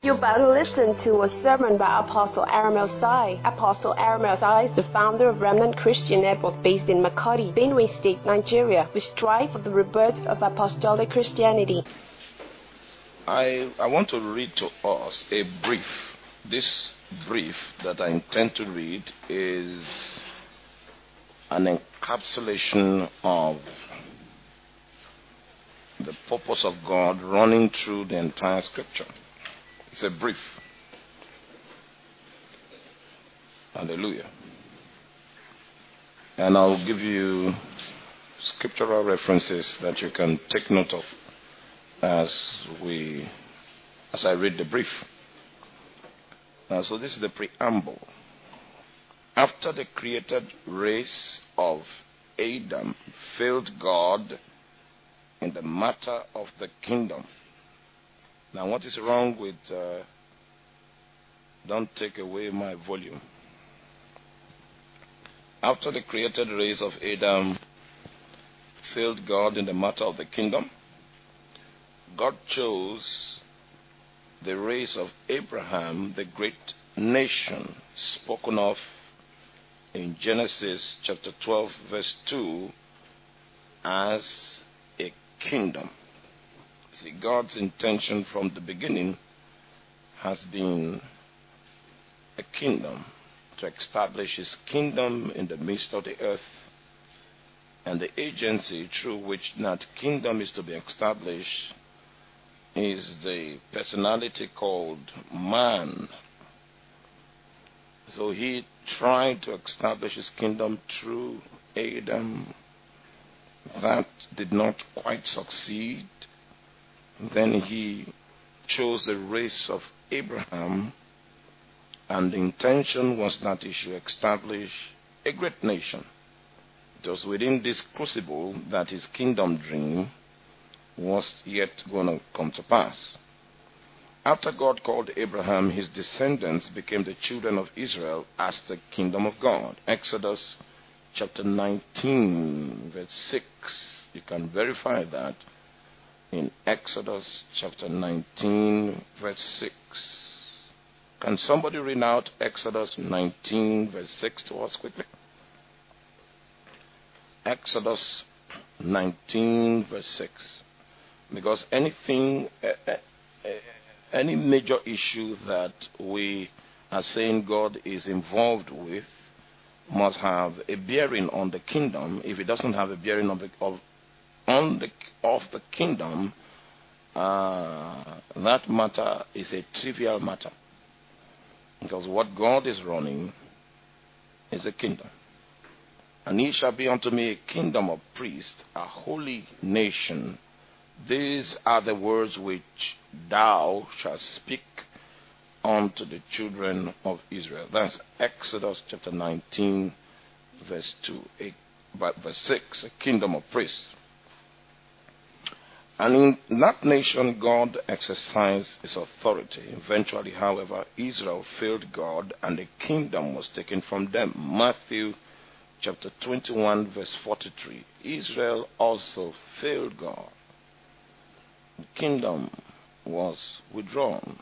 You're about to listen to a sermon by Apostle Aramel Sai. Apostle Aramel Sai is the founder of Remnant Christian Network based in Makati, Benue State, Nigeria, which strive for the rebirth of apostolic Christianity. I want to read to us a brief. This brief that I intend to read is an encapsulation of the purpose of God running through the entire scripture. It's a brief. Hallelujah. And I'll give you scriptural references that you can take note of as I read the brief. So this is the preamble. After the created race of Adam failed God in the matter of the kingdom. Now, what is wrong with, don't take away my volume. After the created race of Adam failed God in the matter of the kingdom, God chose the race of Abraham, the great nation spoken of in Genesis chapter 12, verse 2, as a kingdom. See, God's intention from the beginning has been a kingdom, to establish his kingdom in the midst of the earth, and the agency through which that kingdom is to be established is the personality called man. So he tried to establish his kingdom through Adam. That did not quite succeed. Then he chose the race of Abraham, and the intention was that he should establish a great nation. It was within this crucible that his kingdom dream was yet going to come to pass. After God called Abraham, his descendants became the children of Israel as the kingdom of God. Exodus chapter 19, verse 6. You can verify that in Exodus chapter 19, verse 6. Can somebody read out Exodus 19, verse 6 to us quickly? Exodus 19, verse 6. Because any major issue that we are saying God is involved with must have a bearing on the kingdom. If it doesn't have a bearing of the kingdom, that matter is a trivial matter. Because what God is running is a kingdom. And he shall be unto me a kingdom of priests, a holy nation. These are the words which thou shalt speak unto the children of Israel. That's Exodus chapter 19, verse 2. Verse 6, a kingdom of priests. And in that nation, God exercised his authority. Eventually, however, Israel failed God, and the kingdom was taken from them. Matthew chapter 21, verse 43. Israel also failed God. The kingdom was withdrawn.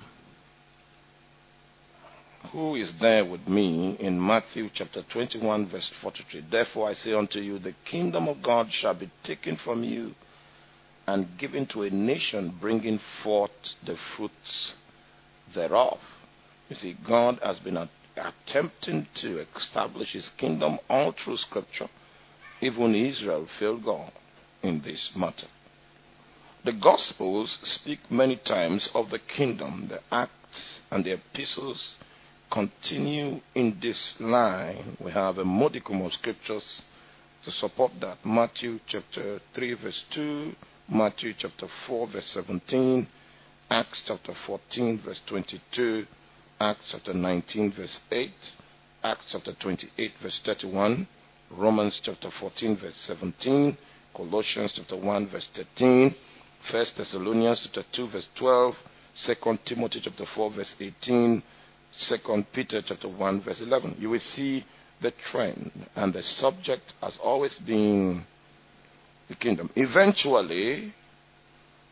Who is there with me in Matthew chapter 21, verse 43? Therefore I say unto you, the kingdom of God shall be taken from you and given to a nation bringing forth the fruits thereof. You see, God has been attempting to establish his kingdom all through scripture. Even Israel failed God in this matter. The Gospels speak many times of the kingdom. The Acts and the epistles continue in this line. We have a modicum of scriptures to support that. Matthew chapter 3, verse 2, Matthew chapter 4, verse 17, Acts chapter 14, verse 22, Acts chapter 19, verse 8, Acts chapter 28, verse 31, Romans chapter 14, verse 17, Colossians chapter 1, verse 13, 1 Thessalonians chapter 2, verse 12, 2 Timothy chapter 4, verse 18, 2 Peter chapter 1, verse 11. You will see the trend, and the subject has always been the kingdom. Eventually,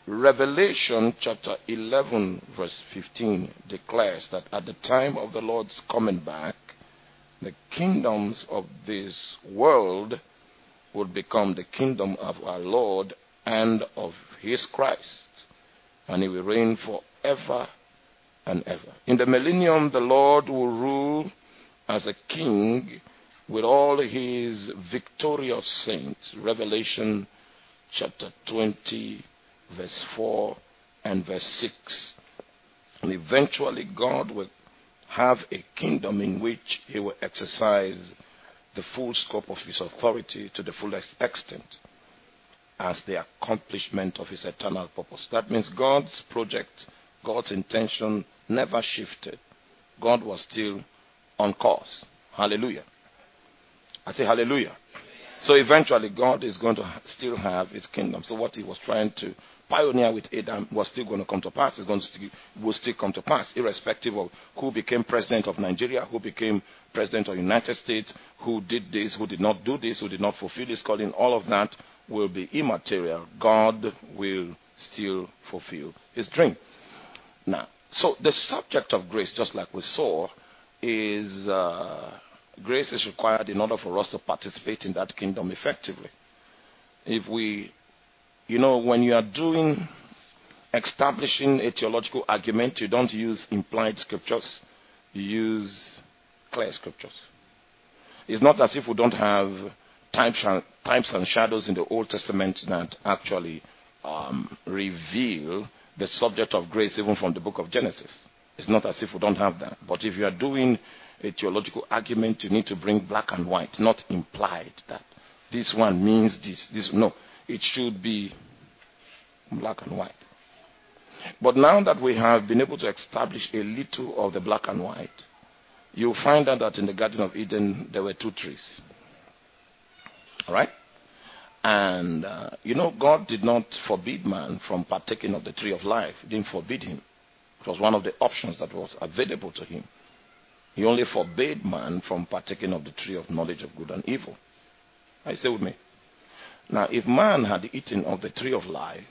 Revelation chapter 11 verse 15 declares that at the time of the Lord's coming back, the kingdoms of this world would become the kingdom of our Lord and of his Christ, and he will reign forever and ever. In the millennium, the Lord will rule as a king with all his victorious saints. Revelation chapter 20 verse 4 and verse 6. And eventually God will have a kingdom in which he will exercise the full scope of his authority to the fullest extent as the accomplishment of his eternal purpose. That means God's project, God's intention never shifted. God was still on course. Hallelujah. I say hallelujah. So eventually God is going to still have his kingdom. So what he was trying to pioneer with Adam was still going to come to pass. Will still come to pass, irrespective of who became president of Nigeria, who became president of the United States, who did this, who did not do this, who did not fulfill his calling. All of that will be immaterial. God will still fulfill his dream. Now, so the subject of grace, just like we saw, is grace is required in order for us to participate in that kingdom effectively. If we, when you are establishing a theological argument, you don't use implied scriptures, you use clear scriptures. It's not as if we don't have types and shadows in the Old Testament that actually reveal the subject of grace even from the book of Genesis. It's not as if we don't have that. But if you are doing a theological argument, you need to bring black and white, not implied that this one means this. No, it should be black and white. But now that we have been able to establish a little of the black and white, you'll find out that in the Garden of Eden there were two trees. All right? And, God did not forbid man from partaking of the tree of life. He didn't forbid him. It was one of the options that was available to him. He only forbade man from partaking of the tree of knowledge of good and evil. Are you still with me? Now, if man had eaten of the tree of life,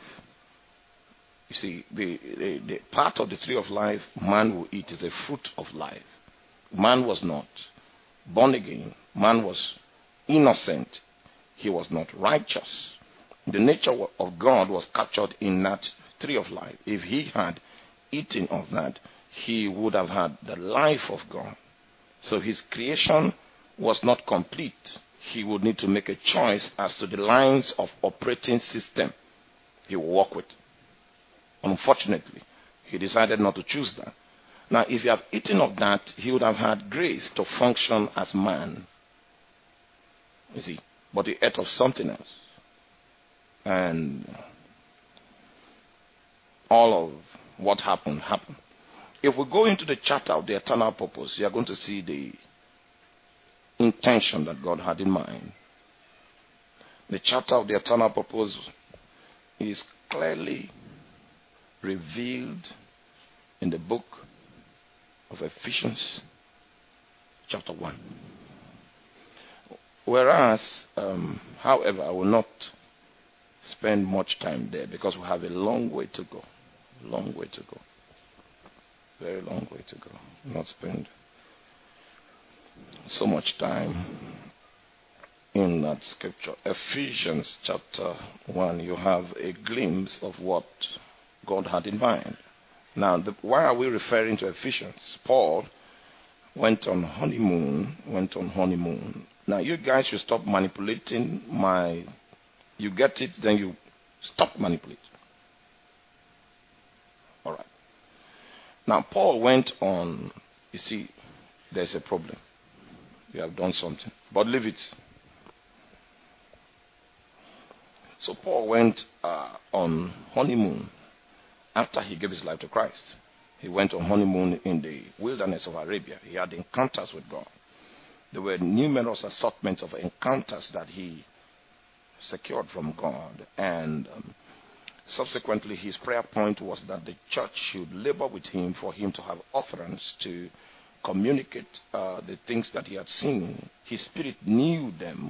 you see, the part of the tree of life man will eat is the fruit of life. Man was not born again. Man was innocent. He was not righteous. The nature of God was captured in that tree of life. If he had eaten of that, he would have had the life of God. So his creation was not complete. He would need to make a choice as to the lines of operating system he will work with. Unfortunately, he decided not to choose that. Now, if you have eaten of that, he would have had grace to function as man. You see, but he ate of something else. And all of what happened. If we go into the chapter of the eternal purpose, you are going to see the intention that God had in mind. The chapter of the eternal purpose is clearly revealed in the book of Ephesians chapter 1. Whereas, however, I will not spend much time there because we have a long way to go. Long way to go. Very long way to go. Not spend so much time in that scripture. Ephesians chapter 1, you have a glimpse of what God had in mind. Now, why are we referring to Ephesians? Paul went on honeymoon. Now, you guys should stop manipulating you get it, then you stop manipulating. All right. Now, Paul went on, you see, there's a problem. You have done something, but leave it. So Paul went on honeymoon after he gave his life to Christ. He went on honeymoon in the wilderness of Arabia. He had encounters with God. There were numerous assortments of encounters that he secured from God. And subsequently, his prayer point was that the church should labor with him for him to have utterance to communicate the things that he had seen. His spirit knew them,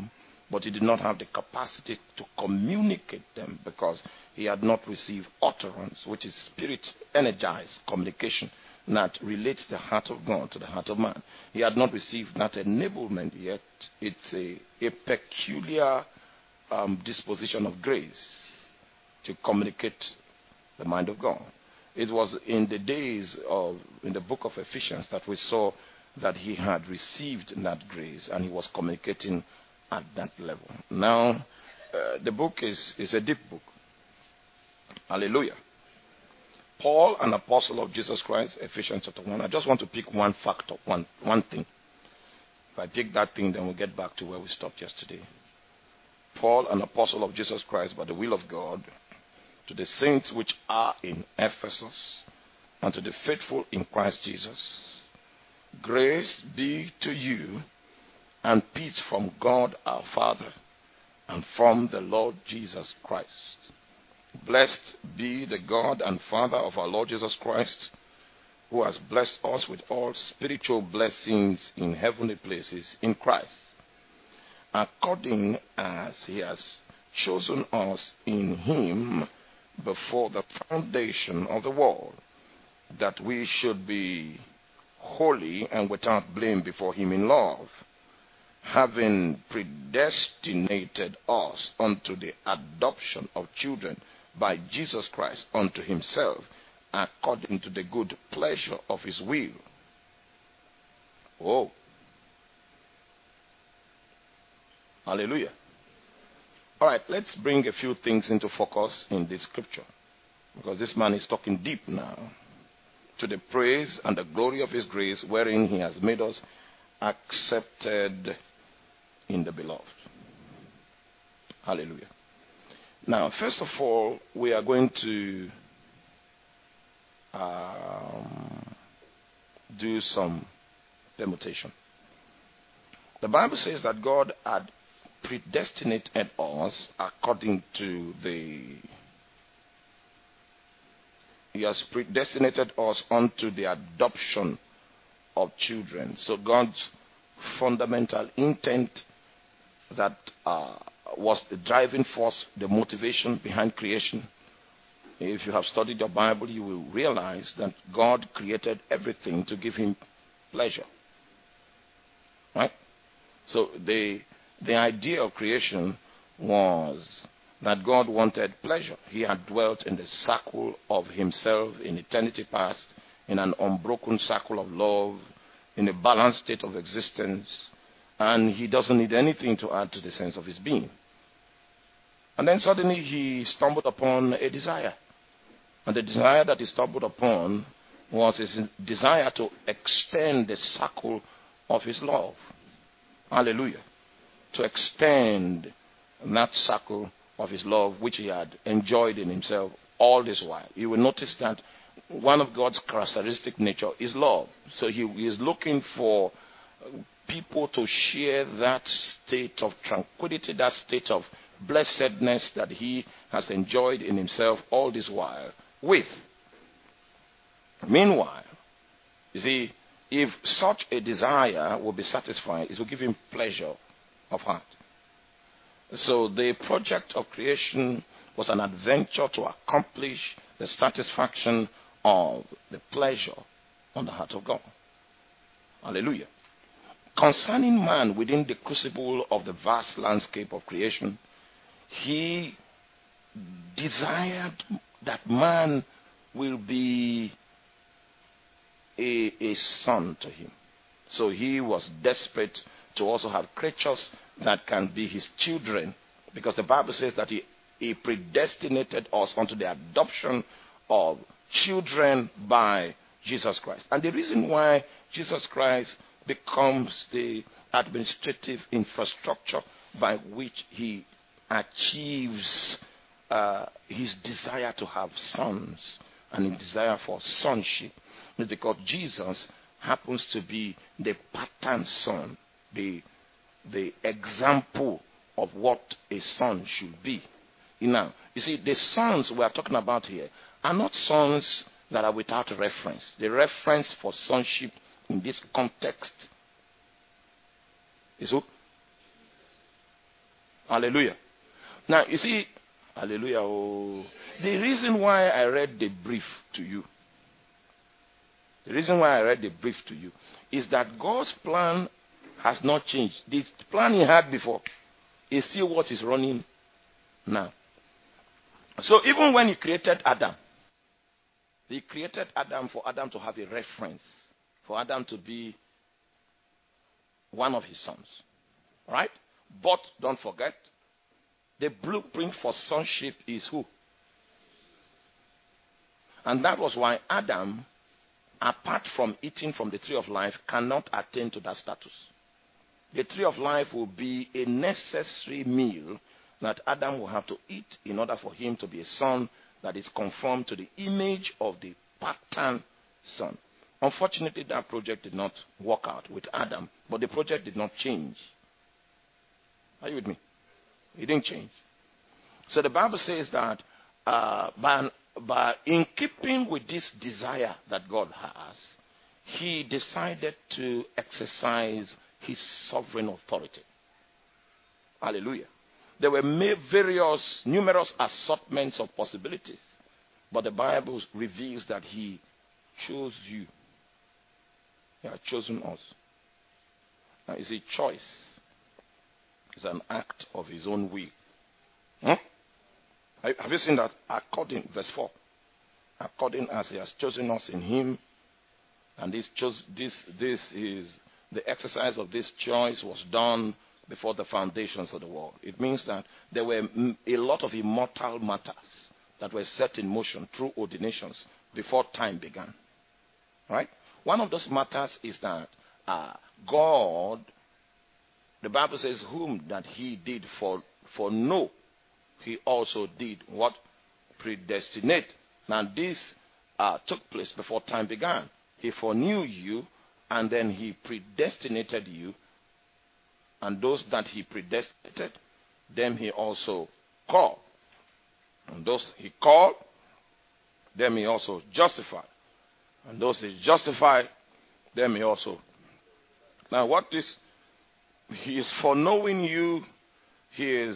but he did not have the capacity to communicate them because he had not received utterance, which is spirit-energized communication that relates the heart of God to the heart of man. He had not received that enablement yet. It's a peculiar disposition of grace to communicate the mind of God. It was in the days in the book of Ephesians that we saw that he had received that grace and he was communicating at that level. Now, the book is a deep book. Hallelujah. Paul, an apostle of Jesus Christ, Ephesians chapter 1. I just want to pick one factor, one thing. If I pick that thing, then we'll get back to where we stopped yesterday. Paul, an apostle of Jesus Christ by the will of God, to the saints which are in Ephesus, and to the faithful in Christ Jesus. Grace be to you and peace from God our Father and from the Lord Jesus Christ. Blessed be the God and Father of our Lord Jesus Christ, who has blessed us with all spiritual blessings in heavenly places in Christ, according as he has chosen us in him before the foundation of the world, that we should be holy and without blame before him in love, having predestinated us unto the adoption of children by Jesus Christ unto himself, according to the good pleasure of his will. Oh. Hallelujah. All right, let's bring a few things into focus in this scripture, because this man is talking deep now. To the praise and the glory of his grace, wherein he has made us accepted in the beloved. Hallelujah. Now, first of all, we are going to do some demonstration. The Bible says that God had predestinated us according to He has predestinated us unto the adoption of children. So God's fundamental intent that was the driving force, the motivation behind creation. If you have studied your Bible, you will realize that God created everything to give him pleasure. Right? So the idea of creation was that God wanted pleasure. He had dwelt in the circle of himself in eternity past, in an unbroken circle of love, in a balanced state of existence, and he doesn't need anything to add to the sense of his being. And then suddenly he stumbled upon a desire. And the desire that he stumbled upon was his desire to extend the circle of his love. Hallelujah. To extend that circle of his love which he had enjoyed in himself all this while. You will notice that one of God's characteristic nature is love. So he is looking for people to share that state of tranquility, that state of blessedness that he has enjoyed in himself all this while with. Meanwhile, you see, if such a desire will be satisfied, it will give him pleasure of heart. So the project of creation was an adventure to accomplish the satisfaction of the pleasure on the heart of God. Hallelujah. Concerning man within the crucible of the vast landscape of creation, he desired that man will be a son to him. So he was desperate to also have creatures that can be his children, because the Bible says that he predestinated us unto the adoption of children by Jesus Christ. And the reason why Jesus Christ becomes the administrative infrastructure by which he achieves his desire to have sons and his desire for sonship is because Jesus happens to be the pattern son, the example of what a son should be. Now, you see, the sons we are talking about here are not sons that are without reference. The reference for sonship in this context is who? Hallelujah. Now, you see, hallelujah. Oh, the reason why I read the brief to you, is that God's plan has not changed. The plan he had before is still what is running now. So even when he created Adam for Adam to have a reference, for Adam to be one of his sons. Right? But don't forget, the blueprint for sonship is who? And that was why Adam, apart from eating from the tree of life, cannot attain to that status. The tree of life will be a necessary meal that Adam will have to eat in order for him to be a son that is conformed to the image of the pattern son. Unfortunately, that project did not work out with Adam, but the project did not change. Are you with me? It didn't change. So the Bible says that in keeping with this desire that God has, he decided to exercise his sovereign authority. Hallelujah. There were numerous assortments of possibilities, but the Bible reveals that he chose you. He has chosen us. Now, it's a choice. It's an act of his own will. Have you seen that? According, verse 4. According as he has chosen us in him, and this is the exercise of this choice was done before the foundations of the world. It means that there were a lot of immortal matters that were set in motion through ordinations before time began. Right? One of those matters is that God, the Bible says, whom that he did foreknow, he also did what? Predestinate. Now this took place before time began. He foreknew you, and then he predestinated you. And those that he predestinated, them he also called. And those he called, them he also justified. And those he justified, them he also. Now what is, he is foreknowing you, he is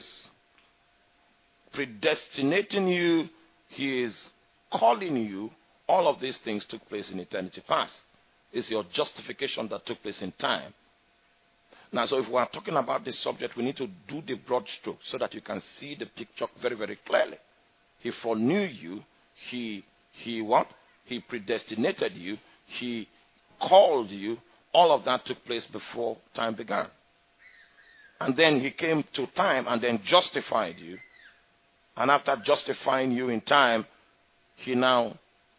predestinating you, he is calling you. All of these things took place in eternity past. It's your justification that took place in time. Now, so if we are talking about this subject, we need to do the broad stroke so that you can see the picture very, very clearly. He foreknew you. He what? He predestinated you. He called you. All of that took place before time began. And then he came to time and then justified you. And after justifying you in time, he now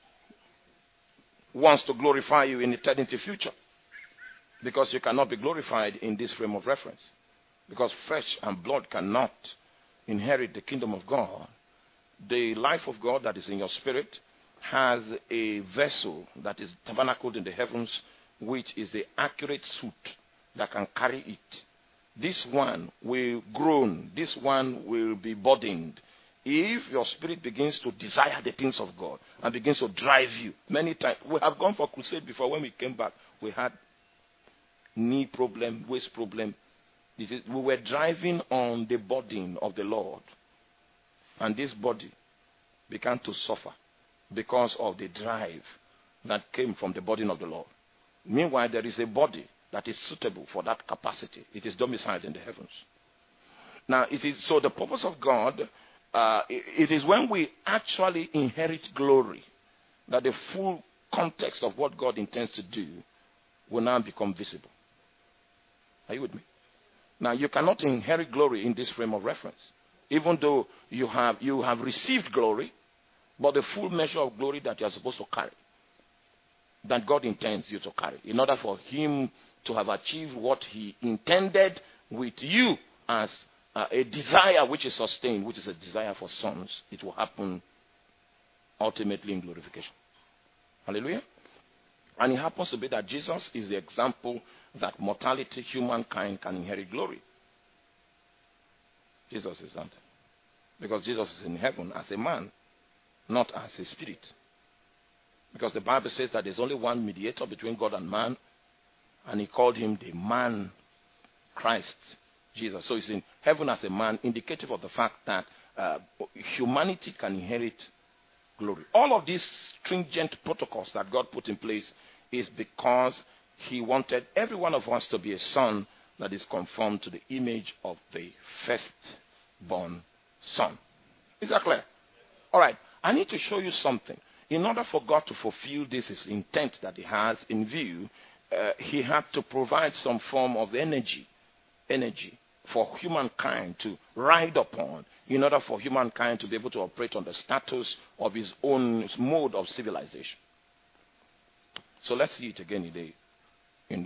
wants to glorify you in eternity future. Because you cannot be glorified in this frame of reference. Because flesh and blood cannot inherit the kingdom of God. The life of God that is in your spirit has a vessel that is tabernacled in the heavens, which is the accurate suit that can carry it. This one will groan. This one will be burdened. If your spirit begins to desire the things of God and begins to drive you, many times, we have gone for crusade before. When we came back, we had knee problem, waist problem. We were driving on the burden of the Lord. And this body began to suffer because of the drive that came from the burden of the Lord. Meanwhile, there is a body that is suitable for that capacity. It is domiciled in the heavens. Now, it is so the purpose of God, it is when we actually inherit glory that the full context of what God intends to do will now become visible. Are you with me? Now, you cannot inherit glory in this frame of reference. Even though you have received glory, but the full measure of glory that you are supposed to carry, that God intends you to carry, in order for him to have achieved what he intended with you as a desire which is sustained, which is a desire for sons, it will happen ultimately in glorification. Hallelujah. And it happens to be that Jesus is the example that mortality, humankind can inherit glory. Jesus is that. Because Jesus is in heaven as a man, not as a spirit. Because the Bible says that there's only one mediator between God and man, and he called him the man Christ. Jesus. So he's in heaven as a man, indicative of the fact that humanity can inherit glory. All of these stringent protocols that God put in place is because he wanted every one of us to be a son that is conformed to the image of the firstborn son. Is that clear? All right. I need to show you something. In order for God to fulfill this his intent that he has in view, he had to provide some form of energy for humankind to ride upon, in order for humankind to be able to operate on the status of his own mode of civilization. So let's see it again in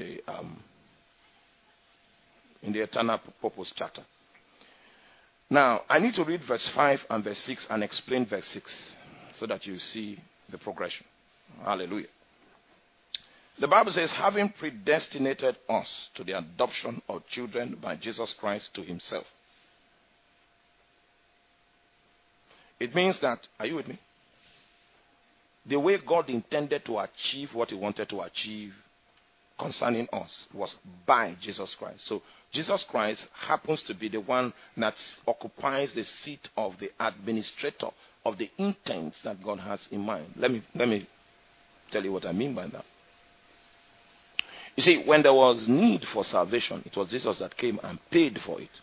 the eternal purpose chapter. Now, I need to read verse 5 and verse 6 and explain verse 6 so that you see the progression. Hallelujah. The Bible says, having predestinated us to the adoption of children by Jesus Christ to himself. It means that, are you with me? The way God intended to achieve what he wanted to achieve concerning us was by Jesus Christ. So Jesus Christ happens to be the one that occupies the seat of the administrator of the intents that God has in mind. Let me tell you what I mean by that. You see, when there was need for salvation, it was Jesus that came and paid for it.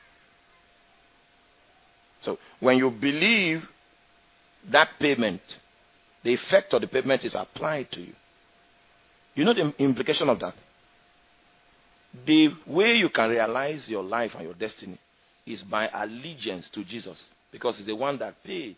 So when you believe that payment, the effect of the payment is applied to you. You know the implication of that? The way you can realize your life and your destiny is by allegiance to Jesus, because he's the one that paid.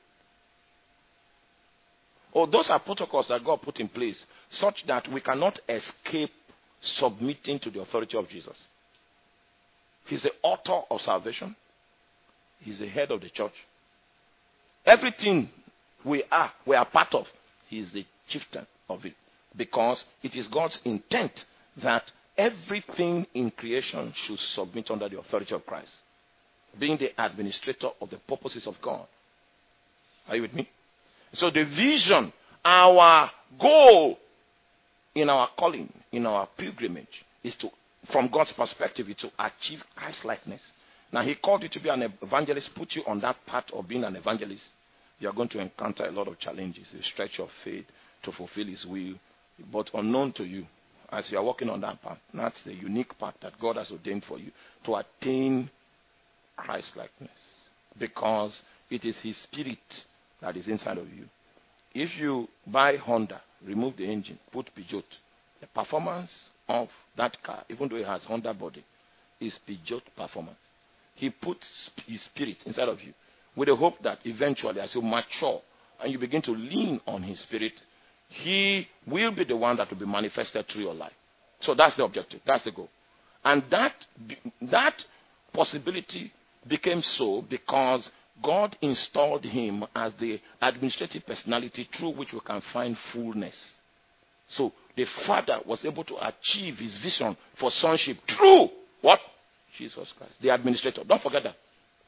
Oh, those are protocols that God put in place such that we cannot escape submitting to the authority of Jesus. He's the author of salvation. He's the head of the church. Everything we are part of. He is the chieftain of it. Because it is God's intent that everything in creation should submit under the authority of Christ, being the administrator of the purposes of God. Are you with me? So the vision, our goal in our calling, in our pilgrimage, is to, from God's perspective, is to achieve Christ-likeness. Now, he called you to be an evangelist, put you on that path of being an evangelist. You are going to encounter a lot of challenges, the stretch of faith to fulfill his will. But unknown to you, as you are walking on that path, that's the unique path that God has ordained for you to attain Christ-likeness. Because it is his spirit that is inside of you. If you buy Honda, remove the engine, put Peugeot, the performance of that car, even though it has Honda body, is Peugeot performance. He puts his spirit inside of you with the hope that eventually, as you mature and you begin to lean on his spirit, he will be the one that will be manifested through your life. So that's the objective. That's the goal. And that possibility became so because God installed him as the administrative personality through which we can find fullness. So the Father was able to achieve his vision for sonship through what? Jesus Christ, the administrator. Don't forget that.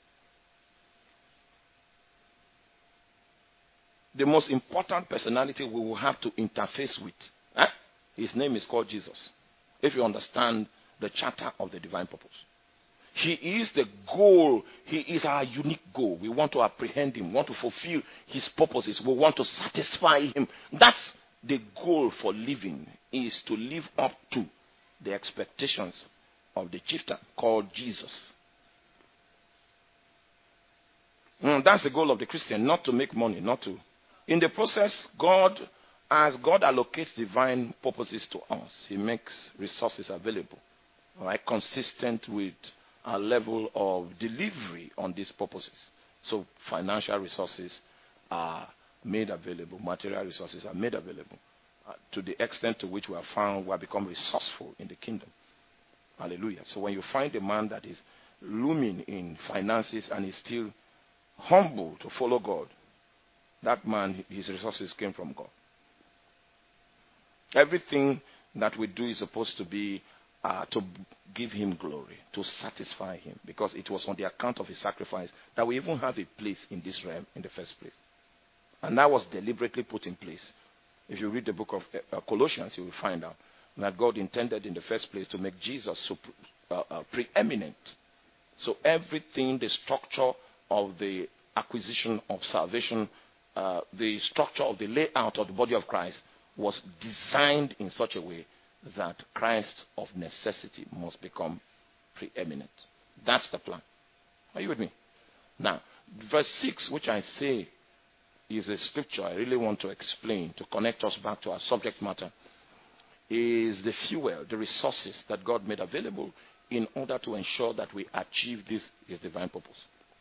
The most important personality we will have to interface with, his name is called Jesus. If you understand the charter of the divine purpose. He is the goal. He is our unique goal. We want to apprehend him. We want to fulfill his purposes. We want to satisfy him. That's the goal for living, is to live up to the expectations of the chieftain called Jesus. That's the goal of the Christian, not to make money, not to. In the process, as God allocates divine purposes to us, he makes resources available, right, consistent with our level of delivery on these purposes. So financial resources are made available, material resources are made available, to the extent to which we have become resourceful in the kingdom. Hallelujah. So when you find a man that is looming in finances and is still humble to follow God, that man, his resources came from God. Everything that we do is supposed to be to give him glory, to satisfy him, because it was on the account of his sacrifice that we even have a place in this realm in the first place. And that was deliberately put in place. If you read the book of Colossians, you will find out that God intended in the first place to make Jesus preeminent So everything, the structure of the acquisition of salvation, the structure of the layout of the body of Christ was designed in such a way that Christ of necessity must become preeminent. That's the plan. Are you with me? Now, verse 6, which I say is a scripture I really want to explain to connect us back to our subject matter, is the fuel, the resources that God made available in order to ensure that we achieve this his divine purpose.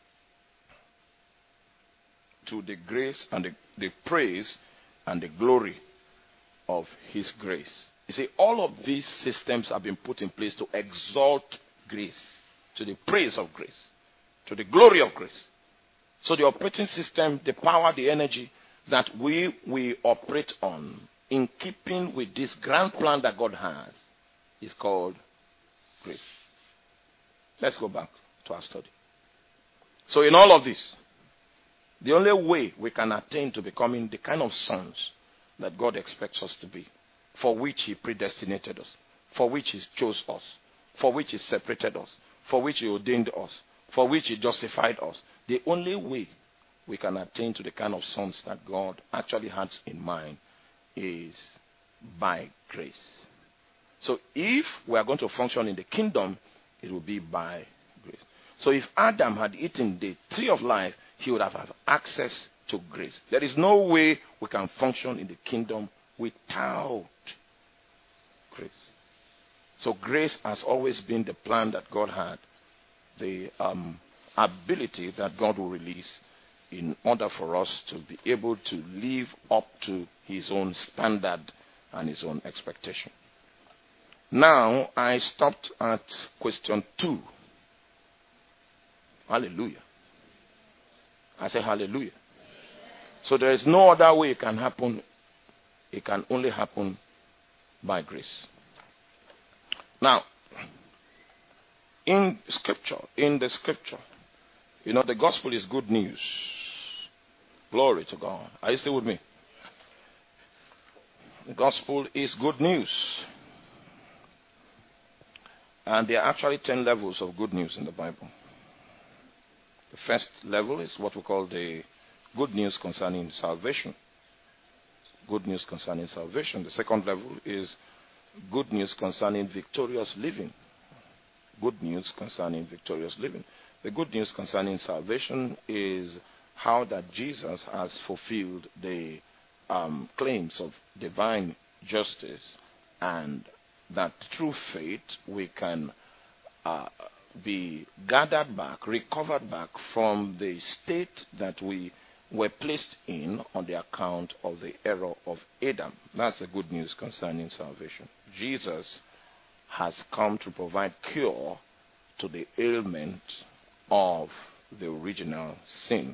To the grace and the praise and the glory of his grace. You see, all of these systems have been put in place to exalt grace, to the praise of grace, to the glory of grace. So the operating system, the power, the energy that we operate on in keeping with this grand plan that God has is called grace. Let's go back to our study. So in all of this, the only way we can attain to becoming the kind of sons that God expects us to be, for which he predestinated us, for which he chose us, for which he separated us, for which he ordained us, for which he justified us. The only way we can attain to the kind of sons that God actually has in mind is by grace. So if we are going to function in the kingdom, it will be by grace. So if Adam had eaten the tree of life, he would have had access to grace. There is no way we can function in the kingdom without grace. So grace has always been the plan that God had, the ability that God will release in order for us to be able to live up to his own standard and his own expectation. Now, I stopped at question 2. Hallelujah. I say hallelujah. So there is no other way it can happen. It can only happen by grace. Now, in the scripture, the gospel is good news. Glory to God. Are you still with me? The gospel is good news. And there are actually 10 levels of good news in the Bible. The first level is what we call the good news concerning salvation. Good news concerning salvation. The second level is good news concerning victorious living. Good news concerning victorious living. The good news concerning salvation is how that Jesus has fulfilled the claims of divine justice, and that through faith we can be gathered back, recovered back from the state that we were placed in on the account of the error of Adam. That's the good news concerning salvation. Jesus has come to provide cure to the ailment of the original sin.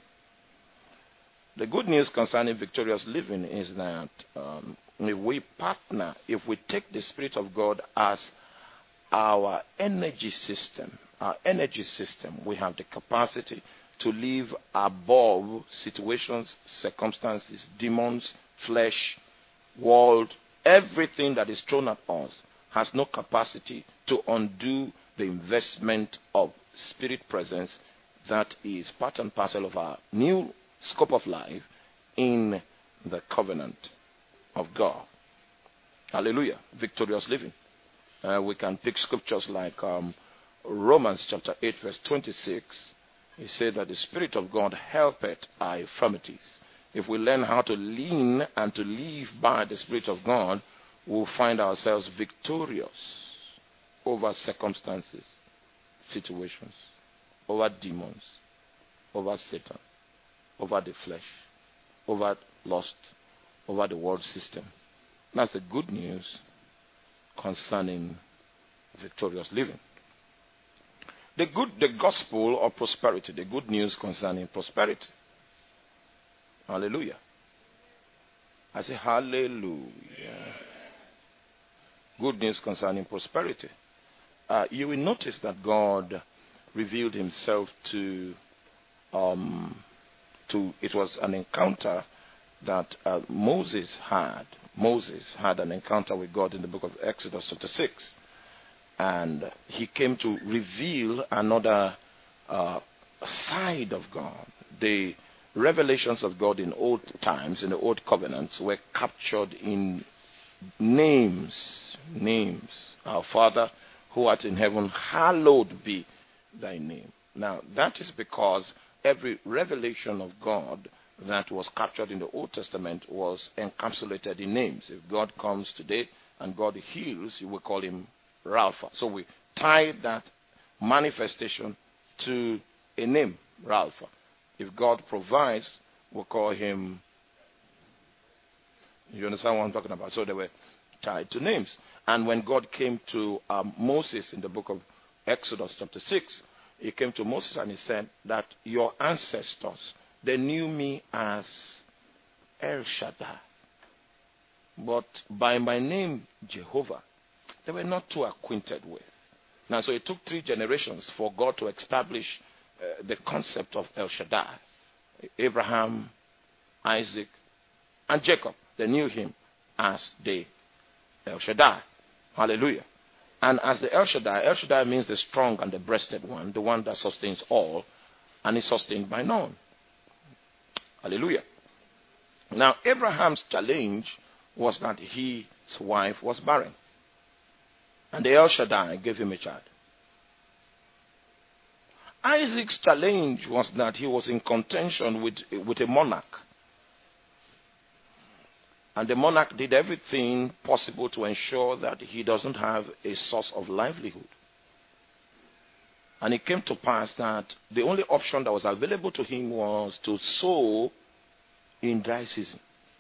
The good news concerning victorious living is that if we partner, if we take the Spirit of God as our energy system, we have the capacity to live above situations, circumstances, demons, flesh, world. Everything that is thrown at us has no capacity to undo the investment of spirit presence that is part and parcel of our new scope of life in the covenant of God. Hallelujah. Victorious living. We can pick scriptures like Romans chapter 8 verse 26. He said that the Spirit of God helpeth our infirmities. If we learn how to lean and to live by the Spirit of God, we'll find ourselves victorious over circumstances, situations, over demons, over Satan, over the flesh, over lust, over the world system. That's the good news concerning victorious living. The gospel of prosperity, the good news concerning prosperity. Hallelujah. I say hallelujah. Good news concerning prosperity. You will notice that God revealed himself to it was an encounter that Moses had. Moses had an encounter with God in the book of Exodus chapter 6. And he came to reveal another side of God. The revelations of God in old times, in the old covenants, were captured in names. Names. Our Father who art in heaven, hallowed be thy name. Now, that is because every revelation of God that was captured in the Old Testament was encapsulated in names. If God comes today and God heals, you will call him Rapha. So we tie that manifestation to a name, Rapha. If God provides, we'll call him. You understand what I'm talking about? So they were tied to names. And when God came to Moses in the book of Exodus chapter 6, he came to Moses and he said that your ancestors, they knew me as El Shaddai. But by my name, Jehovah, they were not too acquainted with. Now, so it took 3 generations for God to establish the concept of El Shaddai. Abraham, Isaac, and Jacob, they knew him as the El Shaddai. Hallelujah. And as the El Shaddai means the strong and the breasted one, the one that sustains all, and is sustained by none. Hallelujah. Now, Abraham's challenge was that his wife was barren. And the El Shaddai gave him a child. Isaac's challenge was that he was in contention with a monarch. And the monarch did everything possible to ensure that he doesn't have a source of livelihood. And it came to pass that the only option that was available to him was to sow in dry season.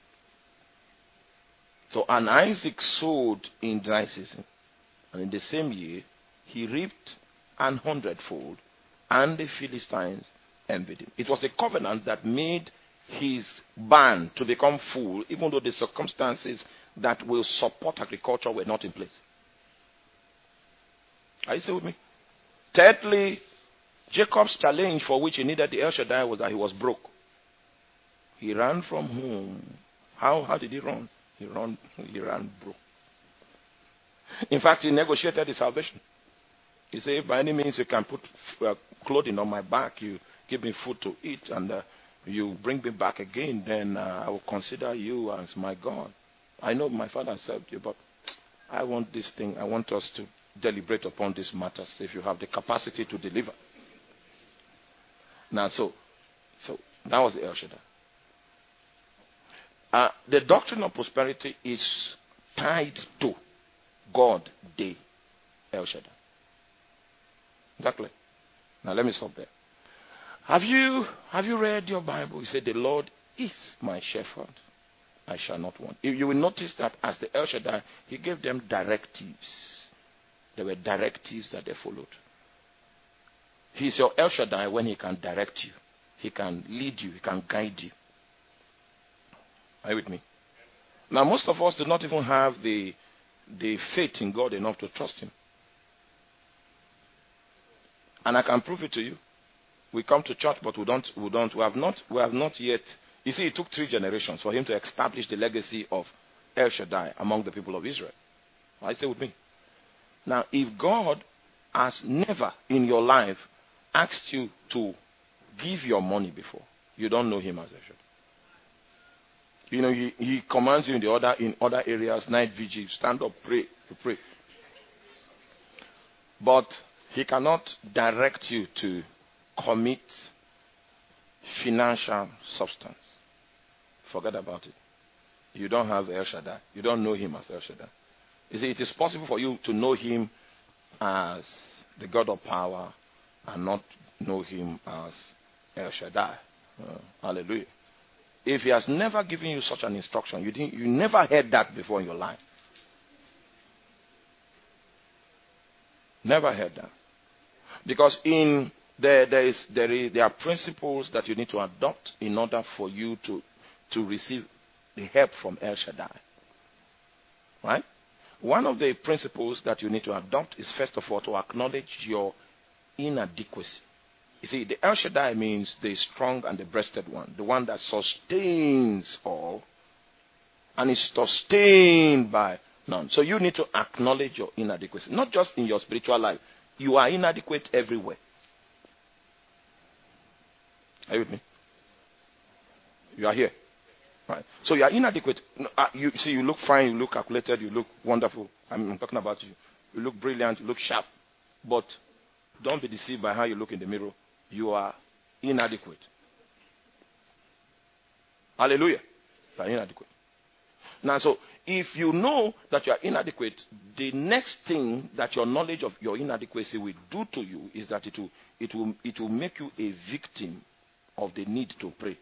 So, and Isaac sowed in dry season. And in the same year, he reaped 100-fold, and the Philistines envied him. It was the covenant that made his barn to become full, even though the circumstances that will support agriculture were not in place. Are you still with me? Thirdly, Jacob's challenge for which he needed the El Shaddai was that he was broke. He ran from home. How did he run? He ran broke. In fact, he negotiated his salvation. He said, if by any means you can put clothing on my back, you give me food to eat, and you bring me back again, then I will consider you as my God. I know my Father served you, but I want this thing. I want us to deliberate upon these matters if you have the capacity to deliver. Now, so that was the El Shaddai. The doctrine of prosperity is tied to God, the El Shaddai. Exactly. Now let me stop there. Have you read your Bible? You said, the Lord is my shepherd, I shall not want. You will notice that as the El Shaddai, he gave them directives. There were directives that they followed. He's your El Shaddai when he can direct you. He can lead you. He can guide you. Are you with me? Now, most of us do not even have the faith in God enough to trust him. And I can prove it to you. We come to church, but we have not yet. You see, it took 3 generations for him to establish the legacy of El Shaddai among the people of Israel. Are you still with me? Now, if God has never in your life asked you to give your money before, you don't know him as El Shaddai. You know, he commands you in other areas, night vigil, stand up, pray, you pray. But he cannot direct you to commit financial substance. Forget about it. You don't have El Shaddai. You don't know him as El Shaddai. You see, it is possible for you to know him as the God of power and not know him as El Shaddai. Hallelujah. If he has never given you such an instruction, you never heard that before in your life. Never heard that. Because there are principles that you need to adopt in order for you to receive the help from El Shaddai. Right? One of the principles that you need to adopt is, first of all, to acknowledge your inadequacy. You see, the El Shaddai means the strong and the breasted one, the one that sustains all and is sustained by none. So you need to acknowledge your inadequacy, not just in your spiritual life. You are inadequate everywhere. Are you with me? You are here. Right. So you are inadequate. You see, you look fine, you look calculated, you look wonderful. I'm talking about you. You look brilliant, you look sharp. But don't be deceived by how you look in the mirror. You are inadequate. Hallelujah. You are inadequate. Now, so if you know that you are inadequate, the next thing that your knowledge of your inadequacy will do to you is that it will make you a victim of the need to pray.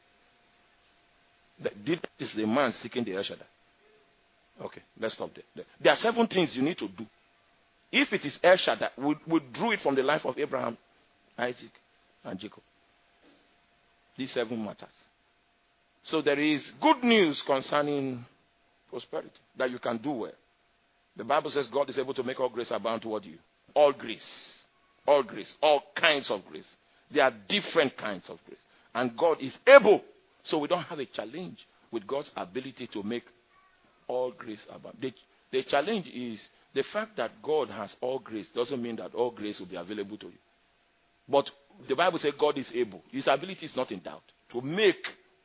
This is the man seeking the El Shaddai. Okay, let's stop there. There are 7 things you need to do. If it is El Shaddai, we drew it from the life of Abraham, Isaac, and Jacob. These 7 matters. So there is good news concerning prosperity, that you can do well. The Bible says God is able to make all grace abound toward you. All grace. All grace. All kinds of grace. There are different kinds of grace. And God is able. So we don't have a challenge with God's ability to make all grace abound. The challenge is the fact that God has all grace doesn't mean that all grace will be available to you. But the Bible says God is able. His ability is not in doubt to make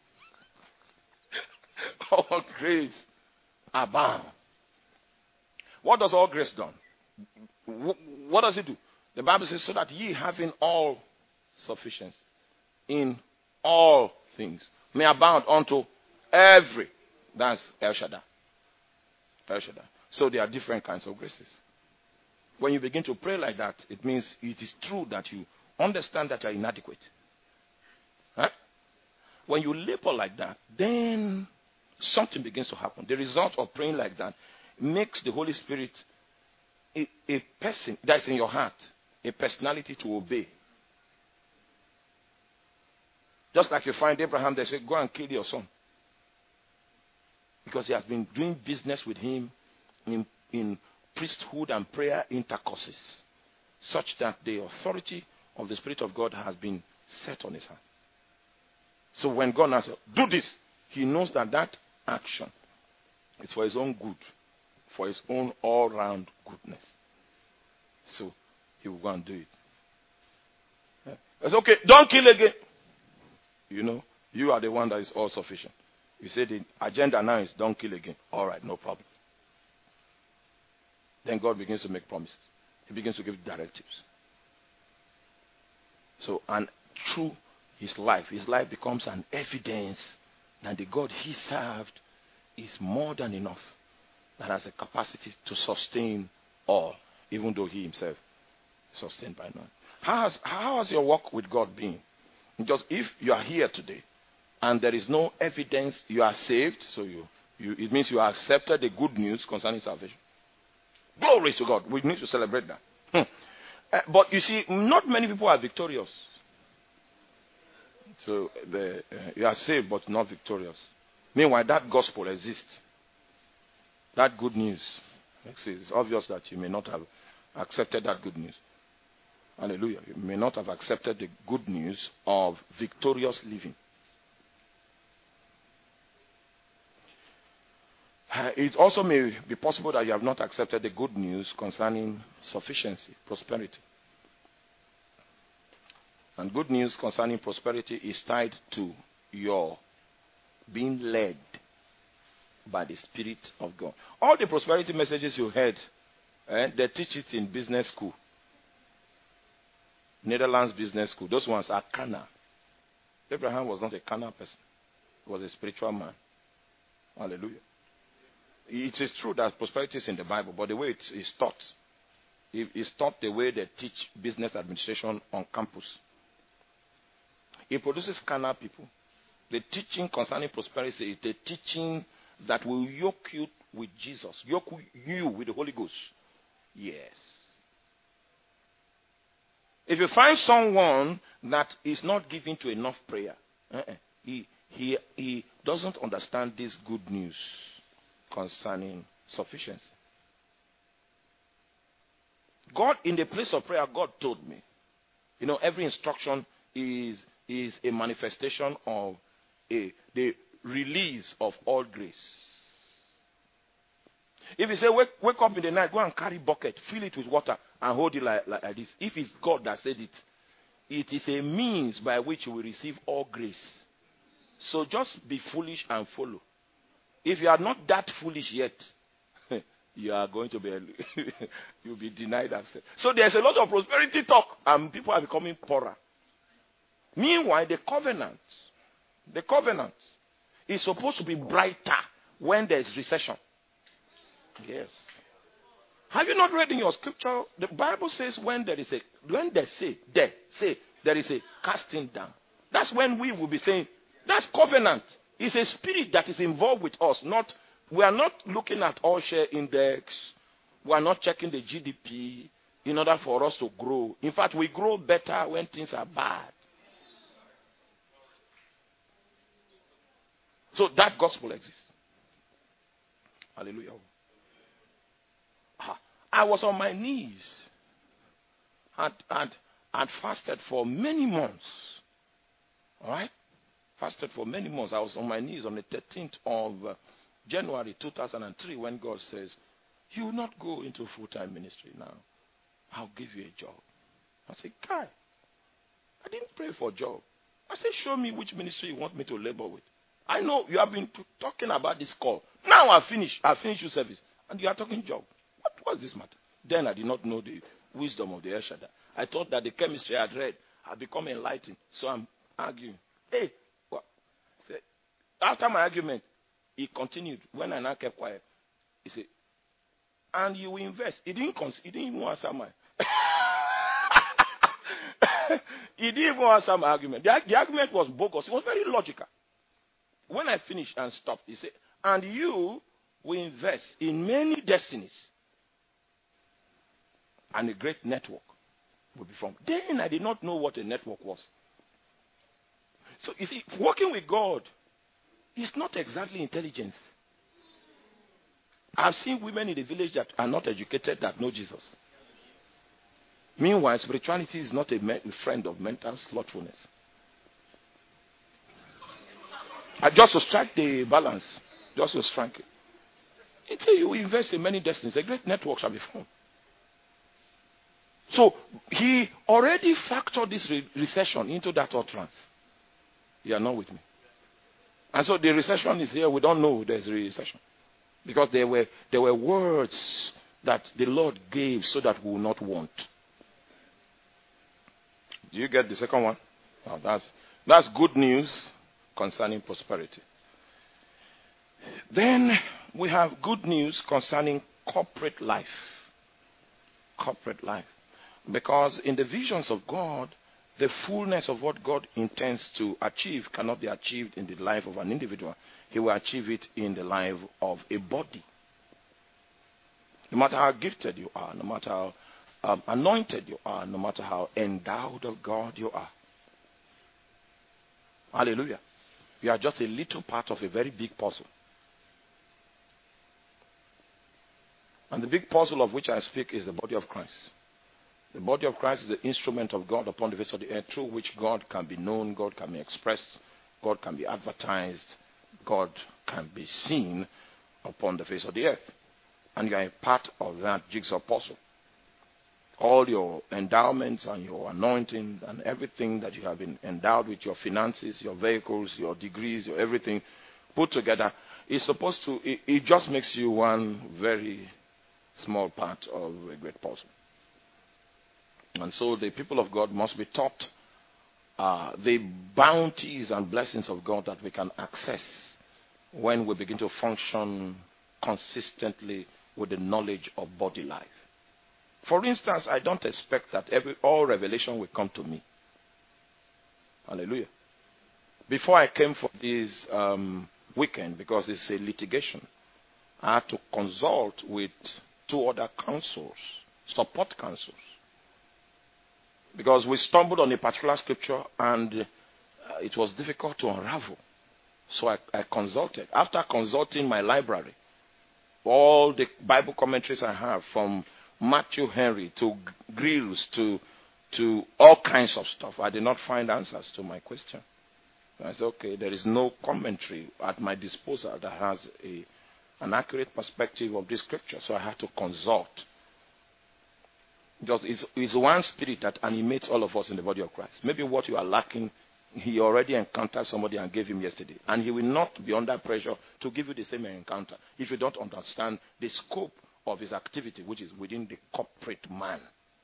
all grace abound. What does all grace do? What does it do? The Bible says, so that ye having all sufficiency in all things may abound unto every. That's El Shaddai. El Shaddai. So there are different kinds of graces. When you begin to pray like that, it means it is true that you understand that you are inadequate. Huh? When you labor like that, then something begins to happen. The result of praying like that makes the Holy Spirit a person that's in your heart, a personality to obey. Just like you find Abraham, they say, go and kill your son. Because he has been doing business with him in priesthood and prayer intercourses, such that the authority of the Spirit of God has been set on his hand. So when God now says, do this, he knows that that action is for his own good, for his own all-round goodness. So he will go and do it. Yeah. It's okay, don't kill again. You know, you are the one that is all sufficient. You say the agenda now is don't kill again. All right, no problem. Then God begins to make promises. He begins to give directives. So, and through his life becomes an evidence that the God he served is more than enough, that has the capacity to sustain all, even though he himself is sustained by none. How has your walk with God been? Because if you are here today and there is no evidence you are saved, so it means you have accepted the good news concerning salvation. Glory to God. We need to celebrate that. But you see, not many people are victorious. So you are saved but not victorious. Meanwhile, that gospel exists. That good news. It's obvious that you may not have accepted that good news. Hallelujah. You may not have accepted the good news of victorious living. It also may be possible that you have not accepted the good news concerning sufficiency, prosperity. And good news concerning prosperity is tied to your being led by the Spirit of God. All the prosperity messages you heard, they teach it in business school. Netherlands business school. Those ones are carnal. Abraham was not a carnal person. He was a spiritual man. Hallelujah. It is true that prosperity is in the Bible, but the way it is taught, it's taught the way they teach business administration on campus. It produces carnal people. The teaching concerning prosperity is the teaching that will yoke you with Jesus, yoke you with the Holy Ghost. Yes. If you find someone that is not giving to enough prayer, he doesn't understand this good news concerning sufficiency. God, in the place of prayer, God told me, every instruction is a manifestation of the release of all grace. If you say, wake up in the night, go and carry bucket, fill it with water, and hold it like this. If it's God that said it, it is a means by which you will receive all grace. So just be foolish and follow. If you are not that foolish yet, you are going to be, you'll be denied access. So there's a lot of prosperity talk, and people are becoming poorer. Meanwhile, the covenant is supposed to be brighter when there's recession. Yes. Have you not read in your scripture? The Bible says when there is a casting down. That's when we will be saying, that's covenant. It's a spirit that is involved with us. We are not looking at all share index. We are not checking the GDP in order for us to grow. In fact, we grow better when things are bad. So that gospel exists. Hallelujah. I was on my knees and fasted for many months. All right? Fasted for many months. I was on my knees on the 13th of January 2003 when God says, you will not go into full-time ministry now. I'll give you a job. I said, Kai, I didn't pray for a job. I said, show me which ministry you want me to labor with. I know you have been talking about this call. Now I've finished your service. And you are talking job. What does this matter? Then I did not know the wisdom of the El Shaddai. I thought that the chemistry I had read had become enlightened. So I'm arguing. Hey, what? After my argument, he continued. When I now kept quiet, he said, and you will invest. He didn't even answer my he didn't even answer my argument. The argument was bogus. It was very logical. When I finished and stopped, he said, and you will invest in many destinies. And a great network will be formed. Then I did not know what a network was. So you see, working with God is not exactly intelligence. I've seen women in the village that are not educated that know Jesus. Meanwhile, spirituality is not a friend of mental slothfulness. Just to strike the balance, just to strike it. It's a, you invest in many destinies, a great network shall be formed. So he already factored this recession into that utterance. You are not with me. And so the recession is here. We don't know there's a recession. Because there were words that the Lord gave so that we will not want. Do you get the second one? Oh, that's good news concerning prosperity. Then we have good news concerning corporate life. Corporate life. Because in the visions of God, the fullness of what God intends to achieve cannot be achieved in the life of an individual. He will achieve it in the life of a body. No matter how gifted you are, no matter how anointed you are, no matter how endowed of God you are. Hallelujah. You are just a little part of a very big puzzle. And the big puzzle of which I speak is the body of Christ. The body of Christ is the instrument of God upon the face of the earth through which God can be known, God can be expressed, God can be advertised, God can be seen upon the face of the earth. And you are a part of that jigsaw puzzle. All your endowments and your anointing and everything that you have been endowed with, your finances, your vehicles, your degrees, your everything put together, is supposed to, it just makes you one very small part of a great puzzle. And so the people of God must be taught the bounties and blessings of God that we can access when we begin to function consistently with the knowledge of body life. For instance, I don't expect that all revelation will come to me. Hallelujah. Before I came for this weekend, because it's a litigation, I had to consult with 2 other counsels, support counsels. Because we stumbled on a particular scripture and it was difficult to unravel. So I consulted. After consulting my library, all the Bible commentaries I have, from Matthew Henry to Grills to all kinds of stuff, I did not find answers to my question. And I said, okay, there is no commentary at my disposal that has an accurate perspective of this scripture. So I had to consult Just it's one spirit that animates all of us in the body of Christ. Maybe what you are lacking, he already encountered somebody and gave him yesterday. And he will not be under pressure to give you the same encounter if you don't understand the scope of his activity, which is within the corporate man.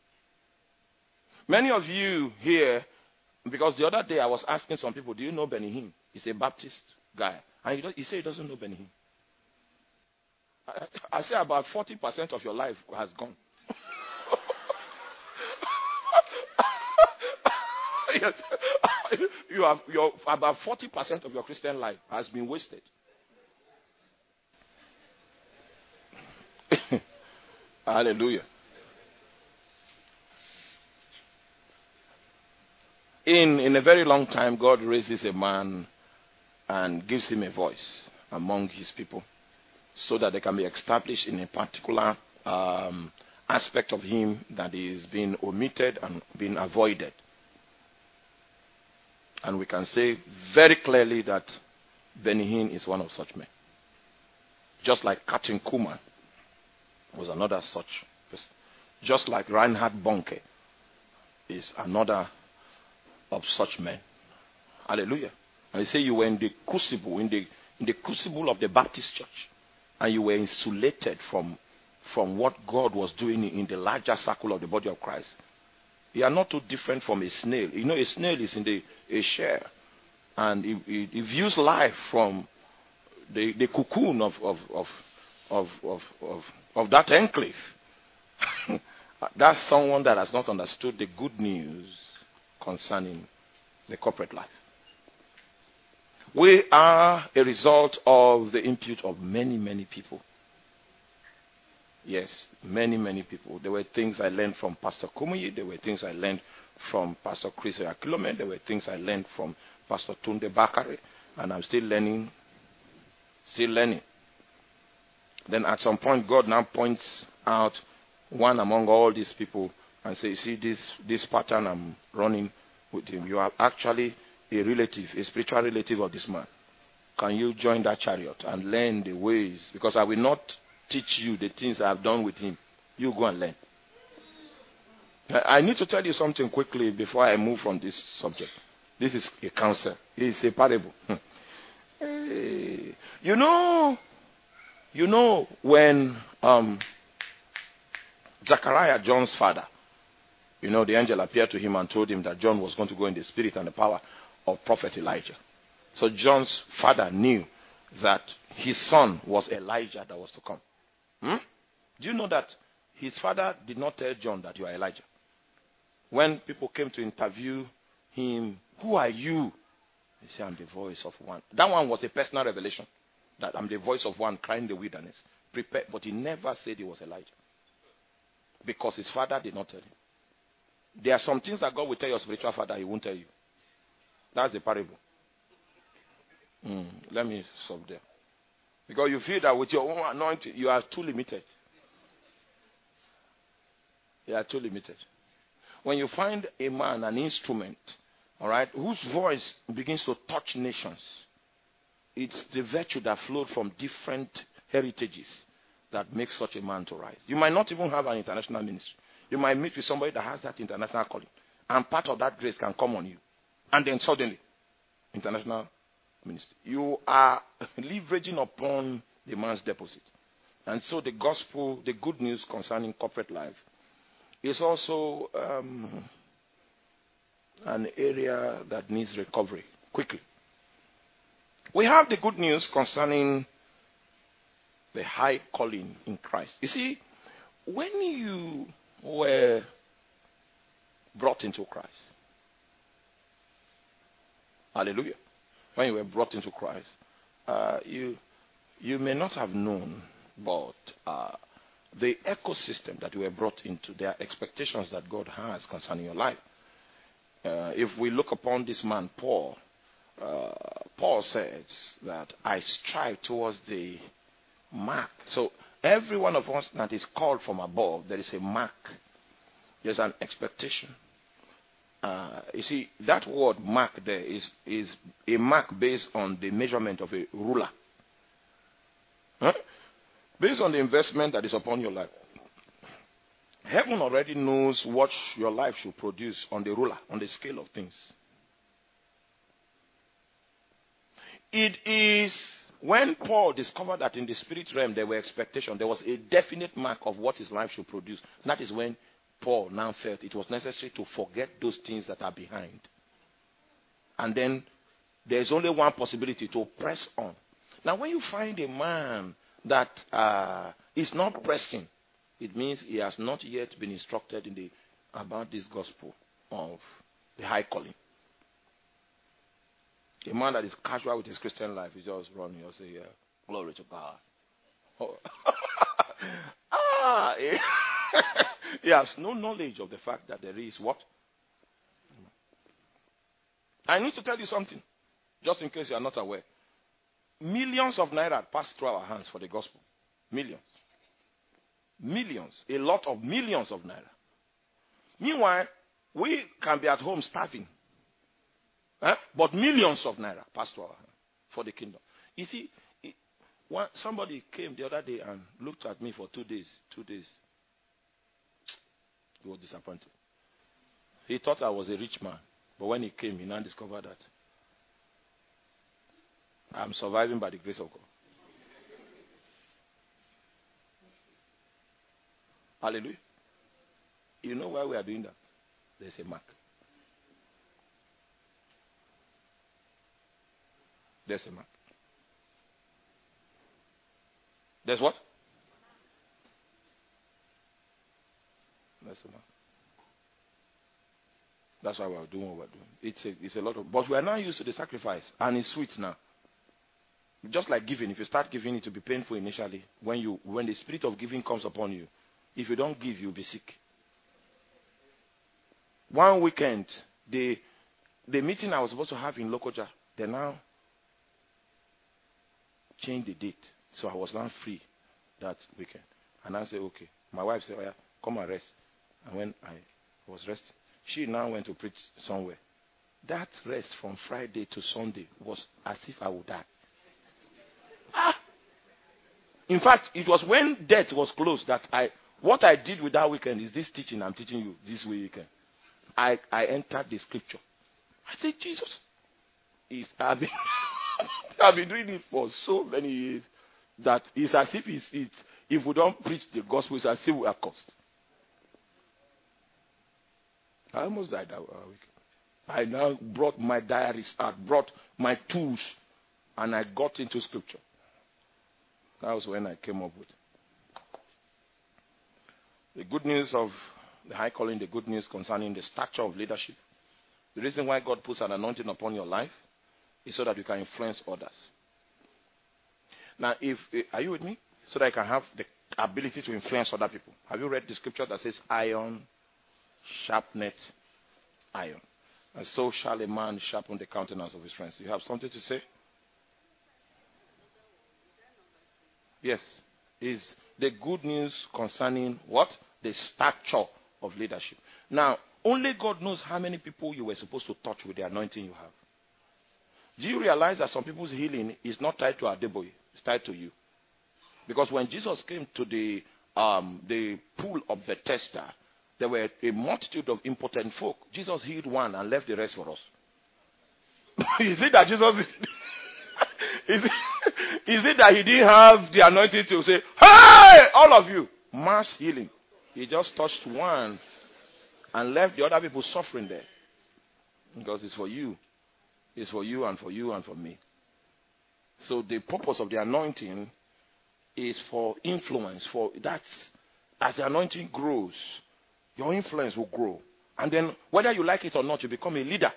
Many of you here, because the other day I was asking some people, do you know Benny Hinn? He's a Baptist guy. And he said he doesn't know Benny Hinn. I say about 40% of your life has gone. Yes. About 40% of your Christian life has been wasted. Hallelujah. In a very long time, God raises a man and gives him a voice among his people so that they can be established in a particular aspect of him that is being omitted and being avoided. And we can say very clearly that Benny Hinn is one of such men. Just like Captain Kuhlman was another such person. Just like Reinhard Bonnke is another of such men. Hallelujah. And they say you were in the crucible, in the crucible of the Baptist church, and you were insulated from what God was doing in the larger circle of the body of Christ. You are not too different from a snail. You know, a snail is in a shell, and it views life from the cocoon of that enclave. That's someone that has not understood the good news concerning the corporate life. We are a result of the input of many, many people. Yes, many, many people. There were things I learned from Pastor Kumuyi. There were things I learned from Pastor Chris Akilome. There were things I learned from Pastor Tunde Bakare. And I'm still learning. Then at some point, God now points out one among all these people and says, see this pattern I'm running with him. You are actually a relative, a spiritual relative of this man. Can you join that chariot and learn the ways? Because I will not teach you the things I have done with him. You go and learn. I need to tell you something quickly before I move from this subject. This is a counsel. It's a parable. You know when Zechariah, John's father, the angel appeared to him and told him that John was going to go in the spirit and the power of prophet Elijah. So John's father knew that his son was Elijah that was to come. Do you know that his father did not tell John that you are Elijah? When people came to interview him, who are you? He said, I'm the voice of one. That one was a personal revelation. That I'm the voice of one crying in the wilderness. Prepare, but he never said he was Elijah. Because his father did not tell him. There are some things that God will tell your spiritual father, he won't tell you. That's the parable. Let me stop there. Because you feel that with your own anointing, you are too limited. You are too limited. When you find a man, an instrument, all right, whose voice begins to touch nations, it's the virtue that flowed from different heritages that makes such a man to rise. You might not even have an international ministry. You might meet with somebody that has that international calling, and part of that grace can come on you. And then suddenly, international ministry. You are leveraging upon the man's deposit. And so the gospel, the good news concerning corporate life, is also an area that needs recovery quickly. We have the good news concerning the high calling in Christ. You see, when you were brought into Christ, hallelujah, when you were brought into Christ, you may not have known, but the ecosystem that you were brought into, there are expectations that God has concerning your life. If we look upon this man, Paul, Paul says that I strive towards the mark. So every one of us that is called from above, there is a mark. There's an expectation. You see, that word mark there is a mark based on the measurement of a ruler. Based on the investment that is upon your life. Heaven already knows what your life should produce on the ruler, on the scale of things. It is when Paul discovered that in the spirit realm there were expectations, there was a definite mark of what his life should produce. That is when Paul now felt it was necessary to forget those things that are behind. And then there's only one possibility, to press on. Now when you find a man that is not pressing, it means he has not yet been instructed about this gospel of the high calling. A man that is casual with his Christian life is just running. You'll say, yeah, glory to God. Oh. He has no knowledge of the fact that there is what? I need to tell you something, just in case you are not aware. Millions of naira pass through our hands for the gospel. Millions. Millions. A lot of millions of naira. Meanwhile, we can be at home starving. But millions of naira pass through our hands for the kingdom. You see, somebody came the other day and looked at me for 2 days. 2 days. He was disappointed. He thought I was a rich man. But when he came, he now discovered that I'm surviving by the grace of God. Hallelujah. You know why we are doing that? There's a mark. There's a mark. There's what? There's a mark. That's why we're doing what we're doing. It's a lot of, but we are now used to the sacrifice, and it's sweet now. Just like giving, if you start giving, it will be painful initially. When the spirit of giving comes upon you, if you don't give, you'll be sick. One weekend, the meeting I was supposed to have in Lokoja, they now changed the date, so I was not free that weekend. And I said, okay. My wife said, oh yeah, come and rest. And when I was resting, she now went to preach somewhere. That rest from Friday to Sunday was as if I would die. In fact, it was when death was close that what I did with that weekend is this teaching I'm teaching you this weekend. I entered the scripture. I said, Jesus, I've been doing it for so many years that it's as if if we don't preach the gospel, it's as if we are cursed. I almost died that weekend. I now brought my diaries out, brought my tools, and I got into scripture. That was when I came up with the good news of the high calling, the good news concerning the stature of leadership. The reason why God puts an anointing upon your life is so that you can influence others. Now, are you with me? So that I can have the ability to influence other people. Have you read the scripture that says, iron sharpeneth iron, and so shall a man sharpen the countenance of his friends? You have something to say? Yes. Is the good news concerning what? The stature of leadership. Now, only God knows how many people you were supposed to touch with the anointing you have. Do you realize that some people's healing is not tied to Adeboye, it's tied to you? Because when Jesus came to the pool of Bethesda, there were a multitude of impotent folk. Jesus healed one and left the rest for us. Is it that Jesus... Is it that he didn't have the anointing to say, hey, all of you, mass healing? He just touched one and left the other people suffering there. Because it's for you. It's for you and for you and for me. So the purpose of the anointing is for influence. For that, as the anointing grows, your influence will grow. And then whether you like it or not, you become a leader.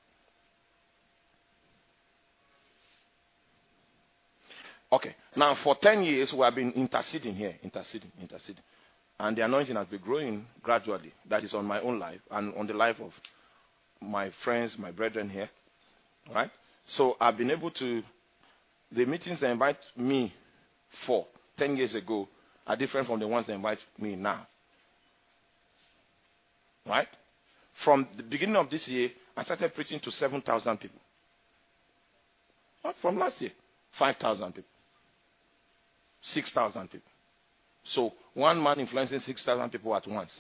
Okay. Now, for 10 years, we have been interceding here. Interceding. And the anointing has been growing gradually. That is on my own life and on the life of my friends, my brethren here. Right? So, I've been able to... The meetings they invite me for 10 years ago are different from the ones they invite me now. Right? From the beginning of this year, I started preaching to 7,000 people. Not from last year. 5,000 people. 6,000 people. So one man influencing 6,000 people at once.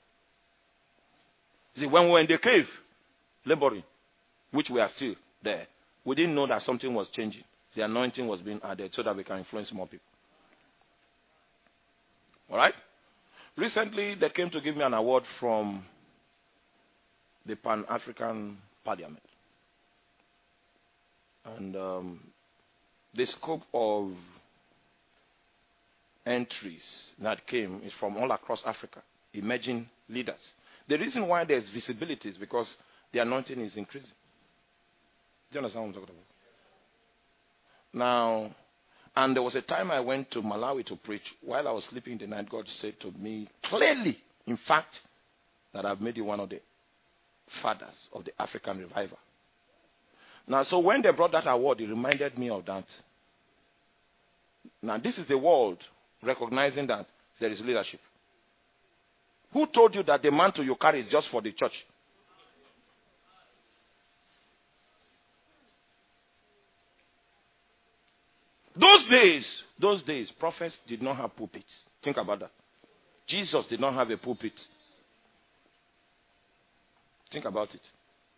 See, when we were in the cave, laboring, which we are still there, we didn't know that something was changing. The anointing was being added so that we can influence more people. All right? Recently, they came to give me an award from the Pan-African Parliament. And the scope of entries that came is from all across Africa, emerging leaders. The reason why there's visibility is because the anointing is increasing. Do you understand what I'm talking about? Now, and there was a time I went to Malawi to preach. While I was sleeping in the night, God said to me clearly, in fact, that I've made you one of the fathers of the African revival. Now, so when they brought that award, it reminded me of that. Now, this is the world recognizing that there is leadership. Who told you that the mantle you carry is just for the church? Those days, prophets did not have pulpits. Think about that. Jesus did not have a pulpit. Think about it.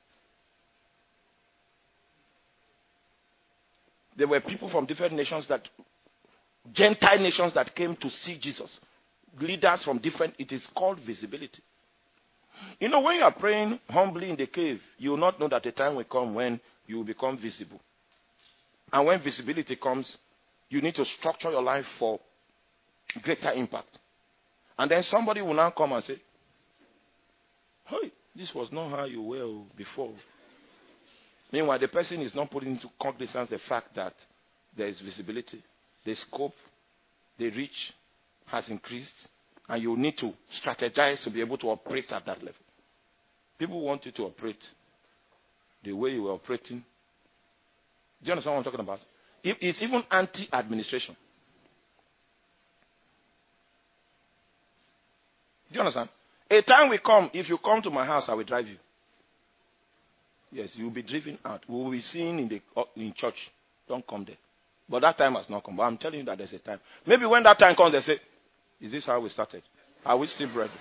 There were people from different nations Gentile nations that came to see Jesus. Leaders from different, it is called visibility. You know, when you are praying humbly in the cave, you will not know that a time will come when you will become visible. And when visibility comes, you need to structure your life for greater impact. And then somebody will now come and say, hey, this was not how you were before. Meanwhile, the person is not putting into cognizance the fact that there is visibility. The scope, the reach has increased. And you need to strategize to be able to operate at that level. People want you to operate the way you were operating. Do you understand what I'm talking about? It's even anti-administration. Do you understand? A time will come, if you come to my house, I will drive you. Yes, you will be driven out. We will be seen in church. Don't come there. But that time has not come. But I'm telling you that there's a time. Maybe when that time comes, they say, is this how we started? Are we still brethren?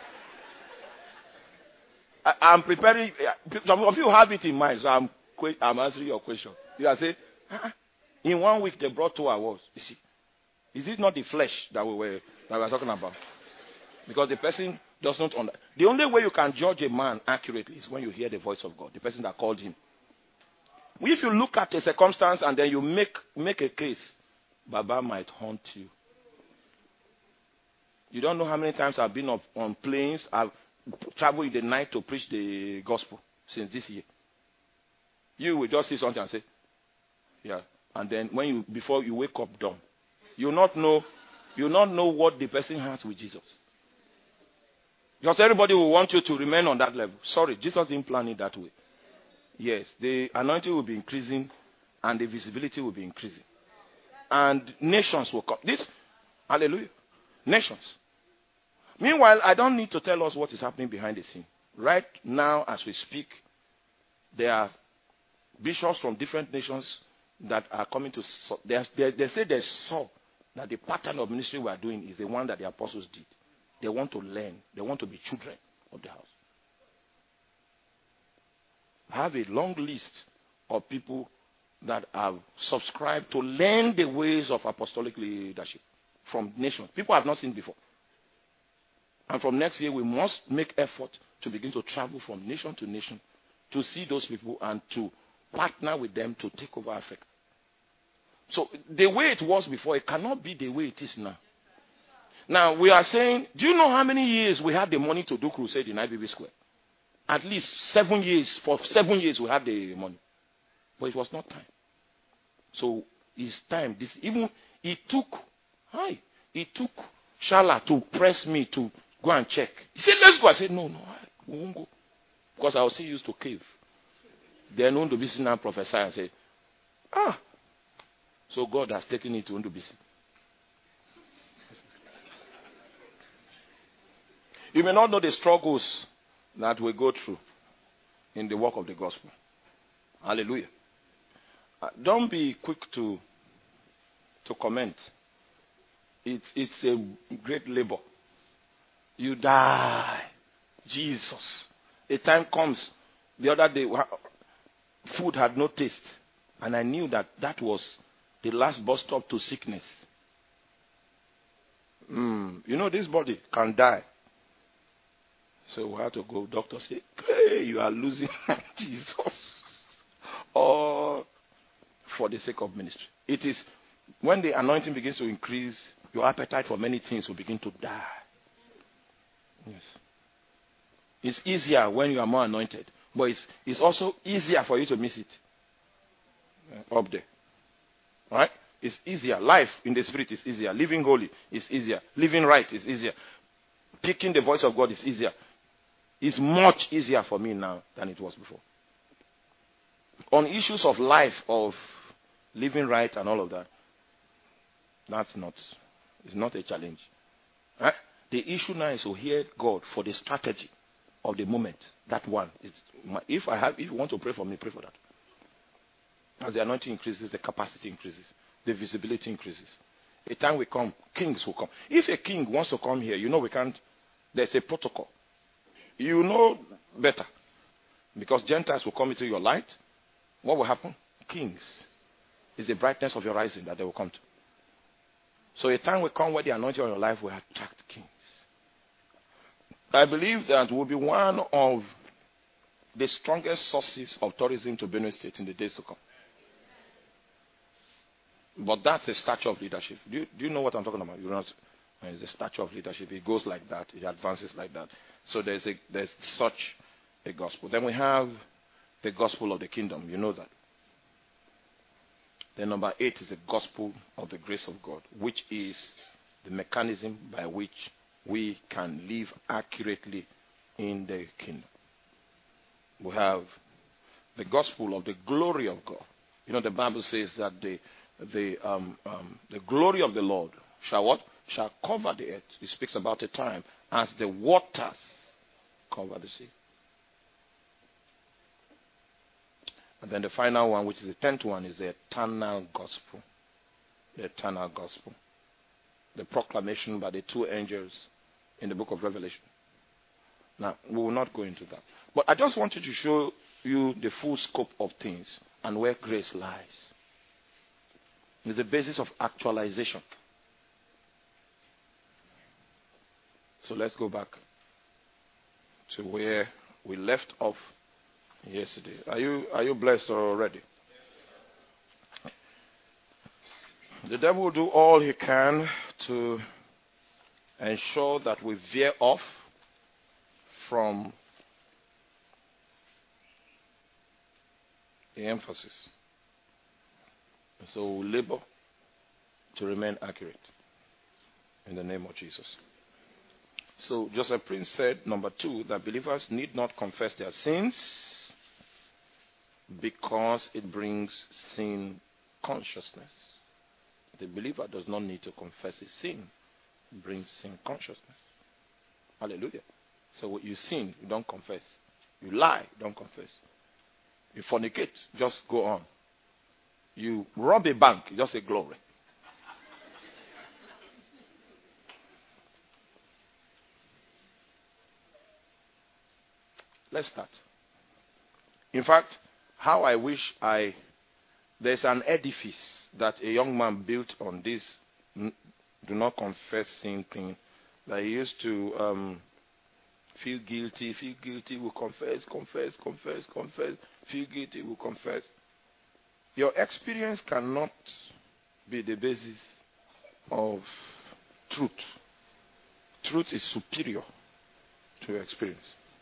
I'm preparing. Some of you have it in mind, so I'm answering your question. You are saying, in 1 week they brought 2 awards. You see, is it not the flesh that we were talking about? Because the person does not understand. The only way you can judge a man accurately is when you hear the voice of God, the person that called him. If you look at a circumstance and then you make a case, Baba might haunt you. You don't know how many times I've been on planes. I've traveled in the night to preach the gospel since this year. You will just see something and say, yeah. And then before you wake up done, you'll not know what the person has with Jesus. Because everybody will want you to remain on that level. Sorry, Jesus didn't plan it that way. Yes, the anointing will be increasing and the visibility will be increasing. And nations will come. Hallelujah. Nations. Meanwhile, I don't need to tell us what is happening behind the scene. Right now, as we speak, there are bishops from different nations that are coming to. They say they saw that the pattern of ministry we are doing is the one that the apostles did. They want to learn. They want to be children of the house. I have a long list of people that have subscribed to learn the ways of apostolic leadership from nations. People have not seen before. And from next year, we must make effort to begin to travel from nation to nation to see those people and to partner with them to take over Africa. So the way it was before, it cannot be the way it is now. Now, we are saying, do you know how many years we had the money to do crusade in IBB Square? At least 7 years. For 7 years, we had the money. But it was not time. So, it's time. It took Shala to press me to go and check. He said, let's go. I said, no, we won't go. Because I was still used to cave. Then Undubisi now prophesied and said, so God has taken it to Undubisi. You may not know the struggles that we go through in the work of the gospel. Hallelujah. Don't be quick to comment. It's a great labor. You die. Jesus. A time comes. The other day, food had no taste. And I knew that was the last bus stop to sickness. This body can die. So we had to go. Doctor said, hey, you are losing Jesus. Or for the sake of ministry. It is when the anointing begins to increase, your appetite for many things will begin to die. Yes. It's easier when you are more anointed. But it's also easier for you to miss it. Up there. Right? It's easier. Life in the spirit is easier. Living holy is easier. Living right is easier. Picking the voice of God is easier. It's much easier for me now than it was before. On issues of life, of living right and all of that, it's not a challenge. Right? The issue now is to hear God for the strategy of the moment. That one. If you want to pray for me, pray for that. As the anointing increases, the capacity increases. The visibility increases. A time will come, kings will come. If a king wants to come here, we can't. There's a protocol. You know better. Because Gentiles will come into your light. What will happen? Kings. It's the brightness of your rising that they will come to. So a time will come where the anointing on your life will attract kings. I believe that will be one of the strongest sources of tourism to Benue State in the days to come. But that's the stature of leadership. Do you know what I'm talking about? It's the stature of leadership. It goes like that. It advances like that. So there's such a gospel. Then we have the gospel of the kingdom. You know that. Then number 8 is the gospel of the grace of God, which is the mechanism by which we can live accurately in the kingdom. We have the gospel of the glory of God. The Bible says that the glory of the Lord shall what? Shall cover the earth. It speaks about a time as the waters cover the sea. And then the final one, which is the 10th one, is the eternal gospel. The eternal gospel. The proclamation by the 2 angels in the book of Revelation. Now, we will not go into that. But I just wanted to show you the full scope of things and where grace lies. It's the basis of actualization. So let's go back to where we left off yesterday. Are you blessed already? The devil will do all he can to ensure that we veer off from the emphasis. So we labor to remain accurate in the name of Jesus. So Joseph Prince said, number 2, that believers need not confess their sins because it brings sin consciousness. The believer does not need to confess his sin. It brings sin consciousness. Hallelujah. So you sin, you don't confess. You lie, don't confess. You fornicate, just go on. You rob a bank, you just say glory. Let's start. In fact, how I wish there's an edifice that a young man built on this do not confess sin thing, that he used to feel guilty, will confess, feel guilty, will confess. Your experience cannot be the basis of truth. Truth is superior to your experience.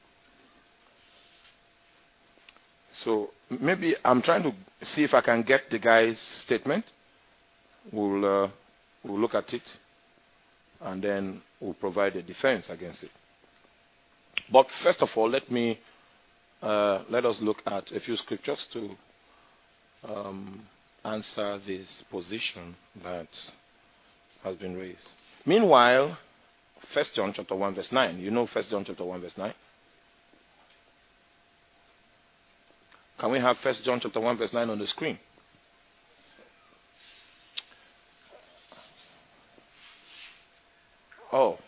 So maybe I'm trying to see if I can get the guy's statement. We'll look at it, and then we'll provide a defense against it. But first of all, let us look at a few scriptures to answer this position that has been raised. Meanwhile, 1 John chapter 1 verse 9. You know 1 John chapter 1 verse 9? Can we have 1 John chapter 1 verse 9 on the screen? Oh,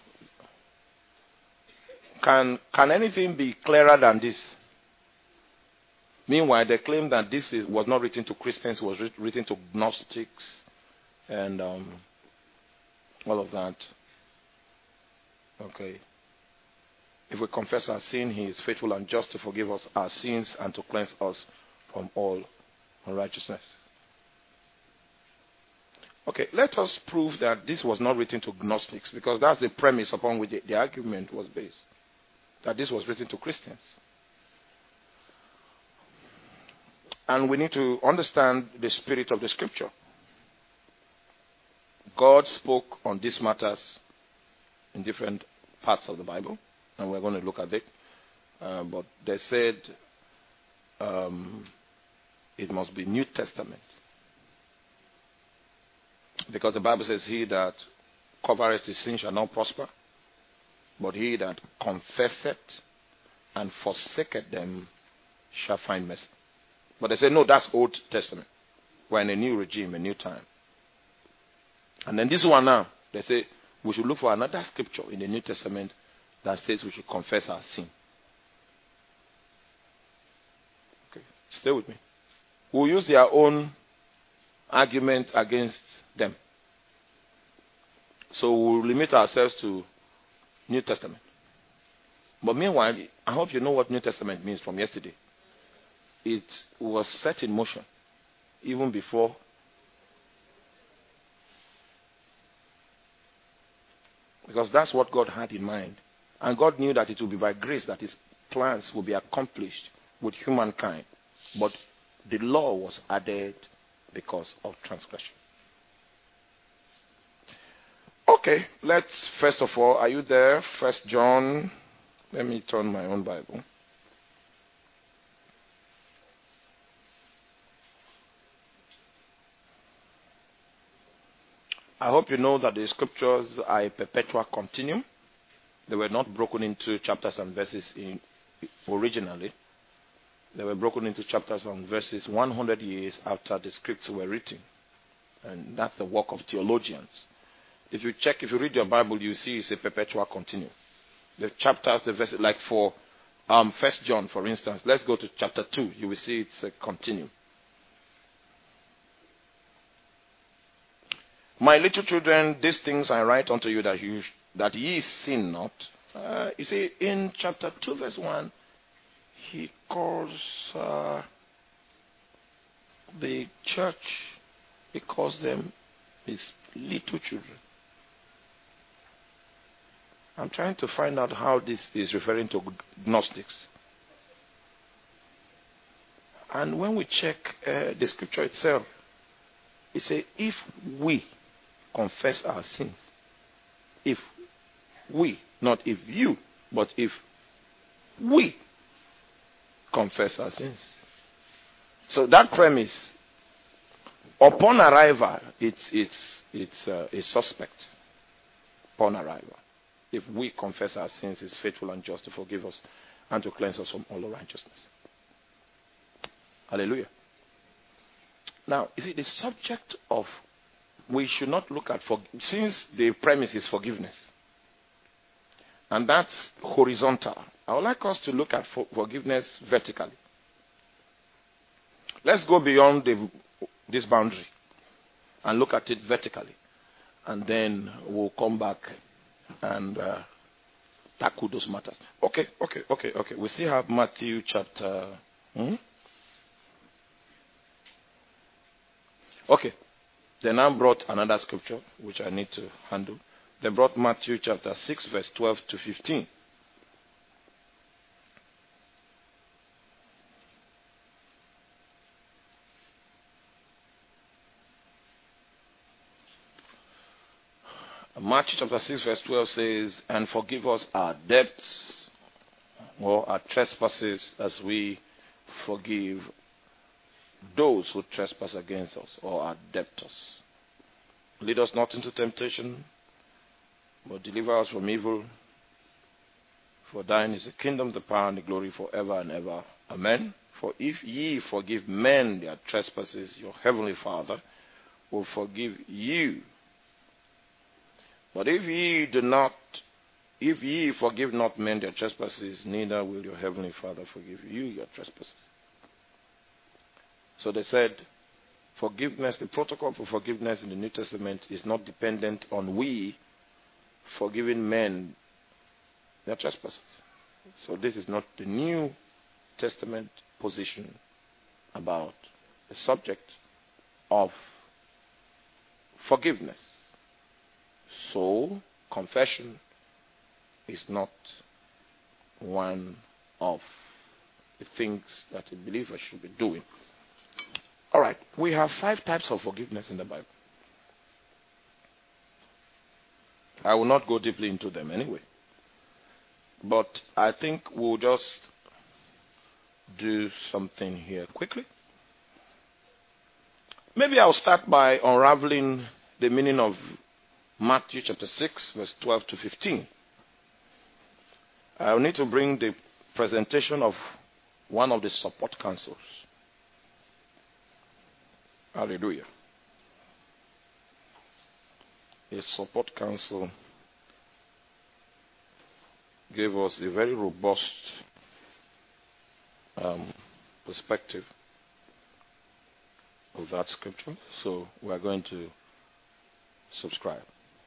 can anything be clearer than this? Meanwhile, they claim that this was not written to Christians, it was written to Gnostics and all of that. Okay. If we confess our sin, He is faithful and just to forgive us our sins and to cleanse us from all unrighteousness. Okay, let us prove that this was not written to Gnostics, because that's the premise upon which the argument was based. That this was written to Christians. And we need to understand the spirit of the scripture. God spoke on these matters in different parts of the Bible, and we're going to look at it. But they said it must be New Testament. Because the Bible says, he that covereth his sin shall not prosper, but he that confesseth and forsaketh them shall find mercy. But they say, no, that's Old Testament. We're in a new regime, a new time. And then this one now, they say, we should look for another scripture in the New Testament that says we should confess our sin. Okay, stay with me. We'll use their own argument against them. So we'll limit ourselves to New Testament. But meanwhile, I hope you know what New Testament means from yesterday. It was set in motion even before. Because that's what God had in mind. And God knew that it would be by grace that His plans will be accomplished with humankind. But the law was added because of transgression. Okay, let's first of all, are you there? 1 John, let me turn my own Bible. I hope you know that the scriptures are a perpetual continuum. They were not broken into chapters and verses originally. They were broken into chapters and verses 100 years after the scripts were written. And that's the work of theologians. If you read your Bible, you see it's a perpetual continuum. The chapters, the verses, like for 1 John, for instance, let's go to chapter 2. You will see it's a continuum. My little children, these things I write unto you that ye sin not. You see, in chapter 2, verse 1, he calls the church, he calls them his little children. I'm trying to find out how this is referring to Gnostics. And when we check the scripture itself, it says, if we confess our sins, if we, not if you, but if we confess our sins. So that premise, upon arrival, it's a suspect. Upon arrival, if we confess our sins, He's faithful and just to forgive us and to cleanse us from all unrighteousness. Hallelujah. Now, you see, the subject of we should not look at since the premise is forgiveness, and that's horizontal. I would like us to look at forgiveness vertically. Let's go beyond this boundary and look at it vertically, and then we'll come back and tackle those matters. Okay. We still have Matthew chapter. Okay. They now brought another scripture, which I need to handle. They brought Matthew chapter 6, verse 12 to 15. Matthew chapter 6, verse 12 says, and forgive us our debts or our trespasses as we forgive those who trespass against us or our debtors. Lead us not into temptation, but deliver us from evil. For thine is the kingdom, the power, and the glory forever and ever. Amen. For if ye forgive men their trespasses, your heavenly Father will forgive you. But if ye forgive not men their trespasses, neither will your heavenly Father forgive you your trespasses. So they said, forgiveness, the protocol for forgiveness in the New Testament is not dependent on we forgiving men their trespasses. So this is not the New Testament position about the subject of forgiveness. So confession is not one of the things that a believer should be doing. All right, we have 5 types of forgiveness in the Bible. I will not go deeply into them anyway. But I think we'll just do something here quickly. Maybe I'll start by unraveling the meaning of Matthew chapter 6, verse 12 to 15. I'll need to bring the presentation of one of the support councils. Hallelujah. A support council gave us a very robust perspective of that scripture. So we are going to subscribe.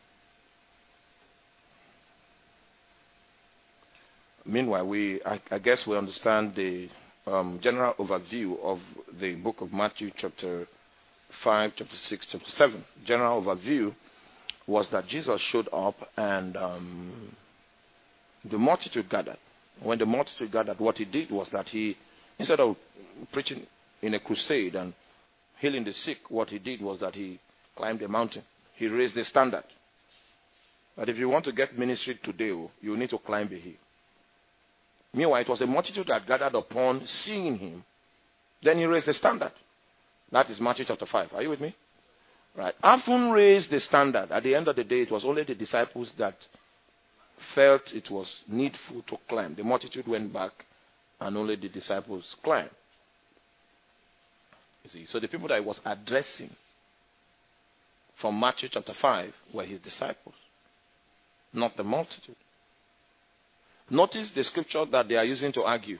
Meanwhile, I guess we understand the general overview of the book of Matthew chapter 5, chapter 6, chapter 7. General overview was that Jesus showed up and the multitude gathered. When the multitude gathered, what he did was that he, instead of preaching in a crusade and healing the sick, what he did was that he climbed a mountain. He raised the standard. But if you want to get ministry today, you need to climb a hill. Meanwhile, it was a multitude that gathered upon seeing him. Then he raised the standard. That is Matthew chapter 5. Are you with me? Right. Having raised the standard, at the end of the day, it was only the disciples that felt it was needful to climb. The multitude went back and only the disciples climbed. You see, so the people that he was addressing from Matthew chapter 5 were his disciples, not the multitude. Notice the scripture that they are using to argue.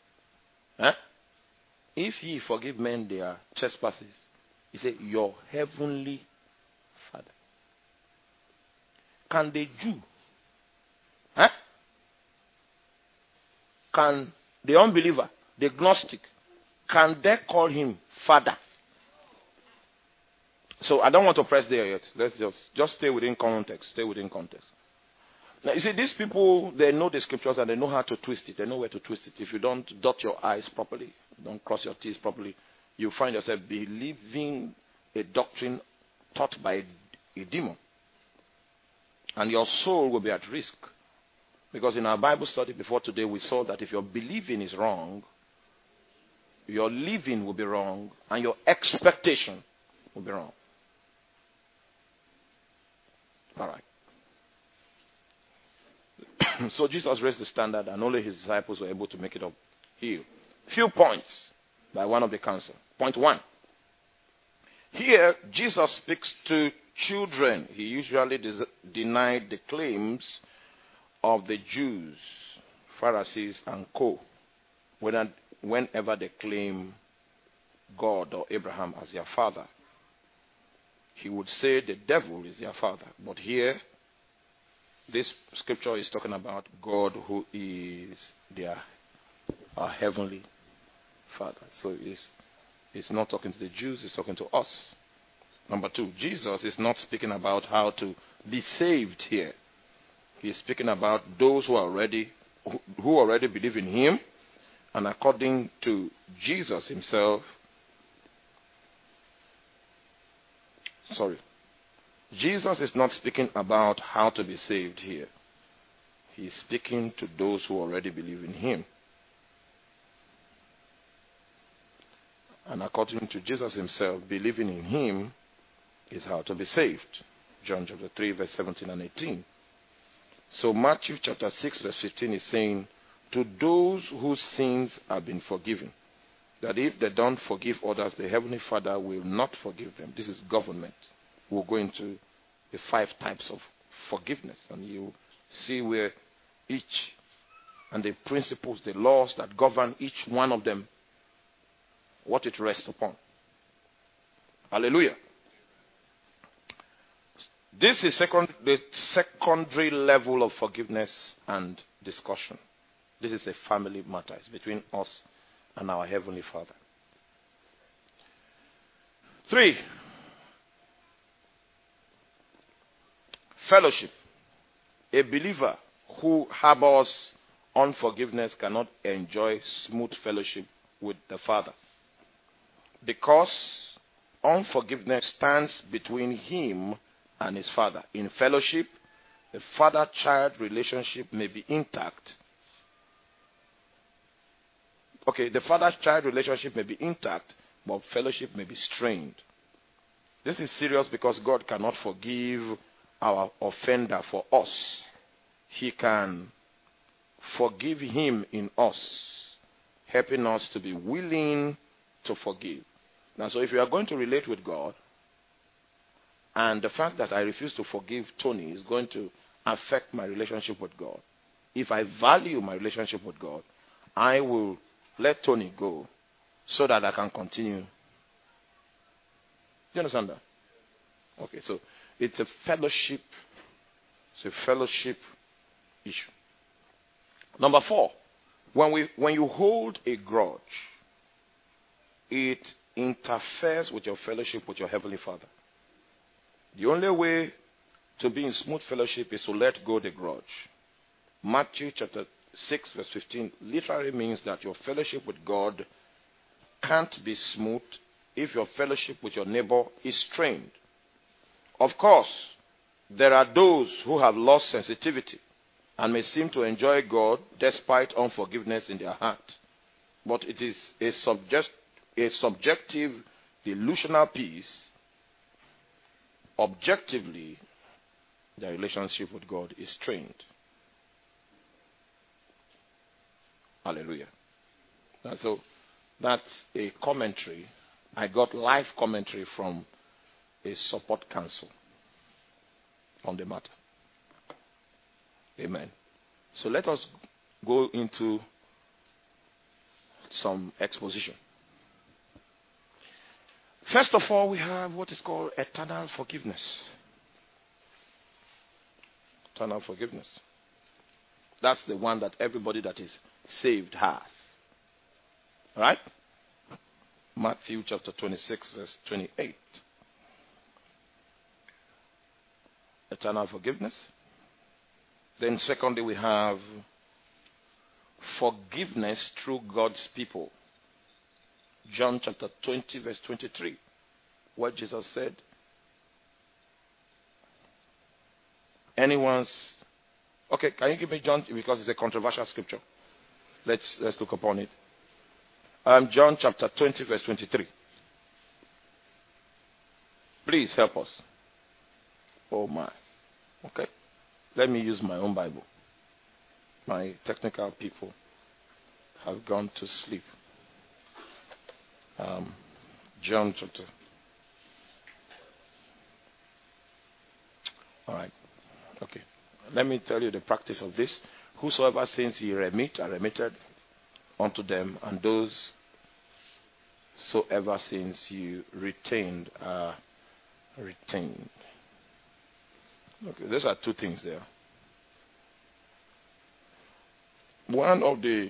If ye forgive men their trespasses, he said, your heavenly Father. Can the Jew, can the unbeliever, the agnostic, can they call him Father? So I don't want to press there yet. Let's just stay within context. Stay within context. Now, you see, these people, they know the scriptures and they know how to twist it. They know where to twist it. If you don't dot your I's properly, don't cross your T's properly, you find yourself believing a doctrine taught by a demon. And your soul will be at risk. Because in our Bible study before today, we saw that if your believing is wrong, your living will be wrong, and your expectation will be wrong. All right. So Jesus raised the standard, and only his disciples were able to make it up here. Few points by one of the council. Point 1. Here, Jesus speaks to children. He usually denied the claims of the Jews, Pharisees, and co. Whenever they claim God or Abraham as their father. He would say the devil is their father. But here, this scripture is talking about God who is our heavenly Father. So it's not talking to the Jews, it's talking to us. Number 2, Jesus is not speaking about how to be saved here. He's speaking about those who already believe in him. And according to Jesus himself, Jesus is not speaking about how to be saved here. He's speaking to those who already believe in him. And according to Jesus himself, believing in him is how to be saved. John chapter 3, verse 17 and 18. So Matthew chapter 6, verse 15 is saying, to those whose sins have been forgiven, that if they don't forgive others, the Heavenly Father will not forgive them. This is government. We'll go into the 5 types of forgiveness. And you see where each and the principles, the laws that govern each one of them, what it rests upon. Hallelujah. This is the secondary level of forgiveness and discussion. This is a family matter. It's between us and our Heavenly Father. 3, fellowship. A believer who harbors unforgiveness cannot enjoy smooth fellowship with the Father, because unforgiveness stands between him and his Father. In fellowship, the father-child relationship may be intact. Okay, the father-child relationship may be intact, but fellowship may be strained. This is serious because God cannot forgive our offender for us. He can forgive him in us, helping us to be willing to forgive. Now, so if you are going to relate with God, and the fact that I refuse to forgive Tony is going to affect my relationship with God, if I value my relationship with God, I will let Tony go so that I can continue. Do you understand that? Okay, so it's a fellowship. It's a fellowship issue. Number 4, when you hold a grudge, it interferes with your fellowship with your Heavenly Father. The only way to be in smooth fellowship is to let go the grudge. Matthew chapter 6 verse 15 literally means that your fellowship with God can't be smooth if your fellowship with your neighbor is strained. Of course, there are those who have lost sensitivity and may seem to enjoy God despite unforgiveness in their heart. But it is a subjective, delusional peace. Objectively, the relationship with God is strained. Hallelujah. And so that's a commentary. I got live commentary from a support council on the matter. Amen. So let us go into some exposition. First of all, we have what is called eternal forgiveness. Eternal forgiveness. That's the one that everybody that is saved has. Right? Matthew chapter 26 verse 28. Eternal forgiveness. Then secondly, we have forgiveness through God's people. John chapter 20 verse 23. What Jesus said. Okay, can you give me John, because it's a controversial scripture. Let's look upon it. John chapter 20 verse 23. Please help us. Oh my. Okay. Let me use my own Bible. My technical people have gone to sleep. John chapter. All right. Okay. Let me tell you the practice of this. Whosoever sins ye remit are remitted unto them, and those soever sins you retained are retained. Okay, these are two things there. One of the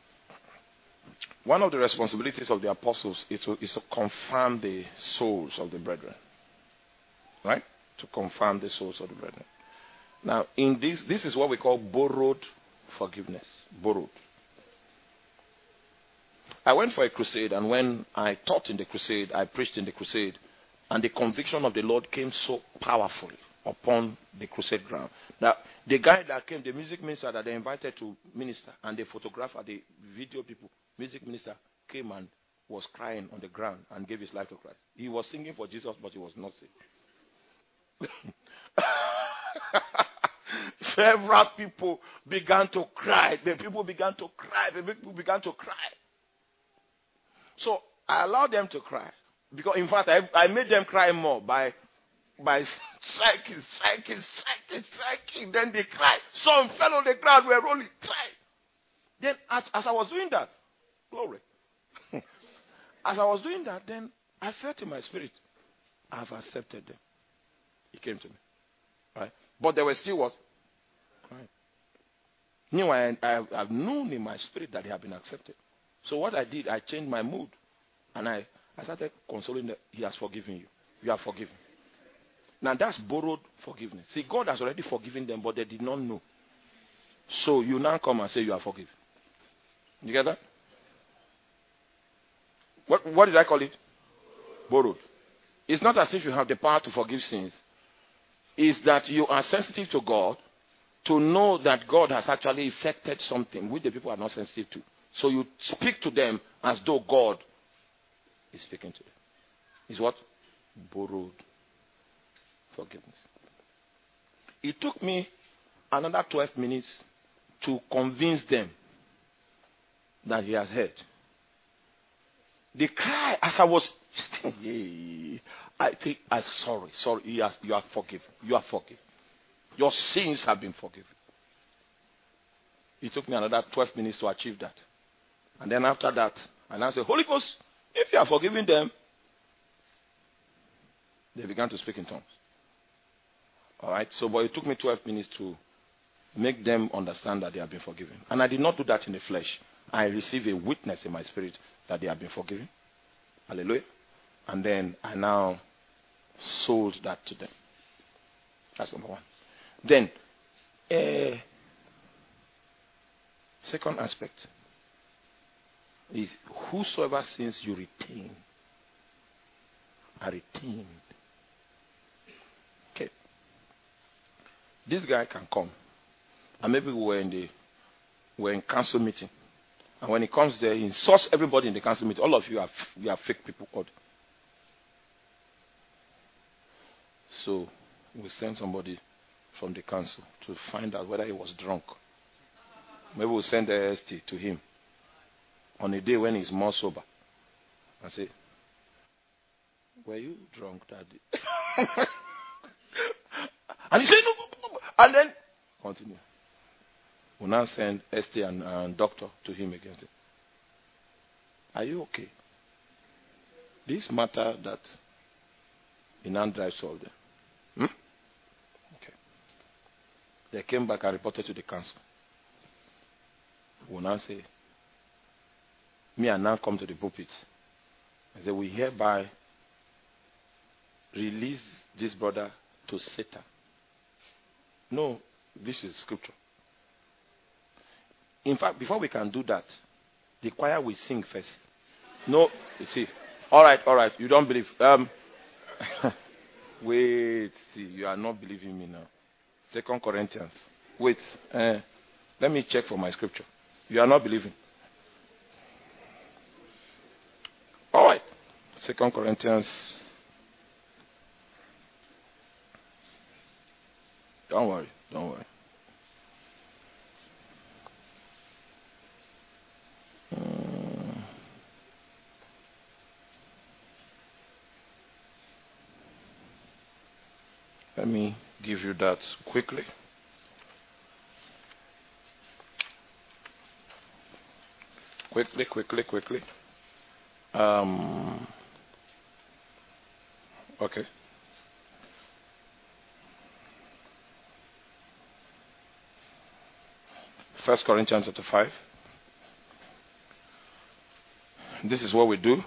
responsibilities of the apostles is to confirm the souls of the brethren. Right? To confirm the souls of the brethren. Now, in this is what we call borrowed forgiveness. Borrowed. I went for a crusade, and when I taught in the crusade, I preached in the crusade, and the conviction of the Lord came so powerfully upon the crusade ground. Now, the guy that came, the music minister that they invited to minister, and the photographer, the video people, music minister came and was crying on the ground and gave his life to Christ. He was singing for Jesus, but he was not saved. Several people began to cry. The people began to cry. The people began to cry. So I allowed them to cry. Because, in fact, I made them cry more by by striking. Then they cried. Some fell on the ground, were rolling, cried. Then as I was doing that, glory. As I was doing that, then I felt in my spirit, I've accepted them. He came to me. Right? But there were still what? Crying. Meanwhile, I've known in my spirit that they have been accepted. So what I did, I changed my mood. And I started consoling them. He has forgiven you. You are forgiven. Now that's borrowed forgiveness. See, God has already forgiven them, but they did not know. So you now come and say you are forgiven. You get that? What did I call it? Borrowed. It's not as if you have the power to forgive sins. It's that you are sensitive to God to know that God has actually effected something which the people are not sensitive to. So you speak to them as though God is speaking to them. It's what? Borrowed forgiveness. It took me another 12 minutes to convince them that he has heard. They cry as I was I think I'm sorry. You are forgiven. You are forgiven. Your sins have been forgiven. It took me another 12 minutes to achieve that. And then after that, I now say, Holy Ghost, if you are forgiving them, they began to speak in tongues. All right. So, but it took me 12 minutes to make them understand that they have been forgiven. And I did not do that in the flesh. I received a witness in my spirit that they have been forgiven. Hallelujah. And then I now sold that to them. That's number one. Then, second aspect is whosoever sins you retain are retained. Okay. This guy can come. And maybe we're in council meeting. And when he comes there, he insults everybody in the council meeting. All of you are fake people. So we send somebody from the council to find out whether he was drunk. Maybe we'll send the ST to him on a day when he's more sober. And say, were you drunk that day? And he said, no. And then, continue. We'll now send ST and doctor to him again. Are you okay? This matter that he now drives all them. Okay. They came back and reported to the council. We'll now say, me and now come to the pulpit. I say, we hereby release this brother to Satan. No, this is scripture. In fact, before we can do that, the choir will sing first. No, you see. All right. You don't believe. Wait, see, you are not believing me now. 2 Corinthians. Wait, let me check for my scripture. You are not believing. All right. 2 Corinthians. Don't worry. Let me give you that quickly. Quickly. Okay. First Corinthians chapter 5. This is what we do.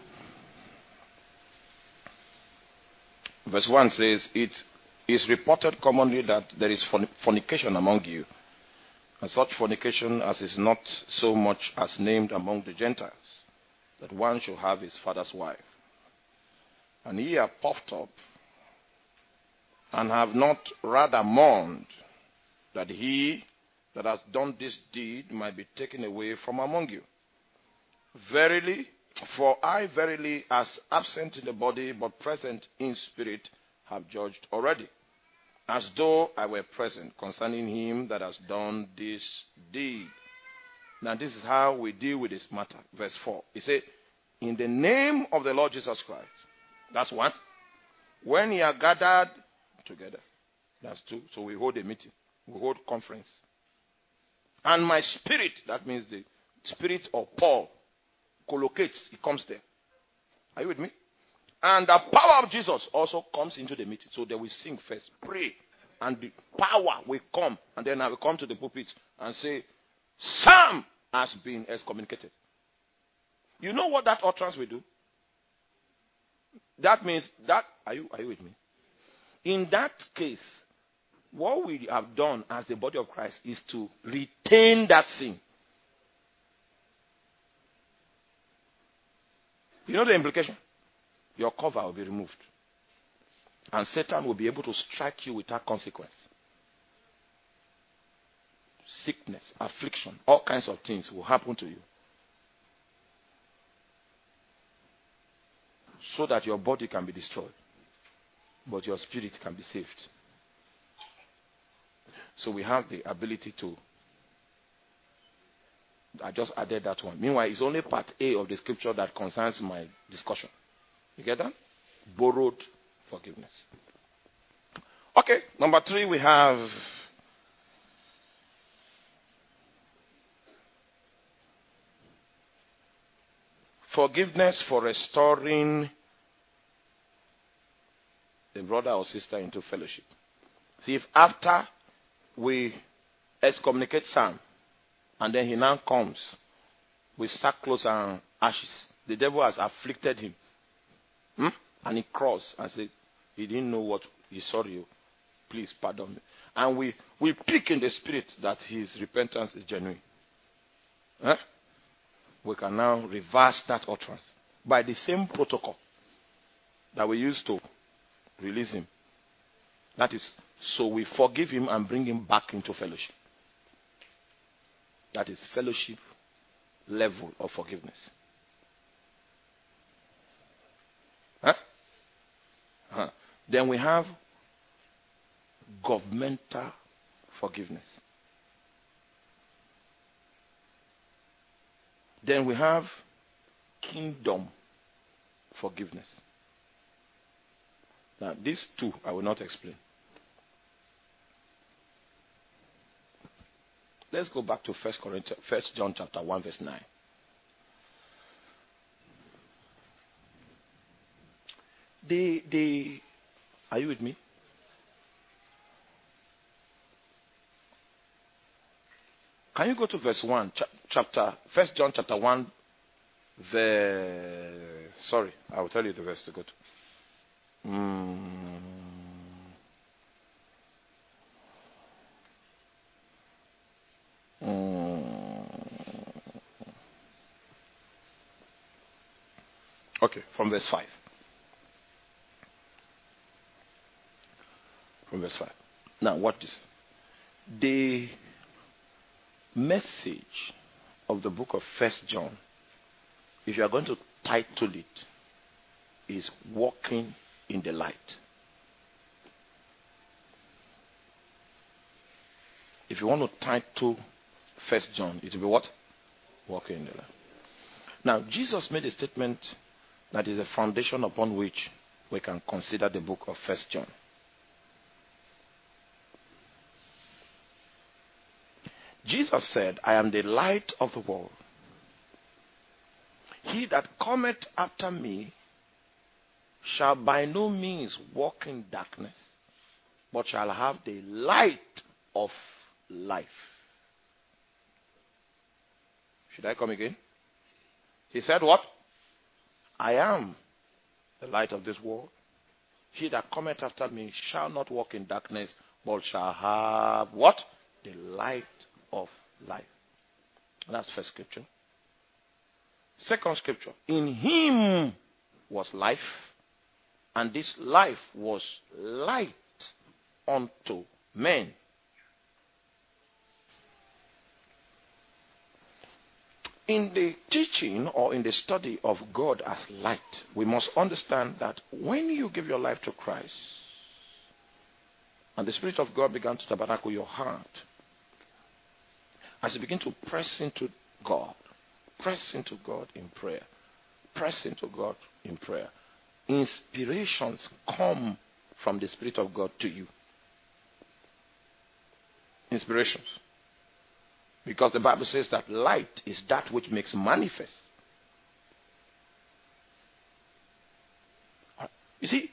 Verse 1 says, it is reported commonly that there is fornication among you, and such fornication as is not so much as named among the Gentiles, that one should have his father's wife. And ye are puffed up, and have not rather mourned, that he that has done this deed might be taken away from among you. Verily, for I verily, as absent in the body, but present in spirit, have judged already, as though I were present, concerning him that has done this deed. Now this is how we deal with this matter. Verse 4. He said, in the name of the Lord Jesus Christ. That's one. When ye are gathered together. That's two. So we hold a meeting. We hold conference. And my spirit, that means the spirit of Paul, collocates. He comes there. Are you with me? And the power of Jesus also comes into the meeting. So they will sing first, pray. And the power will come. And then I will come to the pulpit and say, Sam has been excommunicated. You know what that utterance will do? That means that, are you with me? In that case, what we have done as the body of Christ is to retain that sin. You know the implication? Your cover will be removed. And Satan will be able to strike you without consequence. Sickness, affliction, all kinds of things will happen to you. So that your body can be destroyed. But your spirit can be saved. So we have the ability to. I just added that one. Meanwhile, it's only part A of the scripture that concerns my discussion. You get that? Borrowed forgiveness. Okay, number 3 we have forgiveness for restoring the brother or sister into fellowship. See, if after we excommunicate Sam, and then he now comes with sackcloth and ashes, the devil has afflicted him. And he crossed and said, he didn't know what he saw you. Please pardon me. And we pick in the spirit that his repentance is genuine. We can now reverse that utterance by the same protocol that we used to release him. That is, so we forgive him and bring him back into fellowship. That is fellowship level of forgiveness. Then we have governmental forgiveness. Then we have kingdom forgiveness. Now, these two I will not explain. Let's go back to 1 John chapter 1 verse 9. Are you with me? Can you go to verse 1, 1 John chapter 1, sorry, I will tell you the verse to go to. Okay, from verse 5. From verse 5. Now, what is the message of the book of 1 John, if you are going to title it, is walking in the light. If you want to title 1 John, it will be what? Walking in the light. Now, Jesus made a statement that is a foundation upon which we can consider the book of 1 John. Jesus said, I am the light of the world. He that cometh after me shall by no means walk in darkness, but shall have the light of life. Should I come again? He said what? I am the light of this world. He that cometh after me shall not walk in darkness, but shall have what? The light of life. That's first scripture. Second scripture. In him was life, and this life was light unto men. In the teaching or in the study of God as light, we must understand that when you give your life to Christ, and the Spirit of God began to tabernacle your heart, as you begin to press into God in prayer, inspirations come from the Spirit of God to you. Inspirations. Because the Bible says that light is that which makes manifest. You see,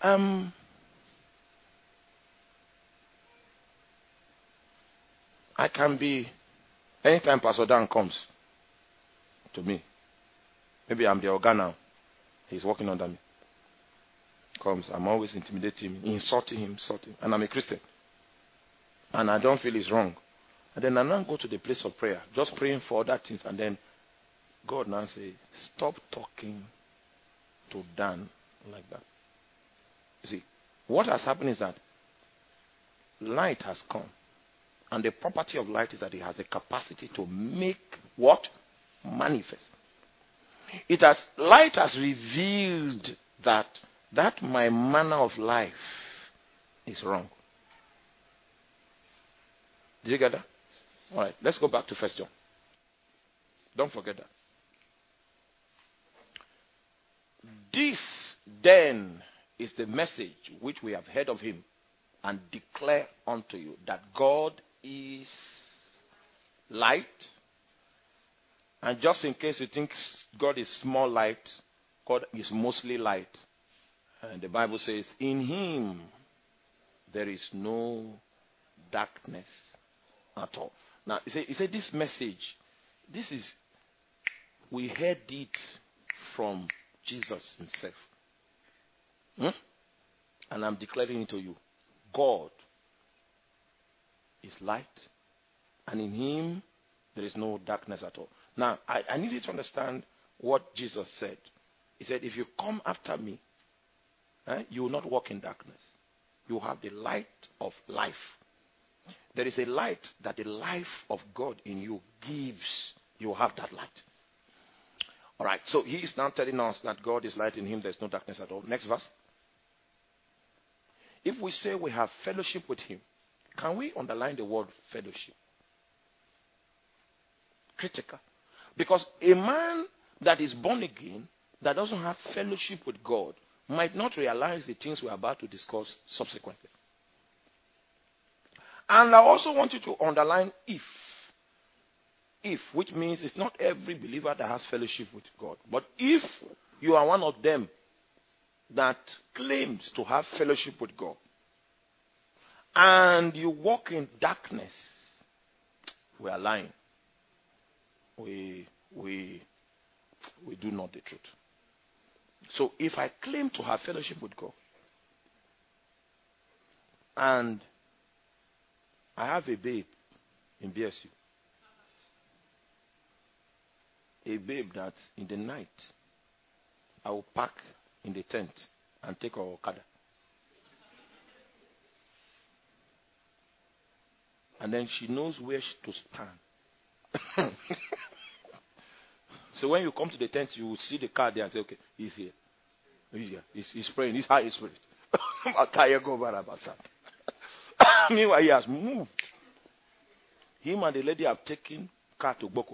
I can be, anytime Pastor Dan comes to me, maybe I'm the organ now, he's working under me. Comes, I'm always intimidating him, insulting him, and I'm a Christian. And I don't feel it's wrong. And then I now go to the place of prayer, just praying for other things, and then God now say, stop talking to Dan like that. You see, what has happened is that light has come. And the property of light is that it has a capacity to make what? Manifest. Light has revealed that my manner of life is wrong. Did you get that? All right, let's go back to 1 John. Don't forget that. This then is the message which we have heard of him and declare unto you, that God is light. And just in case you think God is small light, God is mostly light. And the Bible says, in him there is no darkness at all. Now, he said this message, we heard it from Jesus himself. And I'm declaring it to you. God is light, and in him there is no darkness at all. Now, I need you to understand what Jesus said. He said, if you come after me, you will not walk in darkness. You will have the light of life. There is a light that the life of God in you gives. You will have that light. All right, so he is now telling us that God is light, in him there is no darkness at all. Next verse. If we say we have fellowship with him, can we underline the word fellowship? Critical. Because a man that is born again, that doesn't have fellowship with God, might not realize the things we're about to discuss subsequently. And I also want you to underline if. If, which means it's not every believer that has fellowship with God. But if you are one of them that claims to have fellowship with God, and you walk in darkness, we are lying. We do not the truth. So if I claim to have fellowship with God, and I have a babe in BSU, a babe that in the night I will park in the tent and take her Okada. And then she knows where to stand. So when you come to the tent, you will see the car there and say, okay, he's here. He's here. He's praying. He's high spirit. Meanwhile, he has moved. Him and the lady have taken car to Boko.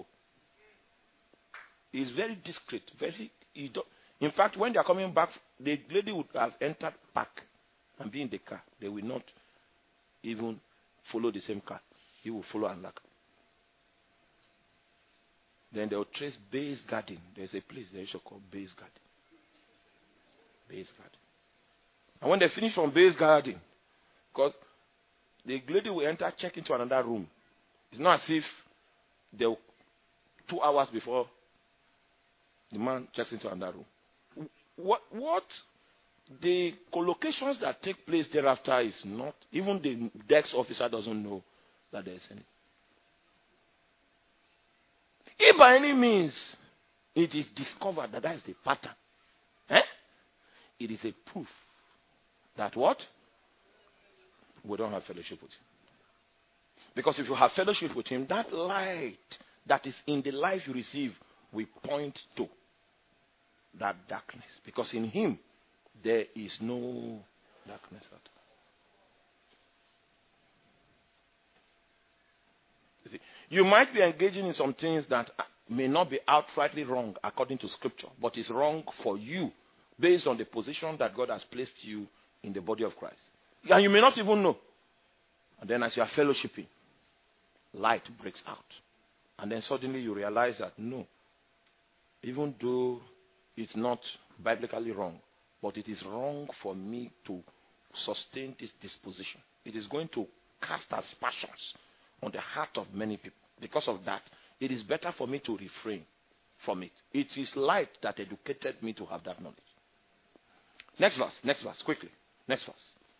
He's very discreet. In fact, when they are coming back, the lady would have entered park and be in the car. They will not even follow the same car. He will follow another car. Then they will trace Bay's Garden. There's a place they should call Bay's Garden. Bay's Garden. And when they finish from Bay's Garden, because the lady will enter, check into another room. It's not as if they will, 2 hours before the man checks into another room. What the collocations that take place thereafter is not, even the desk officer doesn't know that there is any. If by any means it is discovered that is the pattern, it is a proof that what? We don't have fellowship with him. Because if you have fellowship with him, that light that is in the life you receive will point to that darkness. Because in him, there is no darkness at all. You see, you might be engaging in some things that may not be outrightly wrong according to Scripture, but is wrong for you based on the position that God has placed you in the body of Christ. And you may not even know. And then as you are fellowshipping, light breaks out. And then suddenly you realize that no, even though it's not biblically wrong, but it is wrong for me to sustain this disposition. It is going to cast aspersions on the heart of many people. Because of that, it is better for me to refrain from it. It is light that educated me to have that knowledge. Next verse, quickly. Next verse.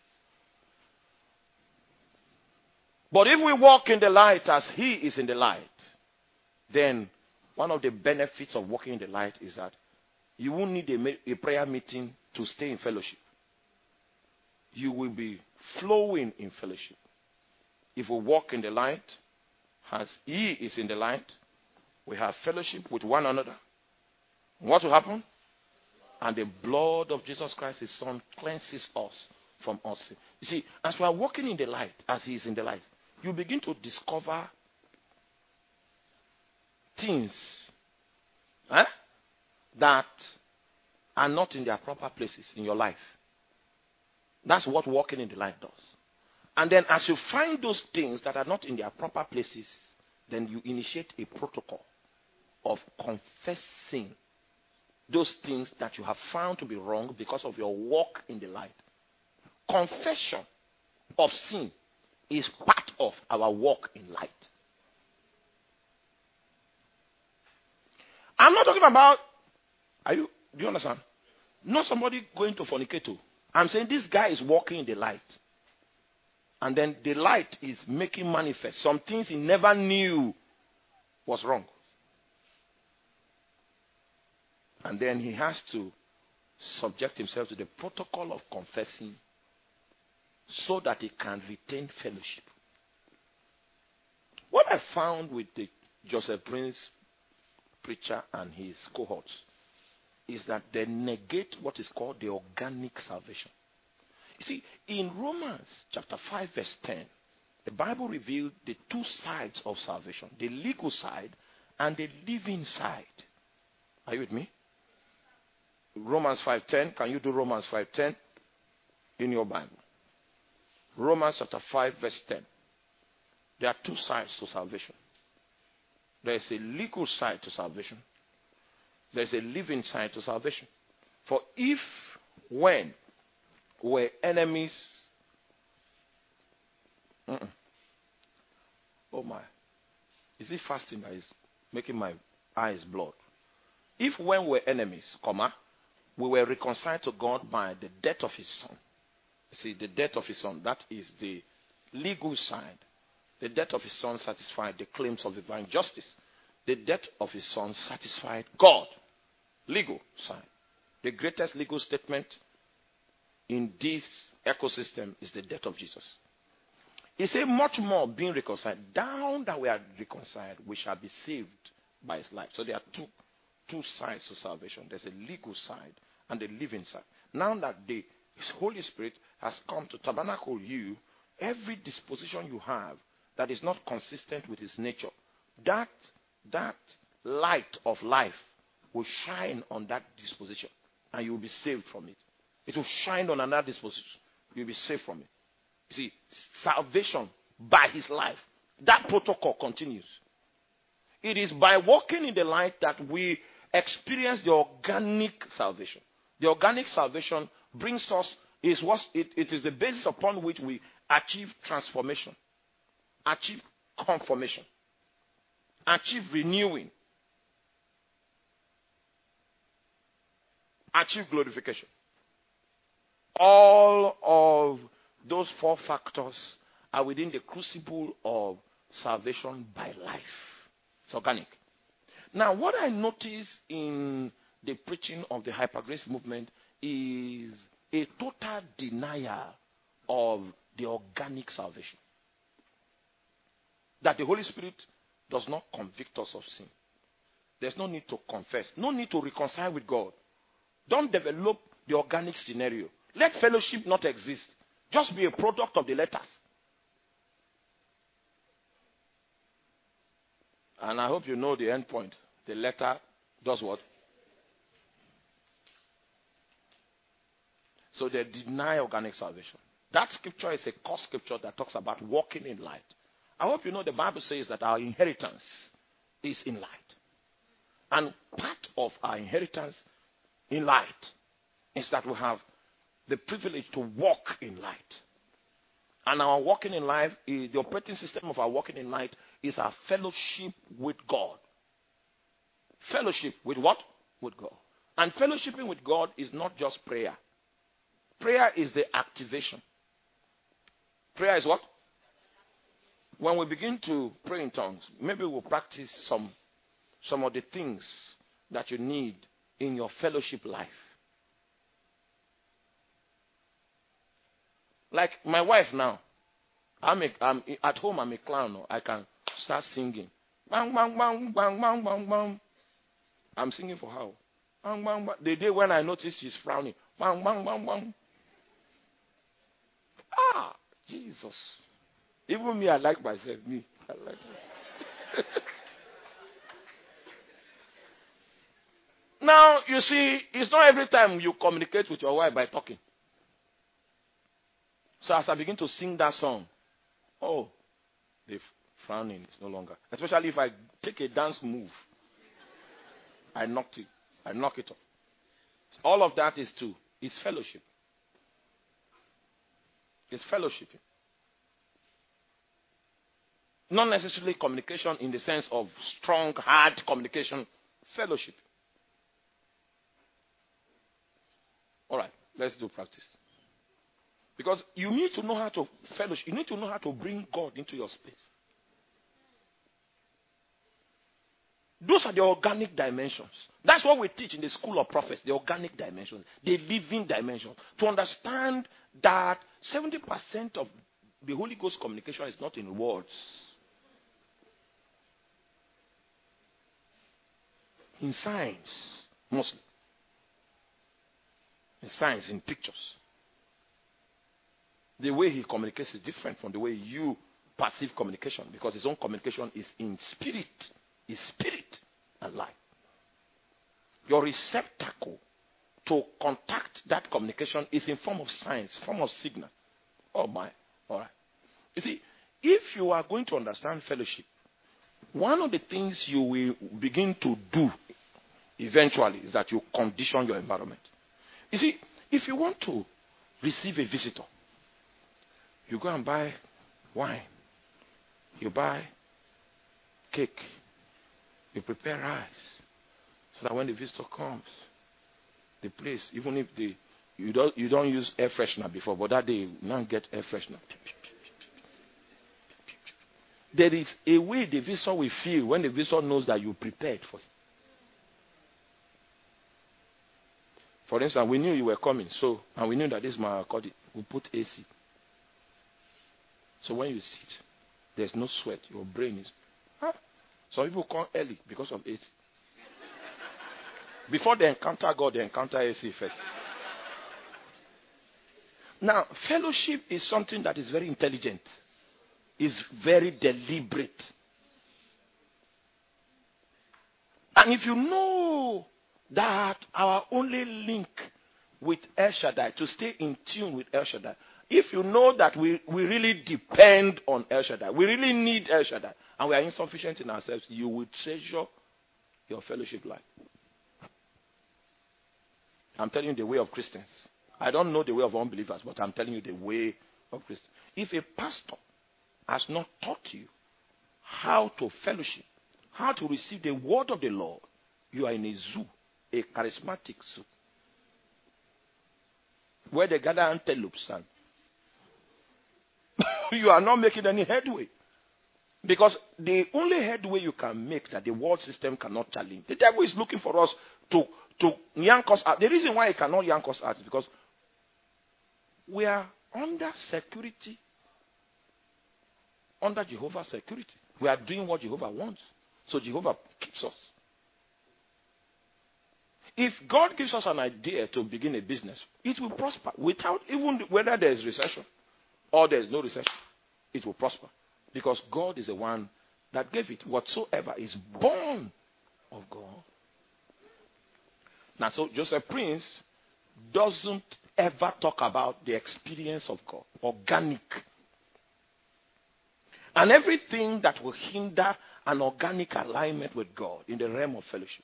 But if we walk in the light as he is in the light, then one of the benefits of walking in the light is that you won't need a prayer meeting to stay in fellowship. You will be flowing in fellowship. If we walk in the light as he is in the light, we have fellowship with one another. What will happen? And the blood of Jesus Christ, his son, cleanses us from all sin. You see, as we are walking in the light, as he is in the light, you begin to discover things that are not in their proper places in your life. That's what walking in the light does. And then as you find those things that are not in their proper places, then you initiate a protocol of confessing those things that you have found to be wrong because of your walk in the light. Confession of sin is part of our walk in light. I'm not talking about, do you understand? Not somebody going to fornicate. I'm saying this guy is walking in the light. And then the light is making manifest some things he never knew was wrong. And then he has to subject himself to the protocol of confessing so that he can retain fellowship. What I found with the Joseph Prince preacher and his cohorts is that they negate what is called the organic salvation. You see, in Romans chapter 5 verse 10, the Bible revealed the two sides of salvation, the legal side and the living side. Are you with me? Romans 5:10. Can you do Romans 5:10 in your Bible? Romans chapter 5 verse 10. There are two sides to salvation. There is a legal side to salvation. There is a living side to salvation. For if when we're enemies, oh my, is it fasting that is making my eyes blood? If when we're enemies, we were reconciled to God by the death of his son. See, the death of his son, that is the legal side. The death of his son satisfied the claims of divine justice. The death of his son satisfied God. Legal side. The greatest legal statement in this ecosystem is the death of Jesus. He said, much more being reconciled. Down that we are reconciled, we shall be saved by his life. So there are two sides to salvation. There's a legal side and a living side. Now that the Holy Spirit has come to tabernacle you, every disposition you have that is not consistent with his nature, that light of life will shine on that disposition and you will be saved from it. It will shine on another disposition. You will be saved from it. You see, salvation by his life. That protocol continues. It is by walking in the light that we experience the organic salvation. The organic salvation brings us, it is the basis upon which we achieve transformation, achieve conformation, achieve renewing, achieve glorification. All of those four factors are within the crucible of salvation by life. It's organic. Now, what I notice in the preaching of the hypergrace movement is a total denial of the organic salvation. That the Holy Spirit does not convict us of sin. There's no need to confess. No need to reconcile with God. Don't develop the organic scenario. Let fellowship not exist. Just be a product of the letters. And I hope you know the end point. The letter does what? So they deny organic salvation. That scripture is a core scripture that talks about walking in light. I hope you know the Bible says that our inheritance is in light. And part of our inheritance in light is that we have the privilege to walk in light. And our walking in life, the operating system of our walking in light is our fellowship with God. Fellowship with what? With God. And fellowshipping with God is not just prayer. Prayer is the activation. Prayer is what? When we begin to pray in tongues, maybe we'll practice some of the things that you need in your fellowship life. Like my wife now, I'm at home, I'm a clown. I can start singing. Bang, bang, bang, bang, bang, bang, bang. I'm singing for her. Bang, bang, bang. The day when I notice she's frowning. Bang, bang, bang, bang. Ah, Jesus. Even me, I like myself. Me, I like myself. Now, you see, it's not every time you communicate with your wife by talking. So as I begin to sing that song, oh, the frowning is no longer. Especially if I take a dance move, I knock it off. All of that is it's fellowship. It's fellowshipping. Not necessarily communication in the sense of strong, hard communication. Fellowship. All right, let's do practice. Because you need to know how to fellowship. You need to know how to bring God into your space. Those are the organic dimensions. That's what we teach in the school of prophets, the organic dimensions, the living dimensions. To understand that 70% of the Holy Ghost communication is not in words. In signs, mostly. In signs, in pictures. The way he communicates is different from the way you perceive communication, because his own communication is in spirit. Is spirit and life. Your receptacle to contact that communication is in form of signs, form of signal. Oh my. All right. You see, if you are going to understand fellowship, one of the things you will begin to do eventually is that you condition your environment. You see, if you want to receive a visitor, you go and buy wine. You buy cake. You prepare rice. So that when the visitor comes, the place, even if you don't use air freshener before, but that day you now get air freshener. There is a way the visitor will feel when the visitor knows that you prepared for him. For instance, we knew you were coming, and we knew that this is my accordion. We put AC. So when you sit, there's no sweat. Your brain is. Some people come early because of AC. Before they encounter God, they encounter AC first. Now, fellowship is something that is very intelligent. Is very deliberate. And if you know that our only link with El Shaddai, to stay in tune with El Shaddai, if you know that we really depend on El Shaddai, we really need El Shaddai, and we are insufficient in ourselves, you will treasure your fellowship life. I'm telling you the way of Christians. I don't know the way of unbelievers, but I'm telling you the way of Christians. If a pastor has not taught you how to fellowship, how to receive the word of the Lord, you are in a zoo, a charismatic zoo, where they gather antelopes and you are not making any headway. Because the only headway you can make that the world system cannot challenge. The devil is looking for us to yank us out. The reason why he cannot yank us out is because we are under security, under Jehovah's security. We are doing what Jehovah wants. So Jehovah keeps us. If God gives us an idea to begin a business, it will prosper without even whether there is recession or there is no recession. It will prosper. Because God is the one that gave it. Whatsoever is born of God. Now, so Joseph Prince doesn't ever talk about the experience of God. Organic. And everything that will hinder an organic alignment with God in the realm of fellowship.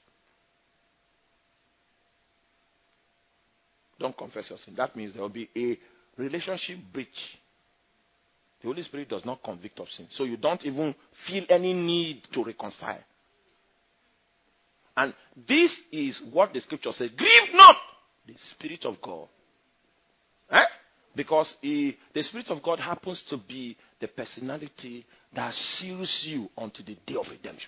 Don't confess your sin. That means there will be a relationship breach. The Holy Spirit does not convict of sin. So you don't even feel any need to reconcile. And this is what the scripture says. Grieve not the Spirit of God. Because the Spirit of God happens to be the personality that seals you until the day of redemption.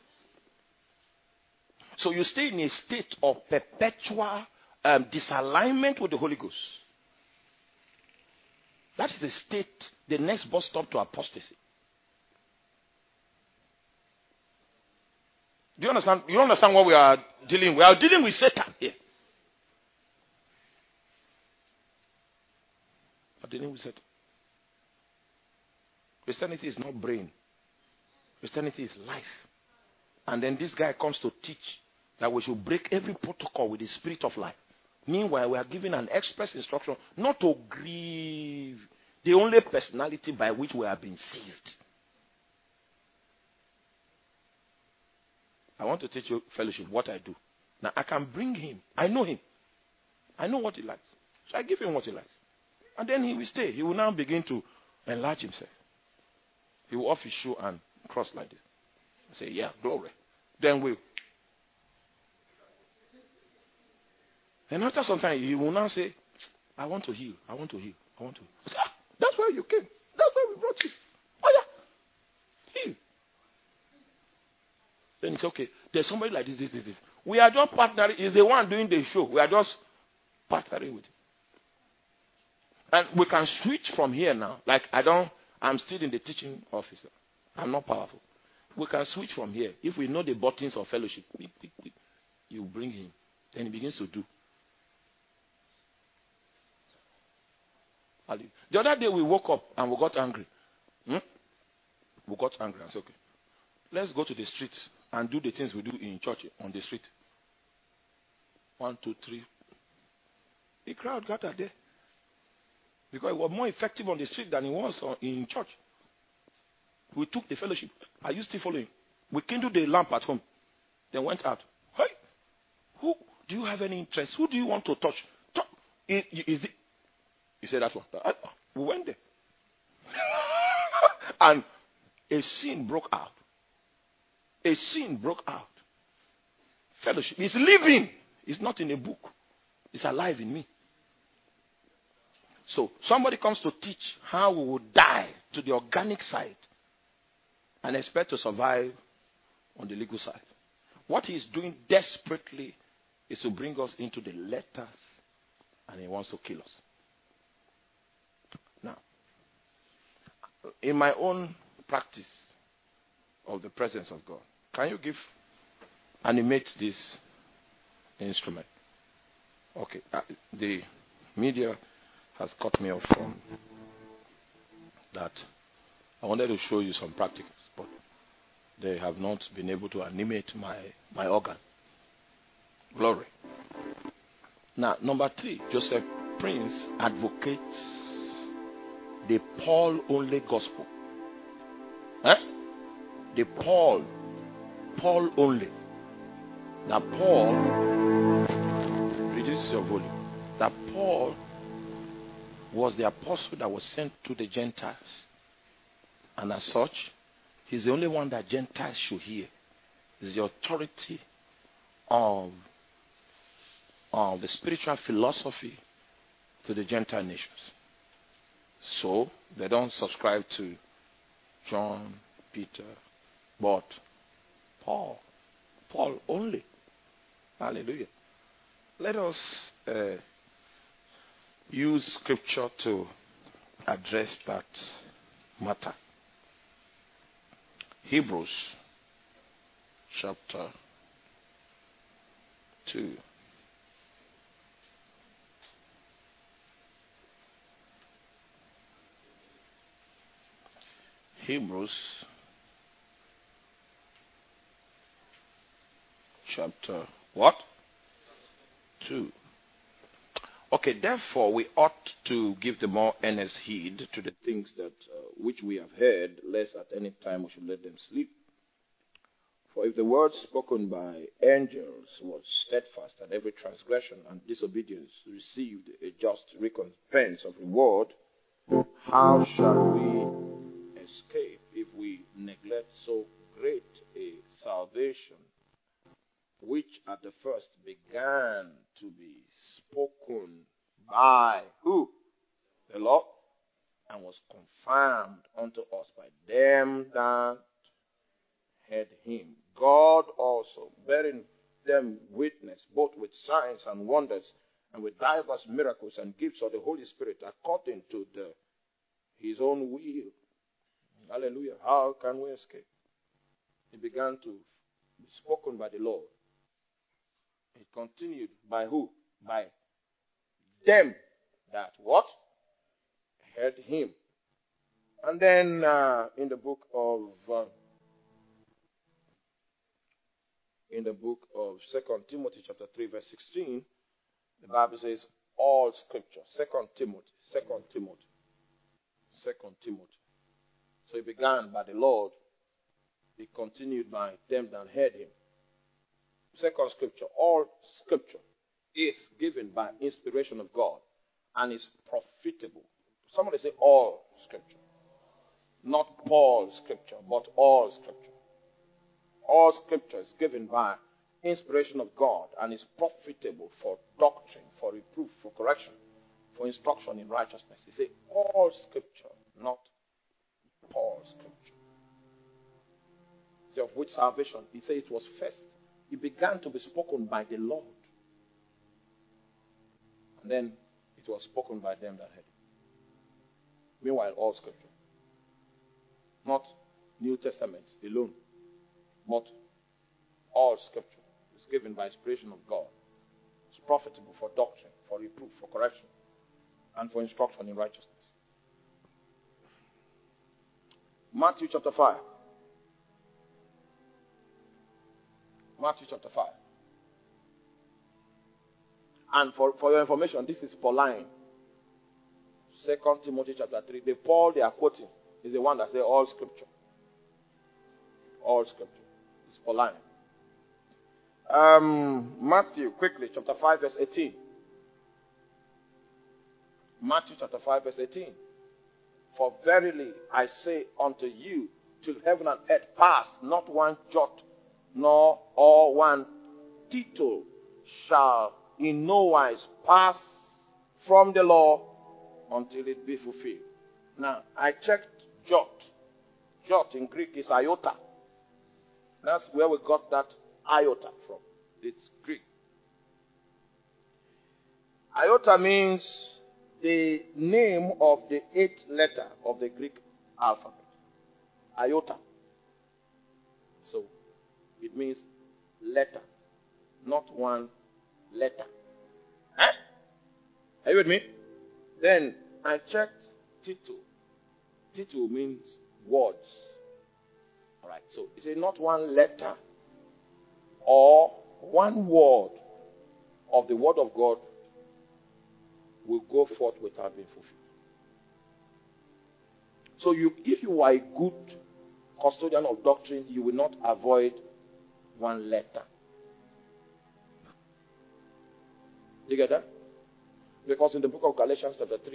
So you stay in a state of perpetual disalignment with the Holy Ghost. That is the state, the next bus stop to apostasy. Do you understand? You understand what we are dealing with? We are dealing with Satan here. We are dealing with Satan. Christianity is not brain. Christianity is life. And then this guy comes to teach that we should break every protocol with the spirit of life. Meanwhile, we are given an express instruction not to grieve the only personality by which we have been saved. I want to teach you, fellowship, what I do. Now, I can bring him. I know him. I know what he likes. So I give him what he likes. And then he will stay. He will now begin to enlarge himself. He will off his shoe and cross like this. I say, yeah, glory. Then we'll. And after some time, he will now say, I want to heal. I want to heal. I want to heal. I say, that's why you came. That's why we brought you. Oh, yeah. Heal. Then it's okay. There's somebody like this. We are just partnering. He's the one doing the show. We are just partnering with him. And we can switch from here now. Like, I'm still in the teaching office. I'm not powerful. We can switch from here. If we know the buttons of fellowship, you bring him. Then he begins to do. The other day we woke up and we got angry. We got angry. I said, okay, let's go to the streets and do the things we do in church on the street. 1, 2, 3. The crowd gathered there. Because it was more effective on the street than it was in church. We took the fellowship. Are you still following? We kindled the lamp at home. Then went out. Hey, who do you have any interest? Who do you want to touch? He said that one. We went there. And a scene broke out. A scene broke out. Fellowship is living. It's not in a book. It's alive in me. So somebody comes to teach how we will die to the organic side and expect to survive on the legal side. What he's doing desperately is to bring us into the letters, and he wants to kill us. Now, in my own practice of the presence of God, can you animate this instrument? Okay, the media has cut me off from that. I wanted to show you some practicals, but they have not been able to animate my organ. Glory. Now, number 3, Joseph Prince advocates the Paul-only gospel. The Paul only. Now, Paul, reduce your volume. That Paul was the apostle that was sent to the Gentiles. And as such, he's the only one that Gentiles should hear. It's the authority of the spiritual philosophy to the Gentile nations. So, they don't subscribe to John, Peter, but Paul. Paul only. Hallelujah. Let us use scripture to address that matter. Hebrews chapter 2. Hebrews chapter what? 2. Okay, therefore we ought to give the more earnest heed to the things that which we have heard, lest at any time we should let them sleep. For if the word spoken by angels was steadfast, and every transgression and disobedience received a just recompense of reward, how shall we escape if we neglect so great a salvation, which at the first began to be spoken by who? The Lord, and was confirmed unto us by them that heard him. God also, bearing them witness, both with signs and wonders, and with divers miracles and gifts of the Holy Spirit, according to his own will. Hallelujah. How can we escape? It began to be spoken by the Lord. It continued by who? By them that what? Heard him. And then in the book of 2 Timothy chapter 3 verse 16, the Bible says all scripture. 2 Timothy. So it began by the Lord. It continued by them that heard him. Second scripture, all scripture is given by inspiration of God and is profitable. Somebody say all scripture. Not Paul's scripture, but all scripture. All scripture is given by inspiration of God and is profitable for doctrine, for reproof, for correction, for instruction in righteousness. He said all scripture, not Paul's scripture. So of which salvation? He said it was first. It began to be spoken by the Lord. And then it was spoken by them that heard it. Meanwhile, all scripture. Not New Testament alone. But all scripture is given by inspiration of God. It's profitable for doctrine, for reproof, for correction, and for instruction in righteousness. Matthew chapter 5. Matthew chapter 5. And for your information, this is Pauline. 2 Timothy chapter 3. The Paul they are quoting is the one that says all scripture. All scripture. It's Pauline. Matthew, quickly, chapter 5, verse 18. Matthew chapter 5, verse 18. For verily I say unto you, till heaven and earth pass, not one jot, nor or one tittle shall in no wise pass from the law until it be fulfilled. Now, I checked jot. Jot in Greek is iota. That's where we got that iota from. It's Greek. Iota means the name of the 8th letter of the Greek alphabet. Iota. So, it means letter, not one letter. Huh? Are you with me? Then I checked tittle. Tittle means words. Alright, so it's not one letter or one word of the word of God will go forth without being fulfilled. So if you are a good custodian of doctrine, you will not avoid one letter. You get that? Because in the book of Galatians chapter 3,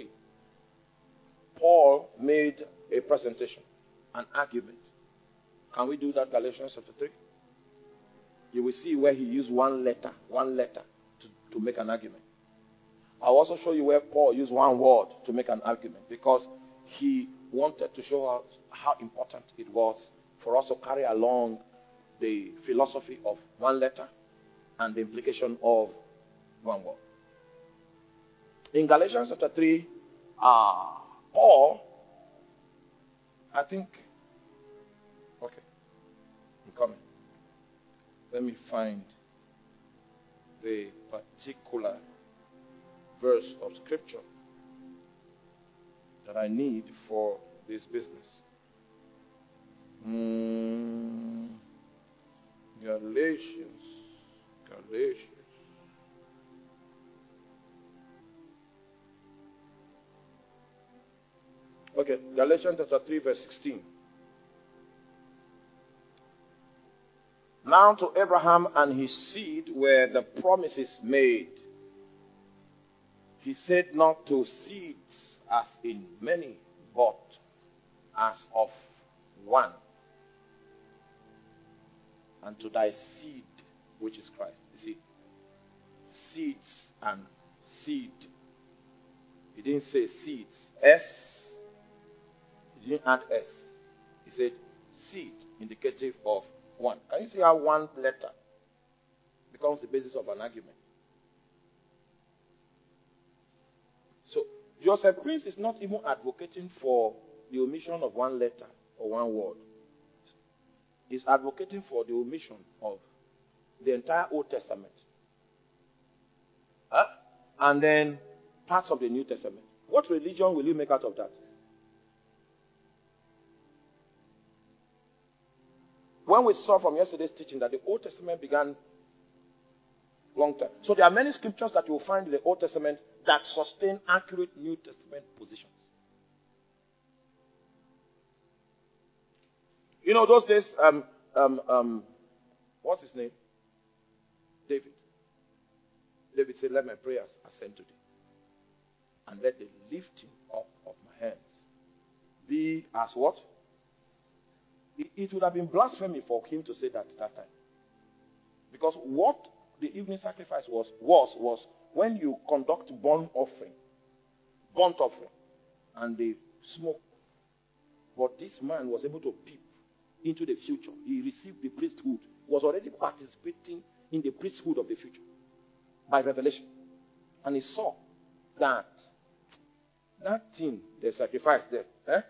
Paul made a presentation, an argument. Can we do that, Galatians chapter 3? You will see where he used one letter to make an argument. I'll also show you where Paul used one word to make an argument, because he wanted to show us how important it was for us to carry along the philosophy of one letter and the implication of one word. In Galatians chapter 3, Paul, I think, okay, I'm coming. Let me find the particular verse of scripture that I need for this business. Galatians. Okay, Galatians chapter 3, verse 16. Now to Abraham and his seed were the promises made. He said not to seeds as in many, but as of one. And to thy seed, which is Christ. You see, seeds and seed. He didn't say seeds. S. He didn't add S. He said seed, indicative of one. Can you see how one letter becomes the basis of an argument? So, Joseph Prince is not even advocating for the omission of one letter or one word. He's advocating for the omission of the entire Old Testament. And then parts of the New Testament. What religion will you make out of that? When we saw from yesterday's teaching that the Old Testament began long time. So there are many scriptures that you will find in the Old Testament that sustain accurate New Testament positions. You know, those days, what's his name? David. David said, let my prayers ascend to thee. And let the lifting up of my hands be as what? It would have been blasphemy for him to say that at that time. Because what the evening sacrifice was when you conduct burnt offering, and the smoke. But this man was able to peep into the future. He received the priesthood, was already participating in the priesthood of the future by revelation. And he saw that thing, the sacrifice there,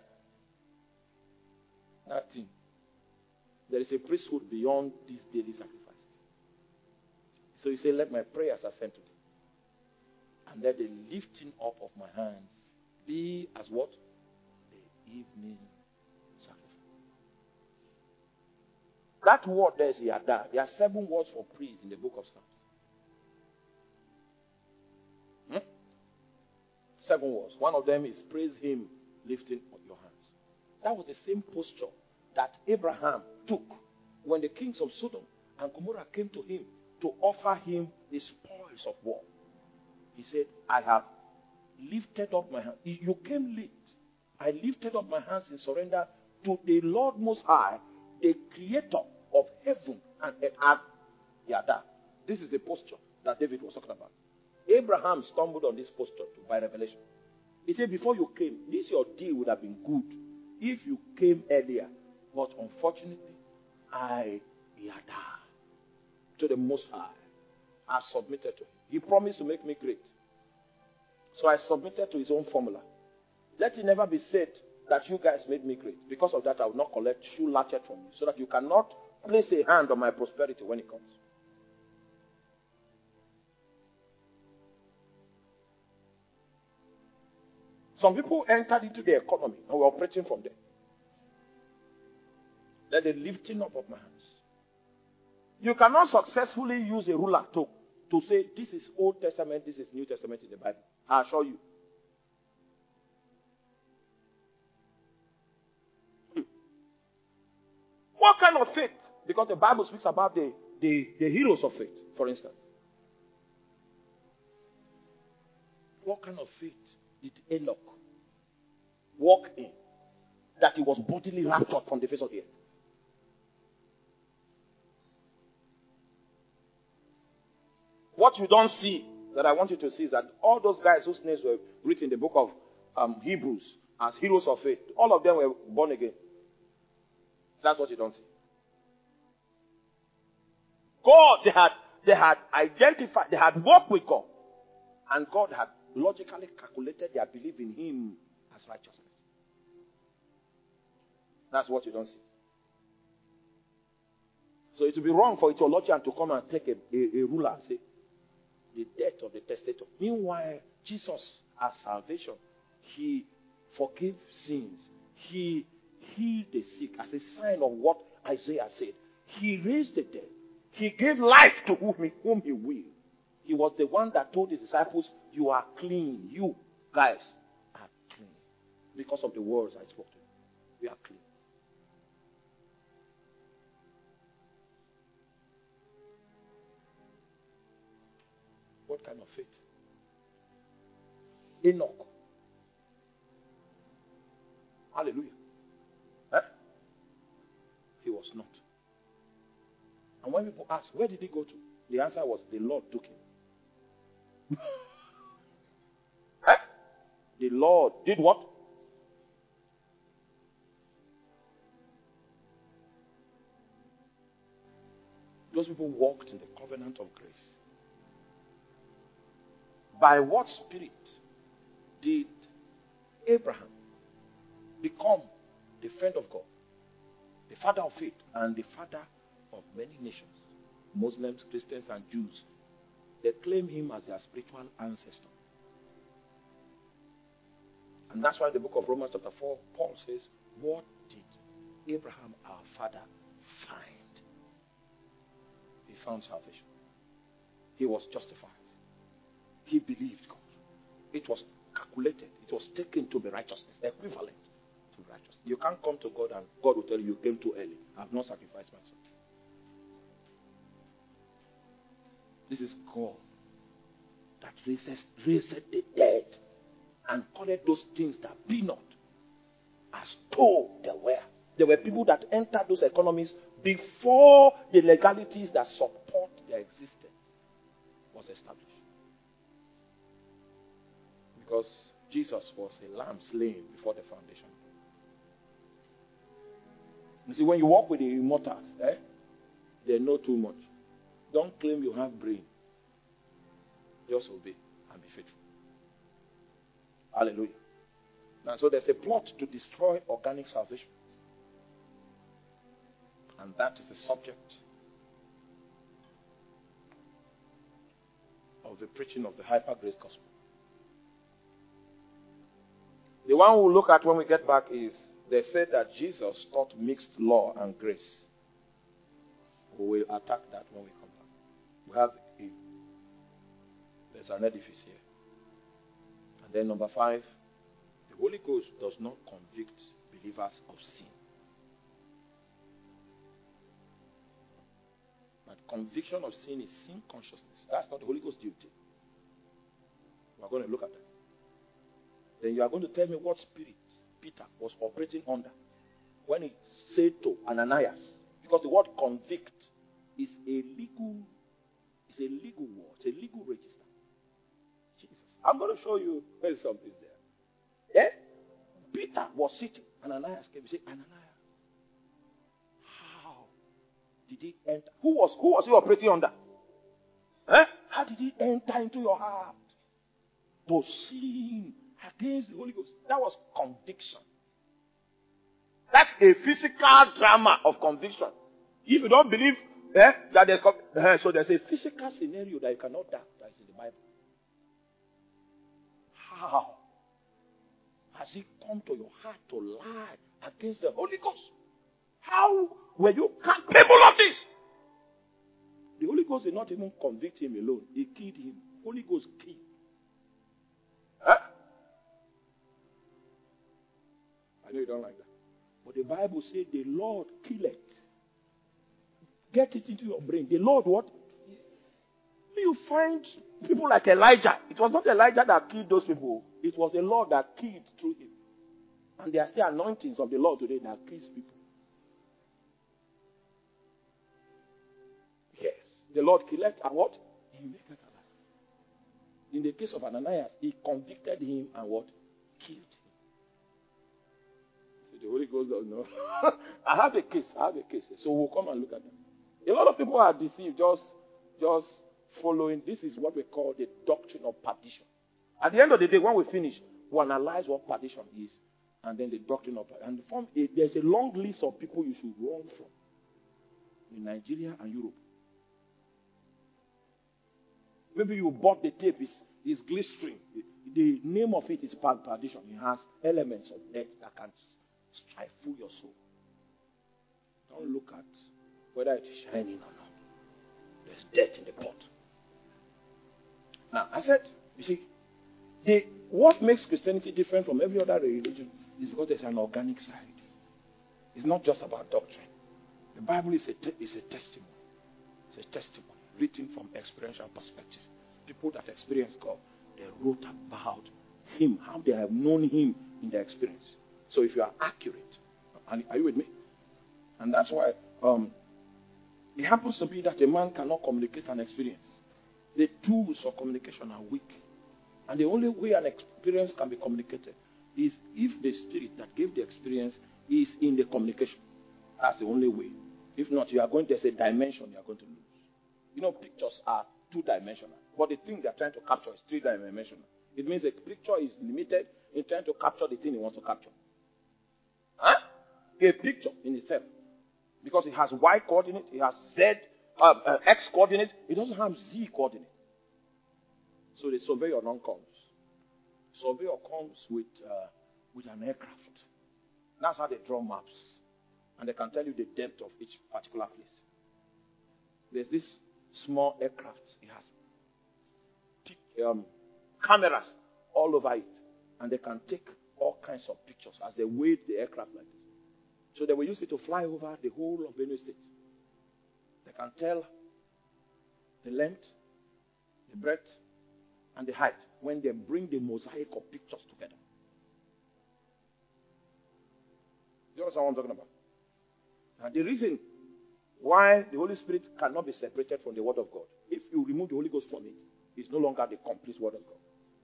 that thing, there is a priesthood beyond these daily sacrifices. So he said, let my prayers ascend to thee. And let the lifting up of my hands be as what? The evening sacrifice. That word there is Yada. There are 7 words for praise in the book of Psalms. 7 words. One of them is praise him, lifting up your hands. That was the same posture that Abraham took when the kings of Sodom and Gomorrah came to him to offer him the spoils of war. He said, I have lifted up my hands. You came late. I lifted up my hands in surrender to the Lord Most High, the creator of heaven and earth. Yada. This is the posture that David was talking about. Abraham stumbled on this posture by revelation. He said, before you came, this your deal would have been good if you came earlier. But unfortunately, I, Yada, to the Most High, have submitted to him. He promised to make me great. So I submitted to his own formula. Let it never be said that you guys made me great. Because of that, I will not collect shoe latchet from you, so that you cannot place a hand on my prosperity when it comes. Some people entered into the economy and were operating from there. Let the lifting up of my hands. You cannot successfully use a ruler to say this is Old Testament, this is New Testament in the Bible. I assure you. What kind of faith? Because the Bible speaks about the heroes of faith, for instance. What kind of faith did Enoch walk in that he was bodily raptured from the face of the earth? What you don't see, that I want you to see, is that all those guys whose names were written in the book of Hebrews as heroes of faith, all of them were born again. That's what you don't see. God, they had identified, they had walked with God. And God had logically calculated their belief in him as righteousness. That's what you don't see. So it would be wrong for a theologian to come and take a ruler and say, the death of the testator. Meanwhile, Jesus, as salvation, he forgave sins. He healed the sick as a sign of what Isaiah said. He raised the dead. He gave life to whom he will. He was the one that told his disciples, you are clean. You guys are clean. because of the words I spoke to you. We are clean. What kind of faith? Enoch. Hallelujah. He was not. And when people ask, where did he go to? The answer was, the Lord took him. The Lord did what? Those people walked in the covenant of grace. By what spirit did Abraham become the friend of God, the father of faith, and the father of many nations? Muslims, Christians, and Jews. They claim him as their spiritual ancestor. And that's why the book of Romans chapter 4, Paul says, what did Abraham, our father, find? He found salvation. He was justified. He believed God. It was calculated. It was taken to be righteousness, equivalent to righteousness. You can't come to God and God will tell you, you came too early. I have not sacrificed myself. This is God that raised the dead and called those things that be not as though they were. There were people that entered those economies before the legalities that support their existence was established. Because Jesus was a lamb slain before the foundation. You see, when you walk with the immortals, they know too much. Don't claim you have brain. Just obey and be faithful. Hallelujah. And so there's a plot to destroy organic salvation. And that is the subject of the preaching of the hyper grace gospel. The one we'll look at when we get back is, they said that Jesus taught mixed law and grace. We will attack that when we come back. We have there's an edifice here. And then number 5, the Holy Ghost does not convict believers of sin. But conviction of sin is sin consciousness. That's not the Holy Ghost's duty. We're going to look at that. Then you are going to tell me what spirit Peter was operating under when he said to Ananias, because the word convict is a legal word, it's a legal register. Jesus. I'm going to show you where something there. Yeah? Peter was sitting, Ananias came and said, Ananias, how did he enter? Who was he operating under? How did he enter into your heart to sin against the Holy Ghost? That was conviction. That's a physical drama of conviction. If you don't believe that there's so there's a physical scenario that you cannot doubt that's in the Bible. How has he come to your heart to lie against the Holy Ghost? How were you capable of this? The Holy Ghost did not even convict him alone. He killed him. Holy Ghost killed. I know you don't like that. But the Bible says the Lord killeth. Get it into your brain. The Lord what? You find people like Elijah. It was not Elijah that killed those people. It was the Lord that killed through him. And there are still anointings of the Lord today that kills people. Yes. The Lord killeth and what? He maketh alive. In the case of Ananias, he convicted him and what? Killed him. So the Holy Ghost doesn't know. I have a case. So we'll come and look at that. A lot of people are deceived just following. This is what we call the doctrine of perdition. At the end of the day, when we finish, we analyze what perdition is, and then the doctrine of perdition. And there's a long list of people you should run from in Nigeria and Europe. Maybe you bought the tape, it's glistering. The name of it is perdition. It has elements of death that can stifle your soul. Don't look at whether it is shining or not. There's death in the pot. Now, I said, you see, what makes Christianity different from every other religion It's because there's an organic side. It's not just about doctrine. The Bible is a testimony. It's a testimony written from experiential perspective. People that experience God, they wrote about Him, how they have known Him in their experience. So if you are accurate, and are you with me? And that's why it happens to be that a man cannot communicate an experience. The tools for communication are weak. And the only way an experience can be communicated is if the spirit that gave the experience is in the communication. That's the only way. If not, there's a dimension you are going to lose. You know, pictures are two-dimensional. But the thing they're trying to capture is three-dimensional. It means a picture is limited in trying to capture the thing it wants to capture. A picture in itself. Because it has Y coordinate, it has Z, X coordinate, it doesn't have Z coordinate. So the surveyor now comes. Surveyor comes with an aircraft. That's how they draw maps. And they can tell you the depth of each particular place. There's this small aircraft. It has cameras all over it. And they can take all kinds of pictures as they wave the aircraft like this. So they will use it to fly over the whole of Benue State. They can tell the length, the breadth, and the height when they bring the mosaic of pictures together. Do you understand what I'm talking about? And the reason why the Holy Spirit cannot be separated from the Word of God, if you remove the Holy Ghost from it, it's no longer the complete Word of God.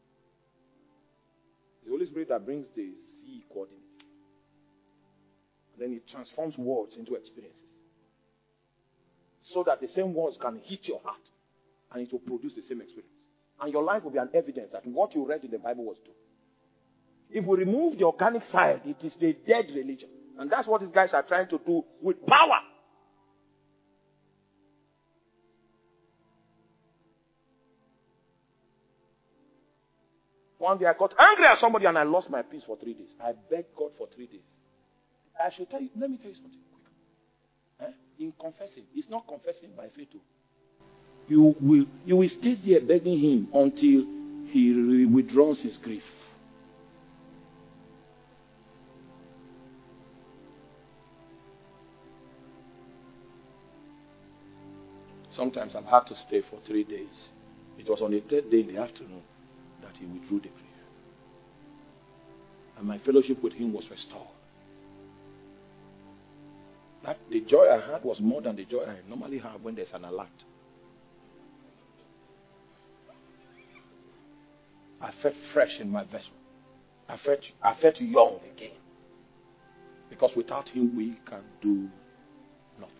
The Holy Spirit that brings the Z coordinate. And then it transforms words into experiences. So that the same words can hit your heart and it will produce the same experience. And your life will be an evidence that what you read in the Bible was true. If we remove the organic side, it is the dead religion. And that's what these guys are trying to do with power. One day I got angry at somebody and I lost my peace for 3 days. I begged God for 3 days. I should tell you, let me tell you something quick. In confessing, it's not confessing by faith. You will stay there begging Him until He withdraws His grief. Sometimes I've had to stay for 3 days. It was on the third day in the afternoon that He withdrew the grief. And my fellowship with Him was restored. That the joy I had was more than the joy I normally have when there's an alert. I felt fresh in my vessel. I felt young again. Because without Him we can do nothing.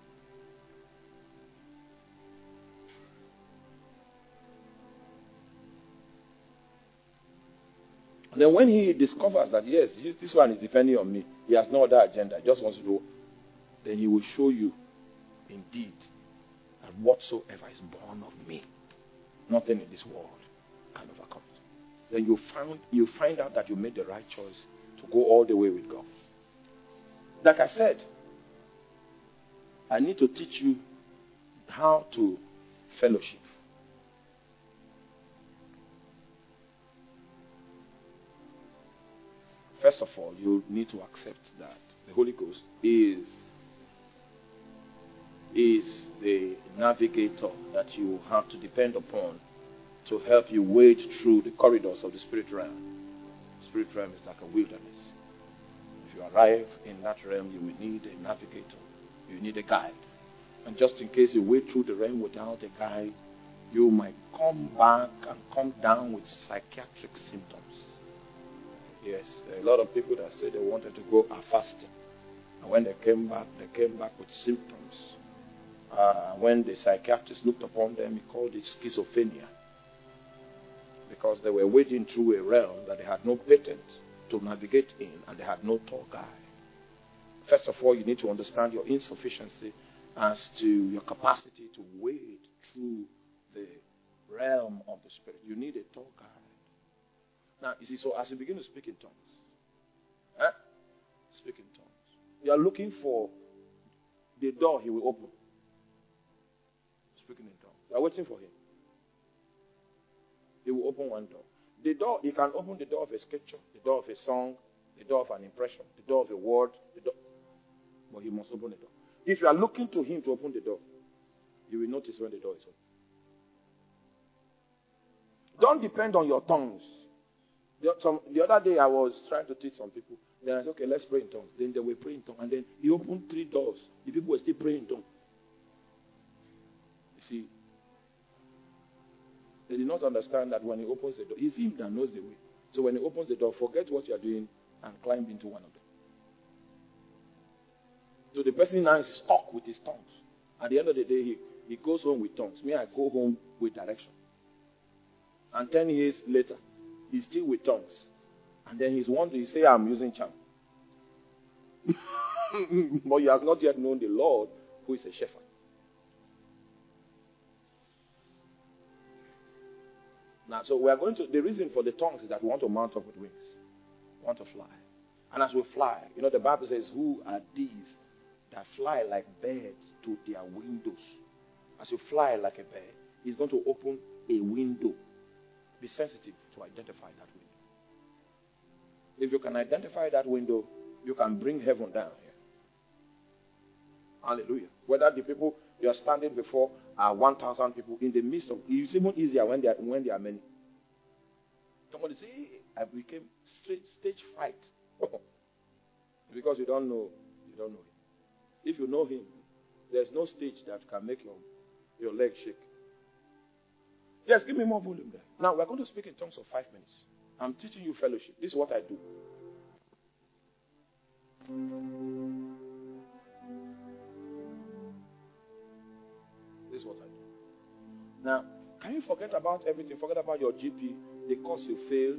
And then when He discovers that, yes, this one is depending on me, He has no other agenda, He just wants to do, then He will show you, indeed, that whatsoever is born of me, nothing in this world can overcome it. Then you find out that you made the right choice to go all the way with God. Like I said, I need to teach you how to fellowship. First of all, you need to accept that the Holy Ghost is the navigator that you have to depend upon to help you wade through the corridors of the spirit realm. The spirit realm is like a wilderness. If you arrive in that realm, you will need a navigator. You need a guide. And just in case you wade through the realm without a guide, you might come back and come down with psychiatric symptoms. Yes, there are a lot of people that say they wanted to go fasting. And when they came back with symptoms. When the psychiatrist looked upon them, he called it schizophrenia. Because they were wading through a realm that they had no patent to navigate in, and they had no tour guide. First of all, you need to understand your insufficiency as to your capacity to wade through the realm of the Spirit. You need a tour guide. Now, you see, so as you begin to speak in tongues, speak in tongues, you are looking for the door He will open. Speaking in tongues. You are waiting for Him. He will open one door. The door, He can open the door of a scripture, the door of a song, The door of an impression, the door of a word, the door. But he must open the door. If you are looking to him to open the door, you will notice when the door is open. Don't depend on your tongues. The other day I was trying to teach some people. Then I said, okay, let's pray in tongues. Then they were praying in tongues. And then he opened 3 doors. The people were still praying in tongues. You see, they did not understand that when he opens the door, it's him that knows the way. So when he opens the door, forget what you are doing and climb into one of them. So the person now is stuck with his tongues. At the end of the day, he goes home with tongues. Me, I go home with direction. And 10 years later, he's still with tongues. And then he's wondering, he say, I'm using charm. But he has not yet known the Lord, who is a shepherd. Now, so we are going to, the reason for the tongues is that we want to mount up with wings. We want to fly. And as we fly, the Bible says, who are these that fly like birds to their windows? As you fly like a bird, he's going to open a window. Be sensitive to identify that window. If you can identify that window, you can bring heaven down here. Hallelujah. Whether the people you are standing before are 1,000 people in the midst of, it's even easier when there are many. Somebody say, hey, I became stage fright. Because you don't know him. If you know him, there's no stage that can make your legs shake. Yes, give me more volume there. Now, we're going to speak in tongues of 5 minutes. I'm teaching you fellowship. This is what I do. This is what I do. Now, can you forget about everything? Forget about your GP, the course you failed,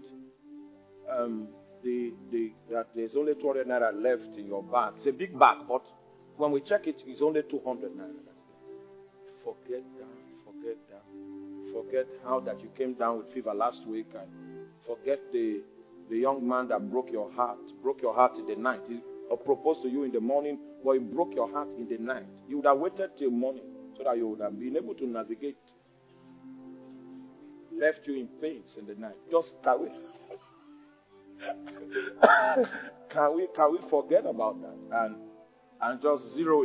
that there's only 200 naira left in your bag. It's a big bag, but when we check it, it's only 200 naira. Forget that. Forget how that you came down with fever last week, and forget the young man that broke your heart in the night. He proposed to you in the morning, but he broke your heart in the night. You would have waited till morning so that you would have been able to navigate. Left you in pains in the night. Just can we forget about that and just zero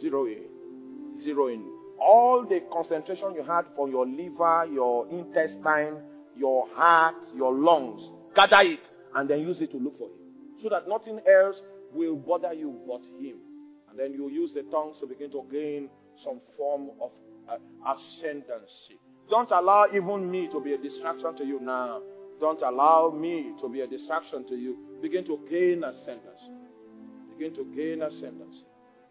in. All the concentration you had for your liver, your intestine, your heart, your lungs, gather it and then use it to look for him. So that nothing else will bother you but him. And then you use the tongues to begin to gain some form of ascendancy. Don't allow even me to be a distraction to you now. Don't allow me to be a distraction to you. Begin to gain ascendancy. Begin to gain ascendancy.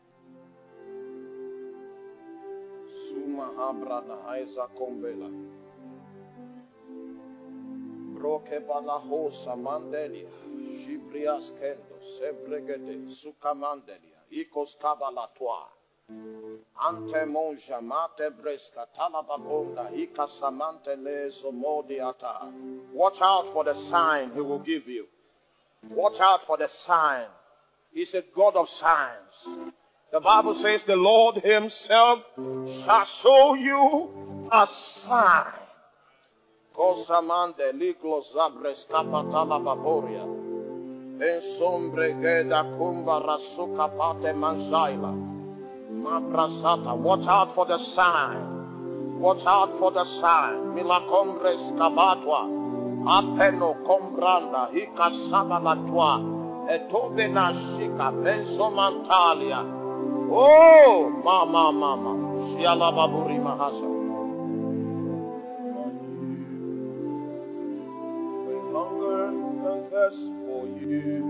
Abrana Isa Combela Broke Balahosa Mandelia Gibrias Kendo Sebregede Sukamandelia Ikos Kabalatoa Ante Monja Mate Bresca Talababonda Ikasamante Leso Modiata. Watch out for the sign he will give you. Watch out for the sign. He's a God of signs. The Bible says the Lord himself shall show you a sign. Cosamande liglo zabres capatala baboria. En sombre geda cumba rasuka pate manzaila. Mabrasata. Watch out for the sign. Watch out for the sign. Milacombres cabatwa. Apeno combranda. Hika sabalatua. Etobe na shika. Benso mantalia. Oh, mama, Shiala Baburi Mahasa. We hunger and thirst for you.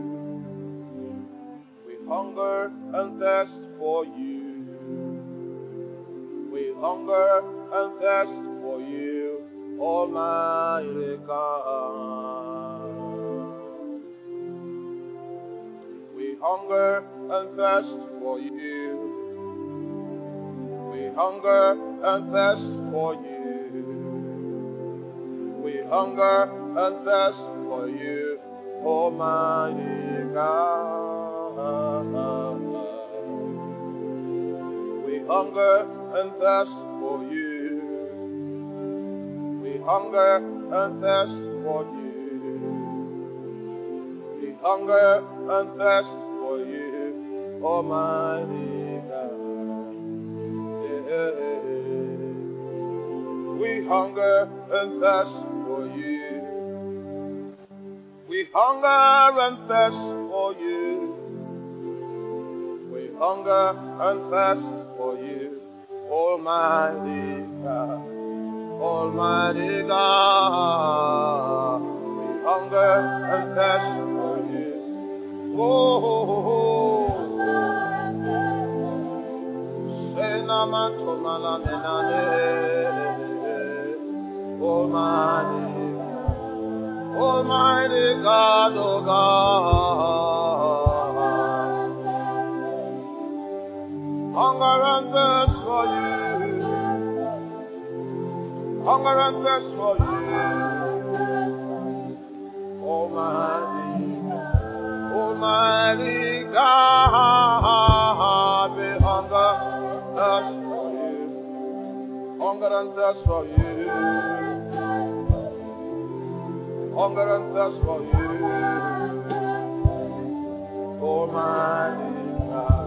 We hunger and thirst for you. We hunger and thirst for you, Almighty God. We hunger and thirst for you. We hunger and thirst for you. We hunger and thirst for you, Almighty God. We hunger and thirst for you. We hunger and thirst for you. We hunger and thirst for you, Almighty God. We hunger and thirst for you. We hunger and thirst for you. We hunger and thirst for you, Almighty God. Almighty God. We hunger and thirst for you. Oh, Senamato Malamenane. Almighty God. Almighty God, oh God. Hunger and thirst for you. Hunger and thirst for you. Almighty God. Almighty God. We hunger and thirst for you. Hunger and thirst for you. Hunger and thirst for you. Almighty God.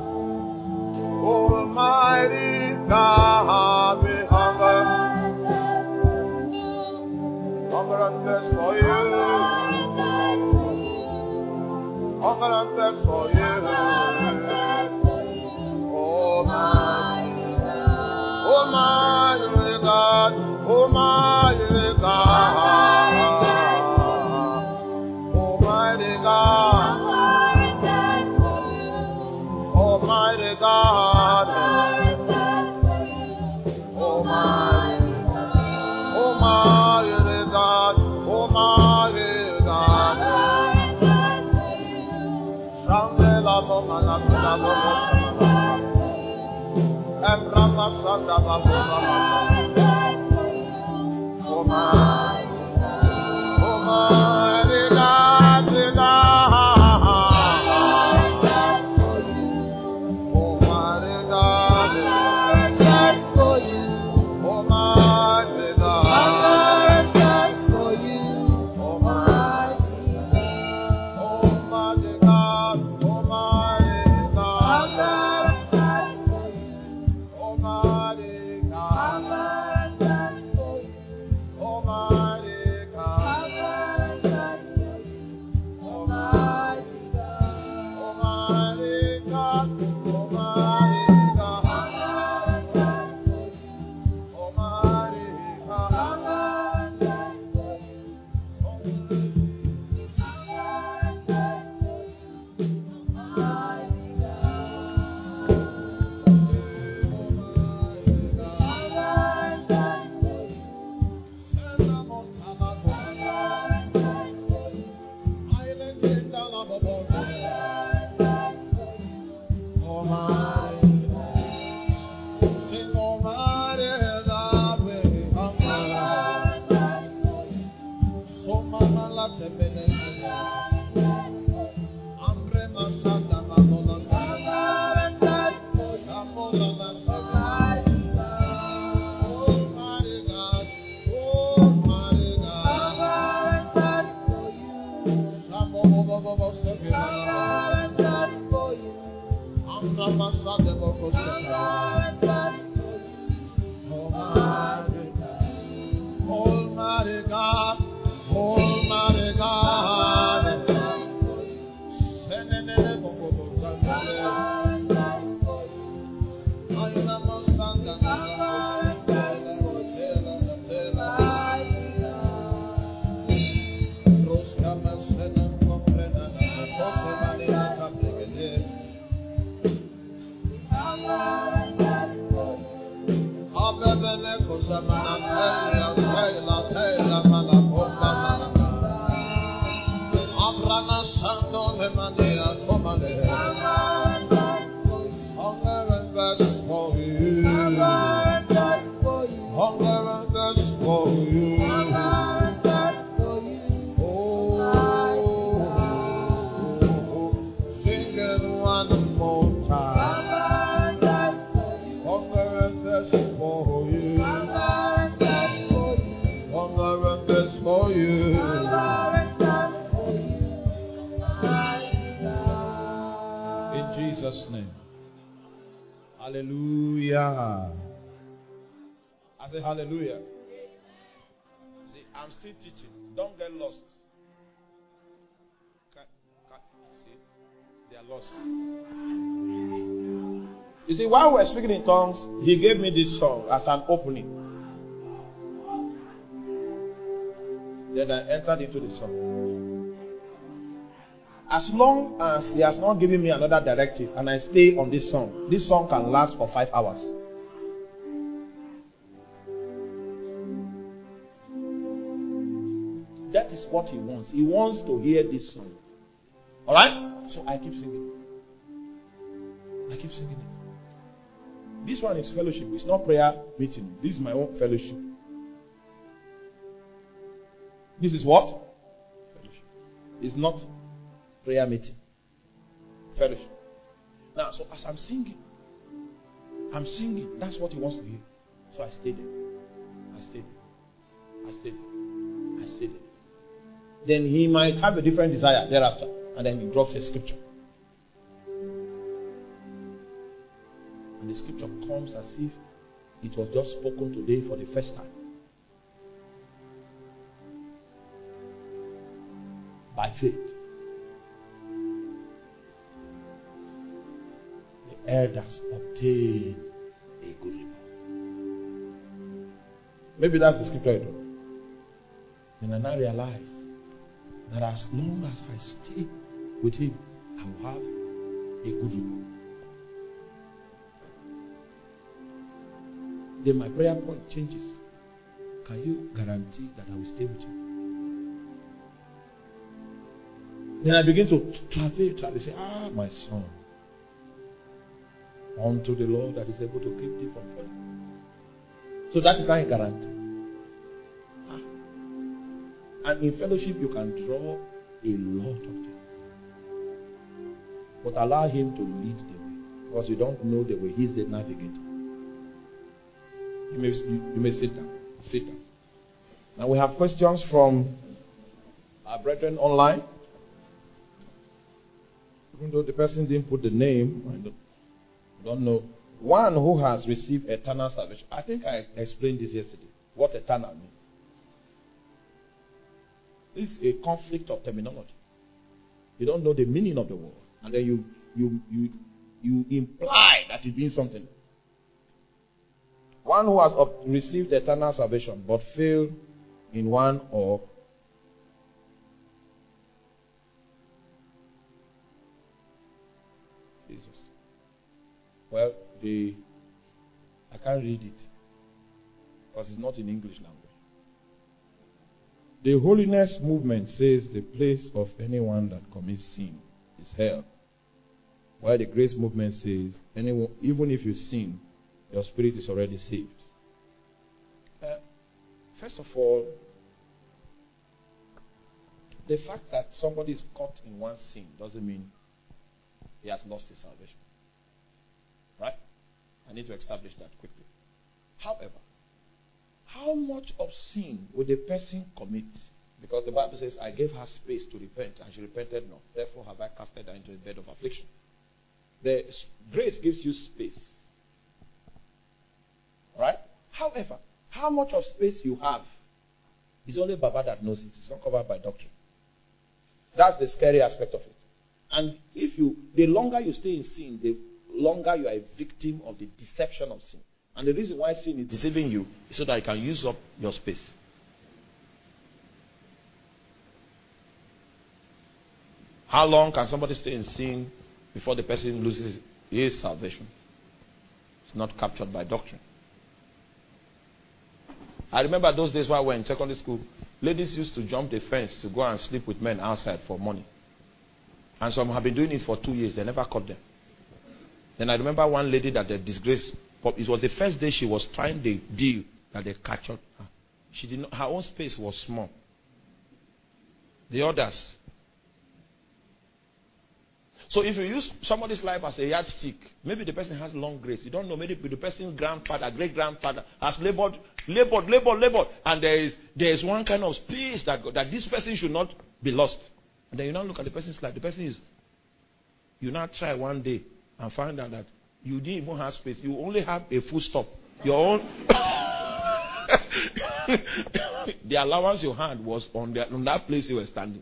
Almighty God, we hunger and thirst for you. Hunger and thirst for you. Almighty God. Almighty God. Almighty God. Almighty God. Almighty God. Almighty God. Almighty God. Shandela mama la mama. Embrama sanda baba. Almighty God. Hallelujah. I say hallelujah. See, I'm still teaching. Don't get lost. See, they are lost. You see, while we're speaking in tongues, he gave me this song as an opening. Then I entered into the song. As long as he has not given me another directive and I stay on this song can last for 5 hours. That is what he wants. He wants to hear this song. Alright? So I keep singing. I keep singing it. This one is fellowship. It's not prayer meeting. This is my own fellowship. This is what? Fellowship. It's not prayer meeting. Fellowship. Now, so as I'm singing. That's what he wants to hear. So I stayed there. I stayed there. Then he might have a different desire thereafter. And then he drops a scripture. And the scripture comes as if it was just spoken today for the first time. By faith. The elders obtained a good report. Maybe that's the scripture I do. Then I now realize that as long as I stay with him, I will have a good report. Then my prayer point changes. Can you guarantee that I will stay with you? Then I begin to travel. Say, my son, unto the Lord that is able to keep thee from falling. So that is not a guarantee. And in fellowship, you can draw a lot of them. But allow him to lead the way. Because you don't know the way. He's the navigator. You may sit down. Sit down. Now we have questions from our brethren online. Even though the person didn't put the name, I don't know. One who has received eternal salvation. I think I explained this yesterday. What eternal means. This is a conflict of terminology. You don't know the meaning of the word. And then you imply that it means something. One who has received eternal salvation but failed in one of Jesus. Well, I can't read it because it's not in English language. The holiness movement says the place of anyone that commits sin is hell. While the grace movement says even if you sin, your spirit is already saved. First of all, the fact that somebody is caught in one sin doesn't mean he has lost his salvation. Right? I need to establish that quickly. However, how much of sin would a person commit? Because the Bible says, I gave her space to repent, and she repented not. Therefore have I casted her into a bed of affliction. The grace gives you space. Right? However, how much of space you have is only Baba that knows it. It's not covered by doctrine. That's the scary aspect of it. And the longer you stay in sin, the longer you are a victim of the deception of sin. And the reason why sin is deceiving you is so that you can use up your space. How long can somebody stay in sin before the person loses his salvation? It's not captured by doctrine. I remember those days while we were in secondary school, ladies used to jump the fence to go and sleep with men outside for money. And some have been doing it for 2 years. They never caught them. Then I remember one lady that they disgraced. It was the first day she was trying the deal that they captured her. She did not. Her own space was small. The others. So if you use somebody's life as a yardstick, maybe the person has long grace. You don't know. Maybe the person's grandfather, great-grandfather has labored, and there is one kind of space that this person should not be lost. And then you now look at the person's life. The person is. You now try one day and find out that you didn't even have space. You only have a full stop. Your own. The allowance you had was on that place you were standing.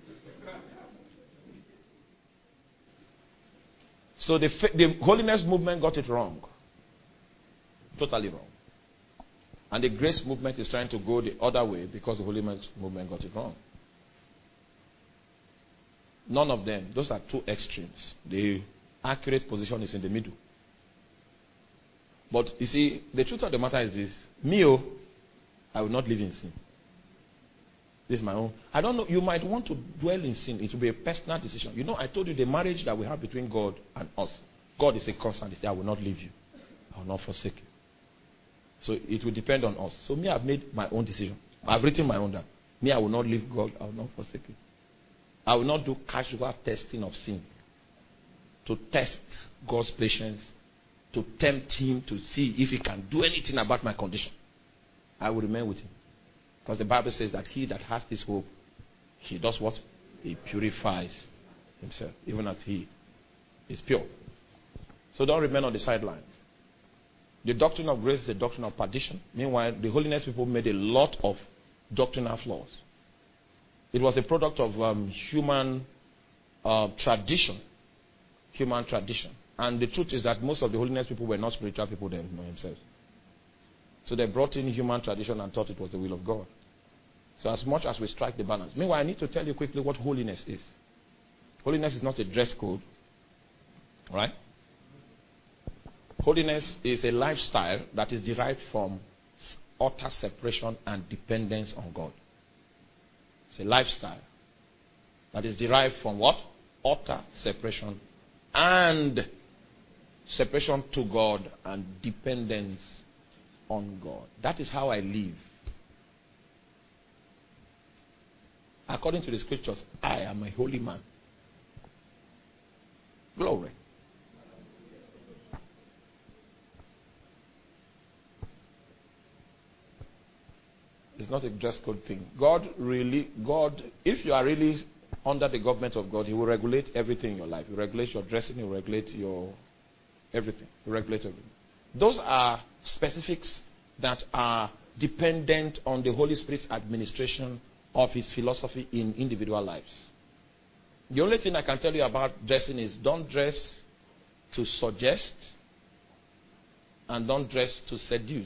So the holiness movement got it wrong. Totally wrong. And the grace movement is trying to go the other way because the holiness movement got it wrong. None of them. Those are two extremes. The accurate position is in the middle. But you see, the truth of the matter is this. I will not live in sin. This is my own. I don't know. You might want to dwell in sin. It will be a personal decision. You know, I told you the marriage that we have between God and us. God is a constant. He said, I will not leave you. I will not forsake you. So it will depend on us. So I've made my own decision. I've written my own down. I will not leave God. I will not forsake you. I will not do casual testing of sin. To test God's patience. To tempt him to see if he can do anything about my condition. I will remain with him. Because the Bible says that he that has this hope, he does what? He purifies himself, even as he is pure. So don't remain on the sidelines. The doctrine of grace is a doctrine of perdition. Meanwhile, the holiness people made a lot of doctrinal flaws. It was a product of human tradition. Human tradition. And the truth is that most of the holiness people were not spiritual people themselves. So they brought in human tradition and thought it was the will of God. So as much as we strike the balance. Meanwhile, I need to tell you quickly what holiness is. Holiness is not a dress code. Right? Holiness is a lifestyle that is derived from utter separation and dependence on God. It's a lifestyle that is derived from what? Utter separation and separation to God and dependence on God. That is how I live. According to the scriptures, I am a holy man. Glory. It's not a dress code thing. God, if you are really under the government of God, he will regulate everything in your life. He will regulate your dressing, he will regulate your everything. He will regulate everything. Those are specifics that are dependent on the Holy Spirit's administration of his philosophy in individual lives. The only thing I can tell you about dressing is don't dress to suggest and don't dress to seduce.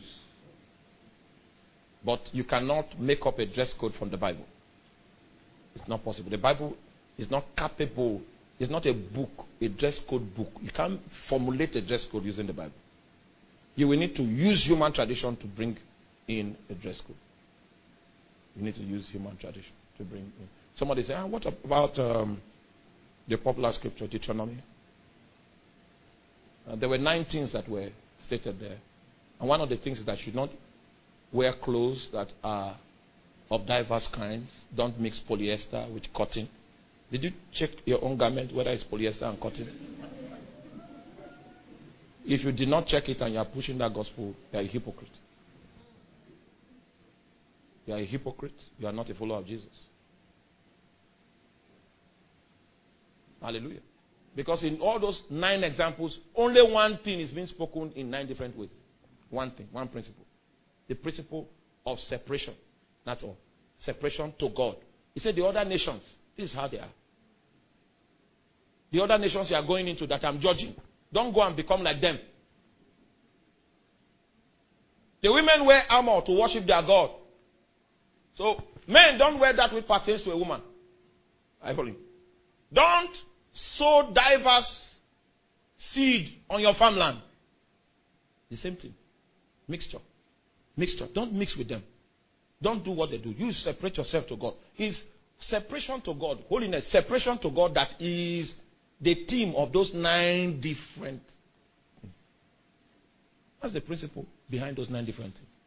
But you cannot make up a dress code from the Bible. It's not possible. The Bible is not capable. It's not a book, a dress code book. You can't formulate a dress code using the Bible. You will need to use human tradition to bring in a dress code. You need to use human tradition to bring in. Somebody say, what about the popular scripture, Deuteronomy? There were 9 things that were stated there. And one of the things is that you should not wear clothes that are of diverse kinds. Don't mix polyester with cotton. Did you check your own garment whether it's polyester and cotton? If you did not check it and you are pushing that gospel, you are a hypocrite. You are a hypocrite. You are not a follower of Jesus. Hallelujah. Because in all those 9 examples, only one thing is being spoken in 9 different ways. One thing, one principle. The principle of separation. That's all. Separation to God. He said the other nations, this is how they are. The other nations you are going into that I'm judging, don't go and become like them. The women wear armor to worship their God. So, men don't wear that which pertains to a woman. I follow you. Don't sow diverse seed on your farmland. The same thing. Mixture. Mixture. Don't mix with them. Don't do what they do. You separate yourself to God. It's separation to God. Holiness. Separation to God that is the theme of those 9 different things. That's the principle behind those 9 different things.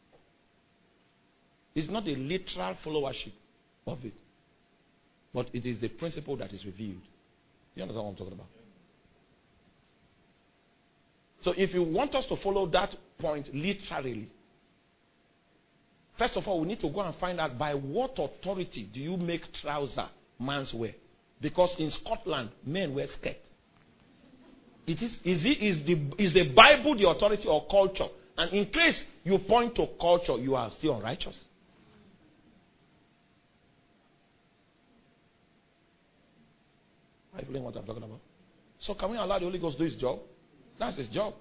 It's not a literal followership of it. But it is the principle that is revealed. You understand what I'm talking about? So if you want us to follow that point literally, first of all, we need to go and find out by what authority do you make trouser man's wear? Because in Scotland, men wear skirt. Is the Bible the authority or culture? And in case you point to culture, you are still unrighteous. Are you feeling what I'm talking about? So can we allow the Holy Ghost to do his job? That's his job.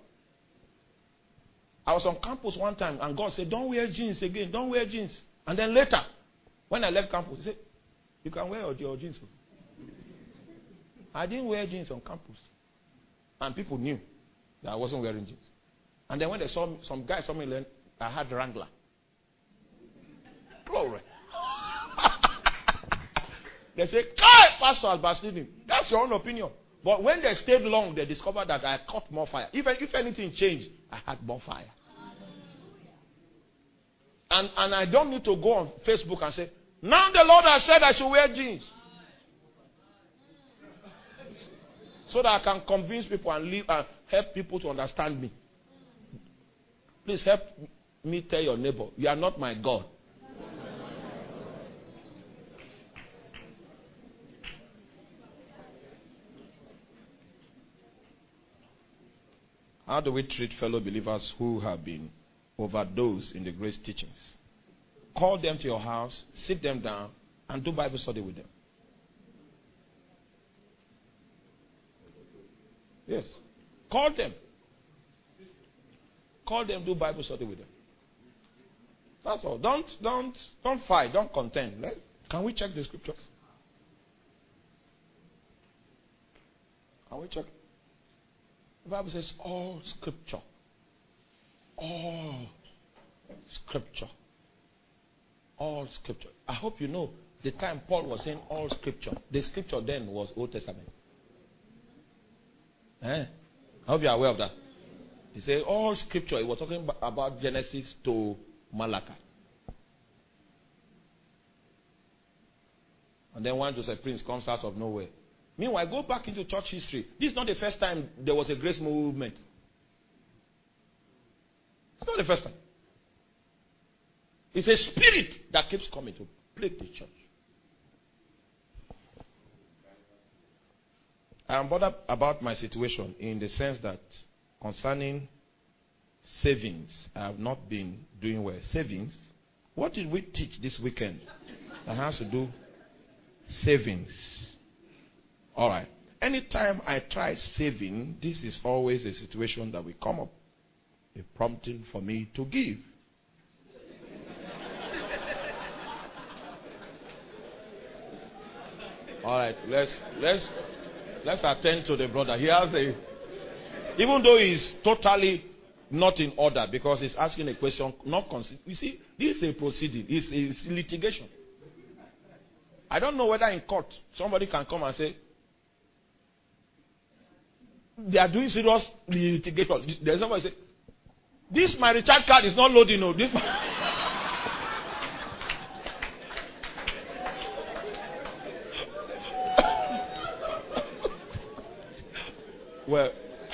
I was on campus one time and God said, don't wear jeans again. Don't wear jeans. And then later, when I left campus, he said, you can wear your jeans. I didn't wear jeans on campus. And people knew that I wasn't wearing jeans. And then when they saw me, some guys saw me, I had Wrangler. Glory. They say, Pastor Albastini, that's your own opinion. But when they stayed long, they discovered that I caught more fire. If anything changed, I had more fire. And I don't need to go on Facebook and say, now the Lord has said I should wear jeans. So that I can convince people and help people to understand me. Please help me tell your neighbor, you are not my God. How do we treat fellow believers who have been overdosed in the grace teachings? Call them to your house, sit them down, and do Bible study with them. Yes. Call them. Call them, do Bible study with them. That's all. Don't fight, don't contend. Can we check the scriptures? Can we check? The Bible says all scripture. All scripture. All scripture. I hope you know the time Paul was saying all scripture. The scripture then was Old Testament. I hope you are aware of that. He said all scripture. He was talking about Genesis to Malachi. And then one Joseph Prince comes out of nowhere. Meanwhile, go back into church history. This is not the first time there was a grace movement. It's not the first time. It's a spirit that keeps coming to plague the church. I am bothered about my situation in the sense that concerning savings, I have not been doing well. Savings? What did we teach this weekend that has to do savings? All right. Anytime I try saving, this is always a situation that will come up. A prompting for me to give. All right. Let's attend to the brother. He has even though he's totally not in order because he's asking a question, not consider. You see, this is a proceeding. It's litigation. I don't know whether in court somebody can come and say, they are doing serious litigation. There's somebody say, this my recharge card is not loading. No, this well,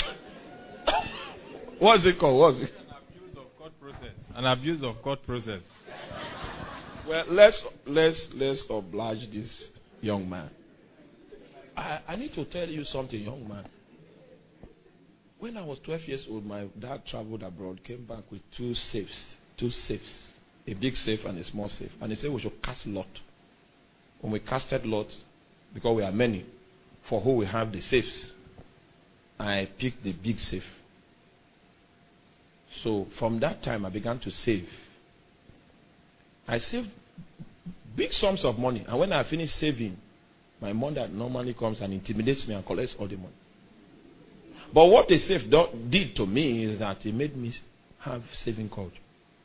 what's it called? What's it? An abuse of court process. Well, let's oblige this young man. I need to tell you something, young man. When I was 12 years old, my dad traveled abroad, came back with two safes, a big safe and a small safe. And he said we should cast lot. When we casted lot, because we are many, for who we have the safes, I picked the big safe. So from that time, I began to save. I saved big sums of money. And when I finished saving, my mother normally comes and intimidates me and collects all the money. But what the safe did to me is that it made me have saving culture.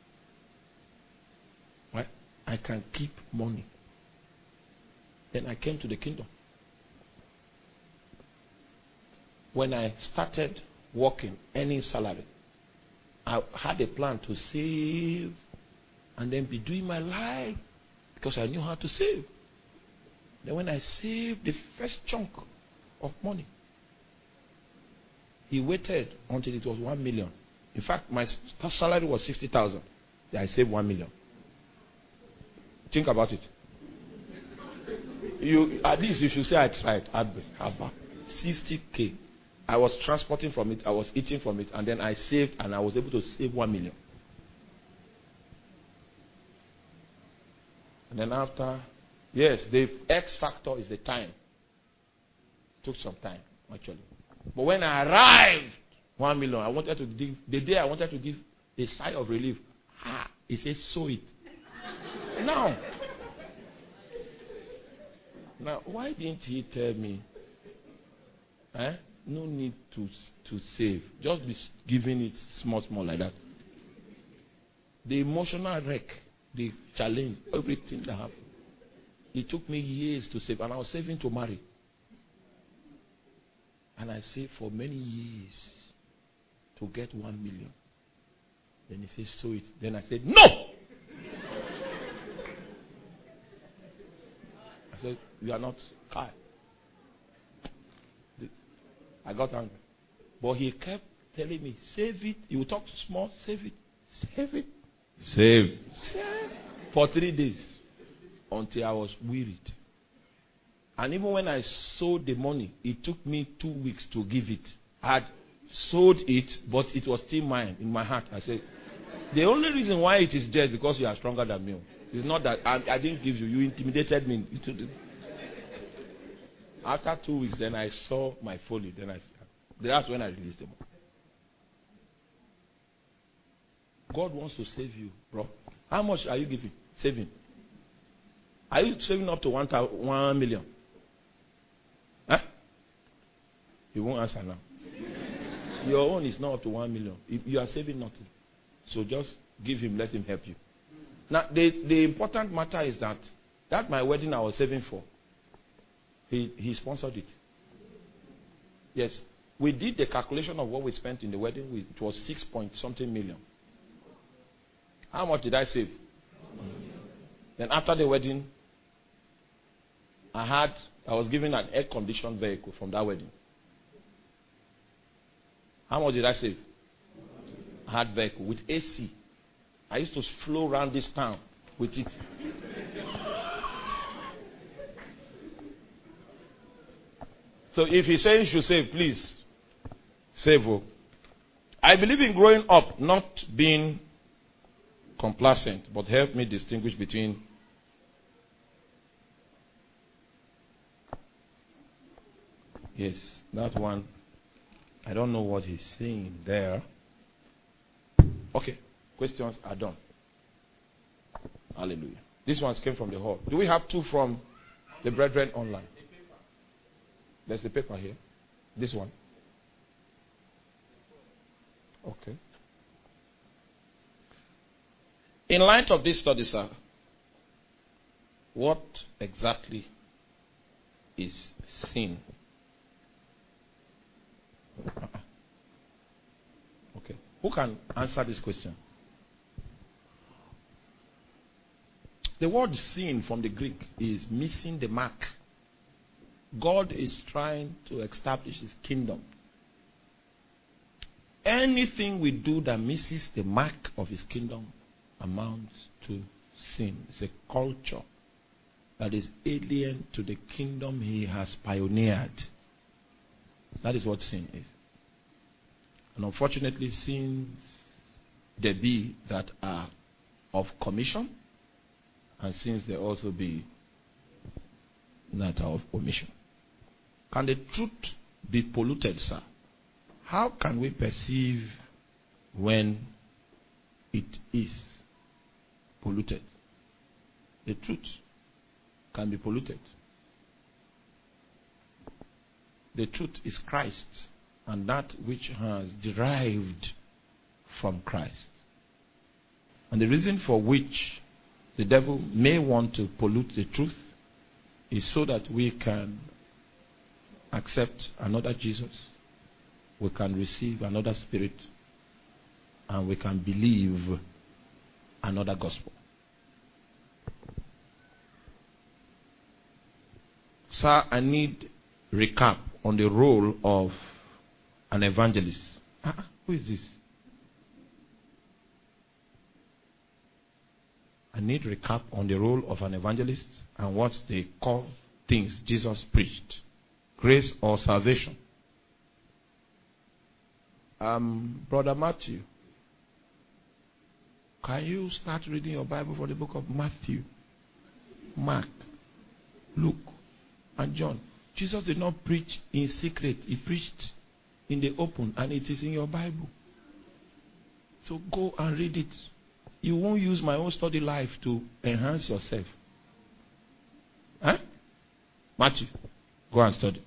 Right? I can keep money. Then I came to the kingdom. When I started working, earning salary, I had a plan to save and then be doing my life because I knew how to save. Then when I saved the first chunk of money, he waited until it was 1 million. In fact, my salary was 60,000. I saved 1 million. Think about it. At least you should say I tried. About 60K. I was transporting from it, I was eating from it, and then I saved, and I was able to save 1 million. And then after, yes, the X factor is the time. Took some time, actually. But when I arrived, 1 million, I wanted to give, the day I wanted to give a sigh of relief, he said, sow it. Now, why didn't he tell me? No need to save. Just be giving it small like that. The emotional wreck, the challenge, everything that happened. It took me years to save, and I was saving to marry. And I saved for many years to get 1 million. Then he said, sow it. Then I said, no! I said, you are not kind. I got angry. But he kept telling me, save it. You talk small, save it. Save it. Save. For 3 days. Until I was wearied. And even when I sold the money, it took me 2 weeks to give it. I had sold it, but it was still mine in my heart. I said, the only reason why it is there is because you are stronger than me. It's not that I didn't give you. You intimidated me. After 2 weeks, then I saw my folly. That's when I released them. God wants to save you, bro. How much are you giving? Saving. Are you saving up to 1 million? Huh? You won't answer now. Your own is not up to 1 million. You are saving nothing. So just give him, let him help you. Now, the important matter is that my wedding I was saving for, he sponsored it. Yes. We did the calculation of what we spent in the wedding. It was 6-point-something million. How much did I save? Then after the wedding, I was given an air-conditioned vehicle from that wedding. How much did I save? I had vehicle with AC. I used to flow around this town with it. So if he's saying you should save, please save. I believe in growing up, not being complacent, but help me distinguish between yes, that one. I don't know what he's saying there. Okay, questions are done. Hallelujah. These ones came from the hall. Do we have 2 from the brethren online? There's the paper here. This one. Okay. In light of this study, sir, what exactly is sin? Okay. Who can answer this question? The word sin from the Greek is missing the mark. God is trying to establish his kingdom. Anything we do that misses the mark of his kingdom amounts to sin. It's a culture that is alien to the kingdom he has pioneered. That is what sin is. And unfortunately, sins there be that are of commission, and sins there also be that are of omission. Can the truth be polluted, sir? How can we perceive when it is polluted? The truth can be polluted. The truth is Christ, and that which has derived from Christ. And the reason for which the devil may want to pollute the truth is so that we can accept another Jesus, we can receive another spirit, and we can believe another gospel. Sir, I need recap on the role of an evangelist. Who is this? I need recap on the role of an evangelist and what's the core things Jesus preached. Grace or salvation? Brother Matthew, can you start reading your Bible for the book of Matthew, Mark, Luke, and John? Jesus did not preach in secret. He preached in the open, and it is in your Bible. So go and read it. You won't use my own study life to enhance yourself. Huh? Matthew, go and study.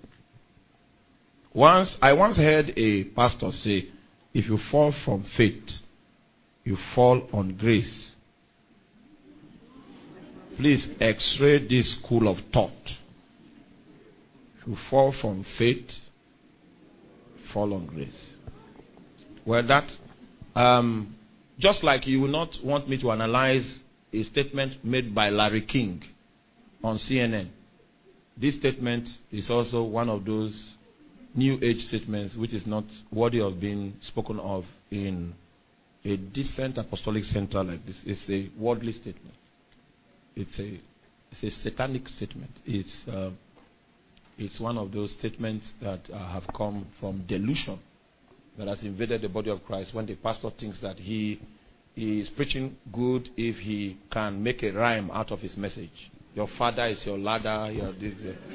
I once heard a pastor say, if you fall from faith, you fall on grace. Please x-ray this school of thought. If you fall from faith, fall on grace. Well, that, just like you will not want me to analyze a statement made by Larry King on CNN. This statement is also one of those new age statements which is not worthy of being spoken of in a decent apostolic center like this. It's a worldly statement. It's a satanic statement. It's one of those statements that have come from delusion that has invaded the body of Christ when the pastor thinks that he is preaching good if he can make a rhyme out of his message. Your father is your ladder. Your this.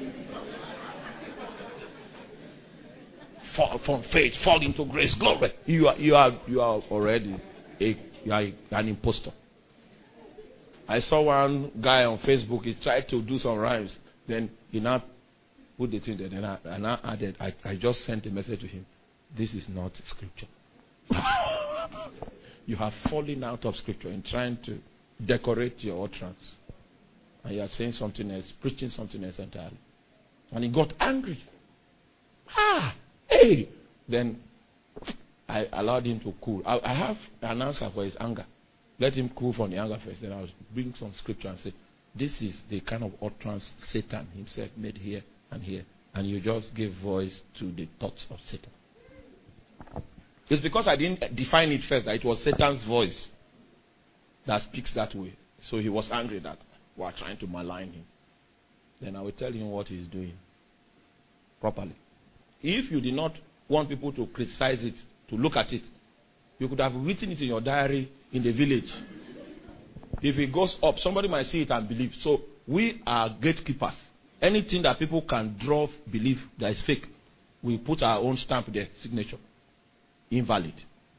Fall from faith, fall into grace, glory. You are already an impostor. I saw one guy on Facebook. He tried to do some rhymes. Then he now put the thing there. Then I added. I just sent a message to him. This is not scripture. You have fallen out of scripture in trying to decorate your utterance. And you are saying something else, preaching something else entirely. And he got angry. Hey! Then I allowed him to cool. I have an answer for his anger. Let him cool from the anger first. Then I'll bring some scripture and say, this is the kind of utterance Satan himself made here and here. And you just give voice to the thoughts of Satan. It's because I didn't define it first that it was Satan's voice that speaks that way. So he was angry that we are trying to malign him. Then I will tell him what he's doing properly. If you did not want people to criticize it, to look at it, you could have written it in your diary in the village. If it goes up, somebody might see it and believe. So we are gatekeepers. Anything that people can draw belief that is fake, we put our own stamp there, signature. Invalid.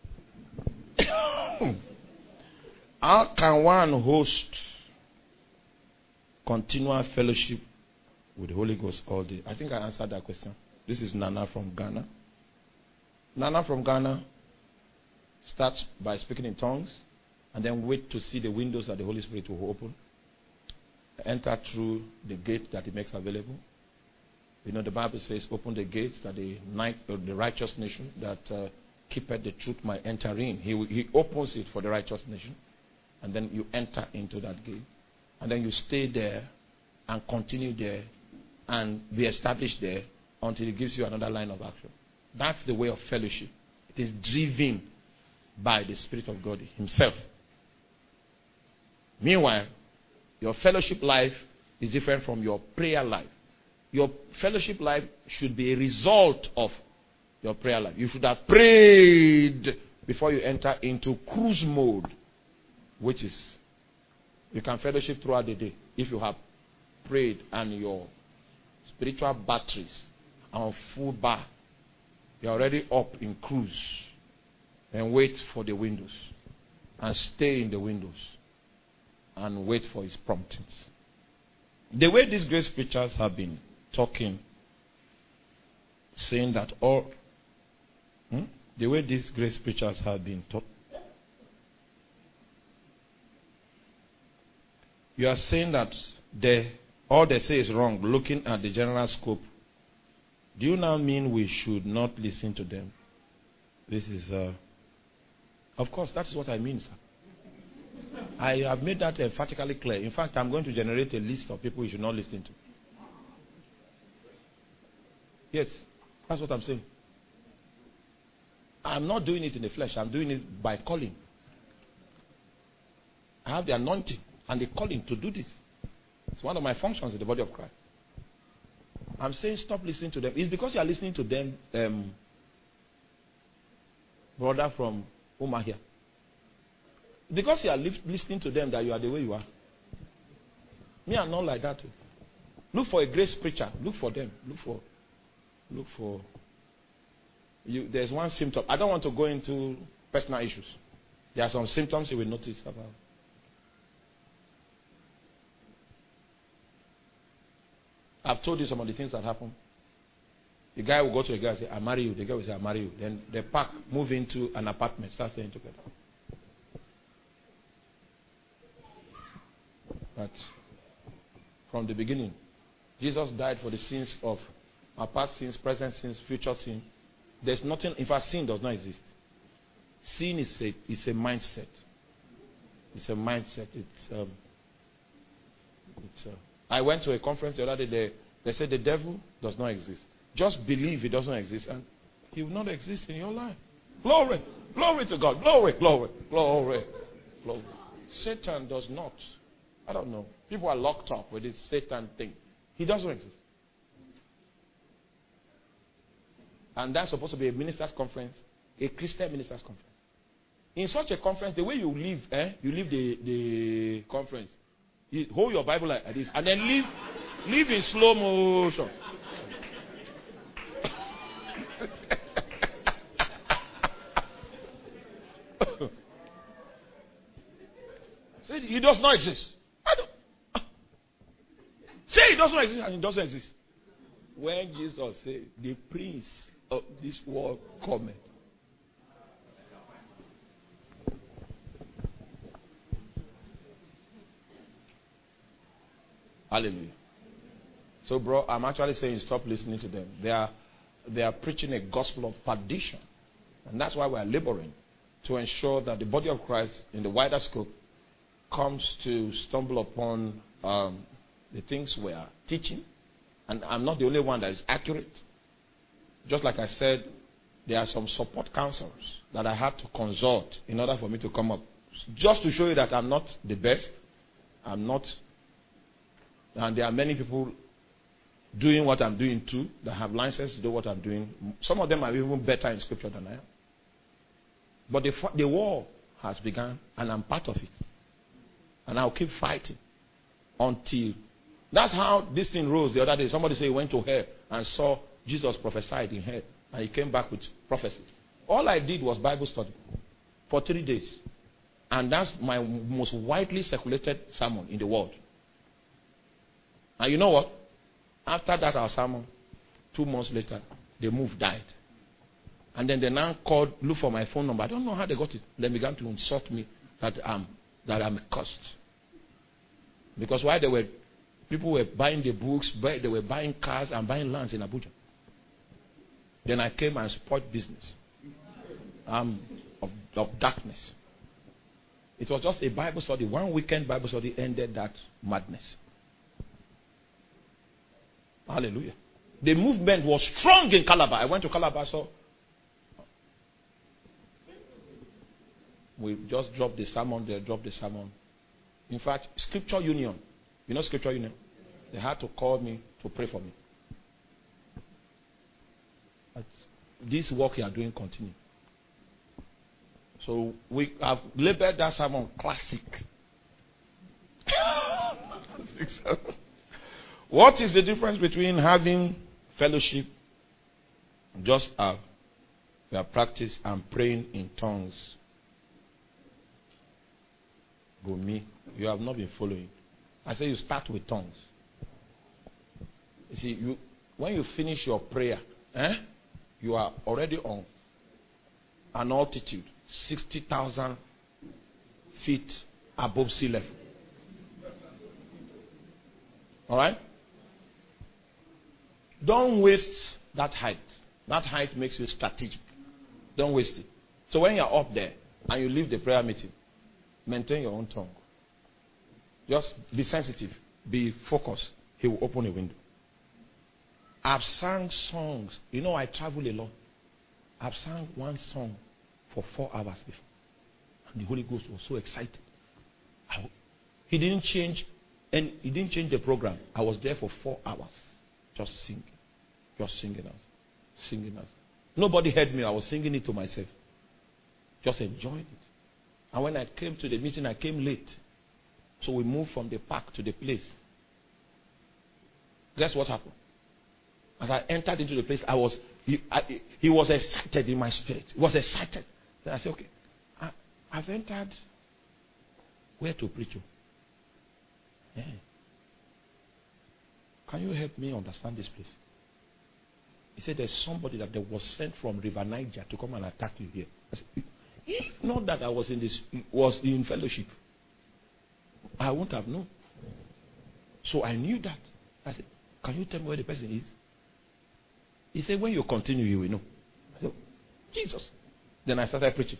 How can one host continual fellowship with the Holy Ghost all day? I think I answered that question. This is Nana from Ghana. Nana from Ghana starts by speaking in tongues and then wait to see the windows that the Holy Spirit will open. Enter through the gate that He makes available. You know, the Bible says, open the gates that the righteous nation that keepeth the truth might enter in. He opens it for the righteous nation. And then you enter into that gate. And then you stay there and continue there and be established there until He gives you another line of action. That's the way of fellowship. It is driven by the Spirit of God Himself. Meanwhile, your fellowship life is different from your prayer life. Your fellowship life should be a result of your prayer life. You should have prayed before you enter into cruise mode, which is, you can fellowship throughout the day if you have prayed and your spiritual batteries are on full bar. You're already up in cruise. And wait for the windows. And stay in the windows. And wait for His promptings. The way these grace preachers have been talking, saying that all, the way these grace preachers have been taught, you are saying that all they say is wrong, looking at the general scope. Do you now mean we should not listen to them? This is, of course, that's what I mean, sir. I have made that emphatically clear. In fact, I'm going to generate a list of people you should not listen to. Yes, that's what I'm saying. I'm not doing it in the flesh. I'm doing it by calling. I have the anointing and the calling to do this. It's one of my functions in the body of Christ. I'm saying stop listening to them. It's because you are listening to them brother from Umahia. Because you are listening to them that you are the way you are. Me, I'm not like that too. Look for a grace preacher. Look for them. Look for you. There's one symptom. I don't want to go into personal issues. There are some symptoms you will notice about. I've told you some of the things that happen. The guy will go to a guy and say, I marry you. The guy will say, I marry you. Then they pack, move into an apartment, start staying together. But from the beginning, Jesus died for the sins of our past sins, present sins, future sins. There's nothing, in fact, sin does not exist. Sin is a mindset. It's a mindset. I went to a conference the other day. They said the devil does not exist. Just believe he doesn't exist and he will not exist in your life. Glory. Glory to God. Glory. Glory. Glory. Glory. Satan does not. I don't know. People are locked up with this Satan thing. He doesn't exist. And that's supposed to be a minister's conference, a Christian minister's conference. In such a conference, the way you leave, you leave the conference. You hold your Bible like this and then leave in slow motion. Say he does not exist. Say he does not exist and he doesn't exist. When Jesus said, the prince of this world cometh. Hallelujah. So, bro, I'm actually saying stop listening to them. They are preaching a gospel of perdition. And that's why we're laboring to ensure that the body of Christ in the wider scope comes to stumble upon the things we are teaching. And I'm not the only one that is accurate. Just like I said, there are some support counselors that I had to consult in order for me to come up. Just to show you that I'm not the best. I'm not. And there are many people doing what I'm doing too, that have license to do what I'm doing. Some of them are even better in scripture than I am. But the war has begun, and I'm part of it. And I'll keep fighting until. That's how this thing rose the other day. Somebody said he went to hell and saw Jesus prophesied in hell. And he came back with prophecy. All I did was Bible study for 3 days. And that's my most widely circulated sermon in the world. And you know what? After that, our sermon, 2 months later, the move died. And then they now called, look for my phone number. I don't know how they got it. They began to insult me that I'm cursed. Because while people were buying the books, they were buying cars and buying lands in Abuja. Then I came and spoiled business of darkness. It was just a Bible study. One weekend Bible study ended that madness. Hallelujah. The movement was strong in Calabar. I went to Calabar, so we just dropped the sermon. They dropped the sermon. In fact, Scripture Union. You know Scripture Union? They had to call me to pray for me. But this work you are doing continue. So we have labeled that sermon classic. What is the difference between having fellowship, just have practice, and praying in tongues? Go me. You have not been following. I say you start with tongues. You see, when you finish your prayer, you are already on an altitude 60,000 feet above sea level. All right? Don't waste that height. That height makes you strategic. Don't waste it. So when you're up there and you leave the prayer meeting, maintain your own tongue. Just be sensitive. Be focused. He will open a window. I've sang songs. You know, I travel a lot. I've sang one song for 4 hours before. And the Holy Ghost was so excited. He didn't change the program. I was there for 4 hours. Just singing. Just singing out. Singing out. Nobody heard me. I was singing it to myself. Just enjoying it. And when I came to the meeting, I came late. So we moved from the park to the place. Guess what happened? As I entered into the place, he was excited in my spirit. He was excited. Then I said, okay, I've entered where to preach you. Yeah. Can you help me understand this place? He said there's somebody that was sent from River Niger to come and attack you here. I said, if not that I was in fellowship, I wouldn't have known. So I knew that. I said, can you tell me where the person is? He said, when you continue, you will know. I said, Jesus. Then I started preaching.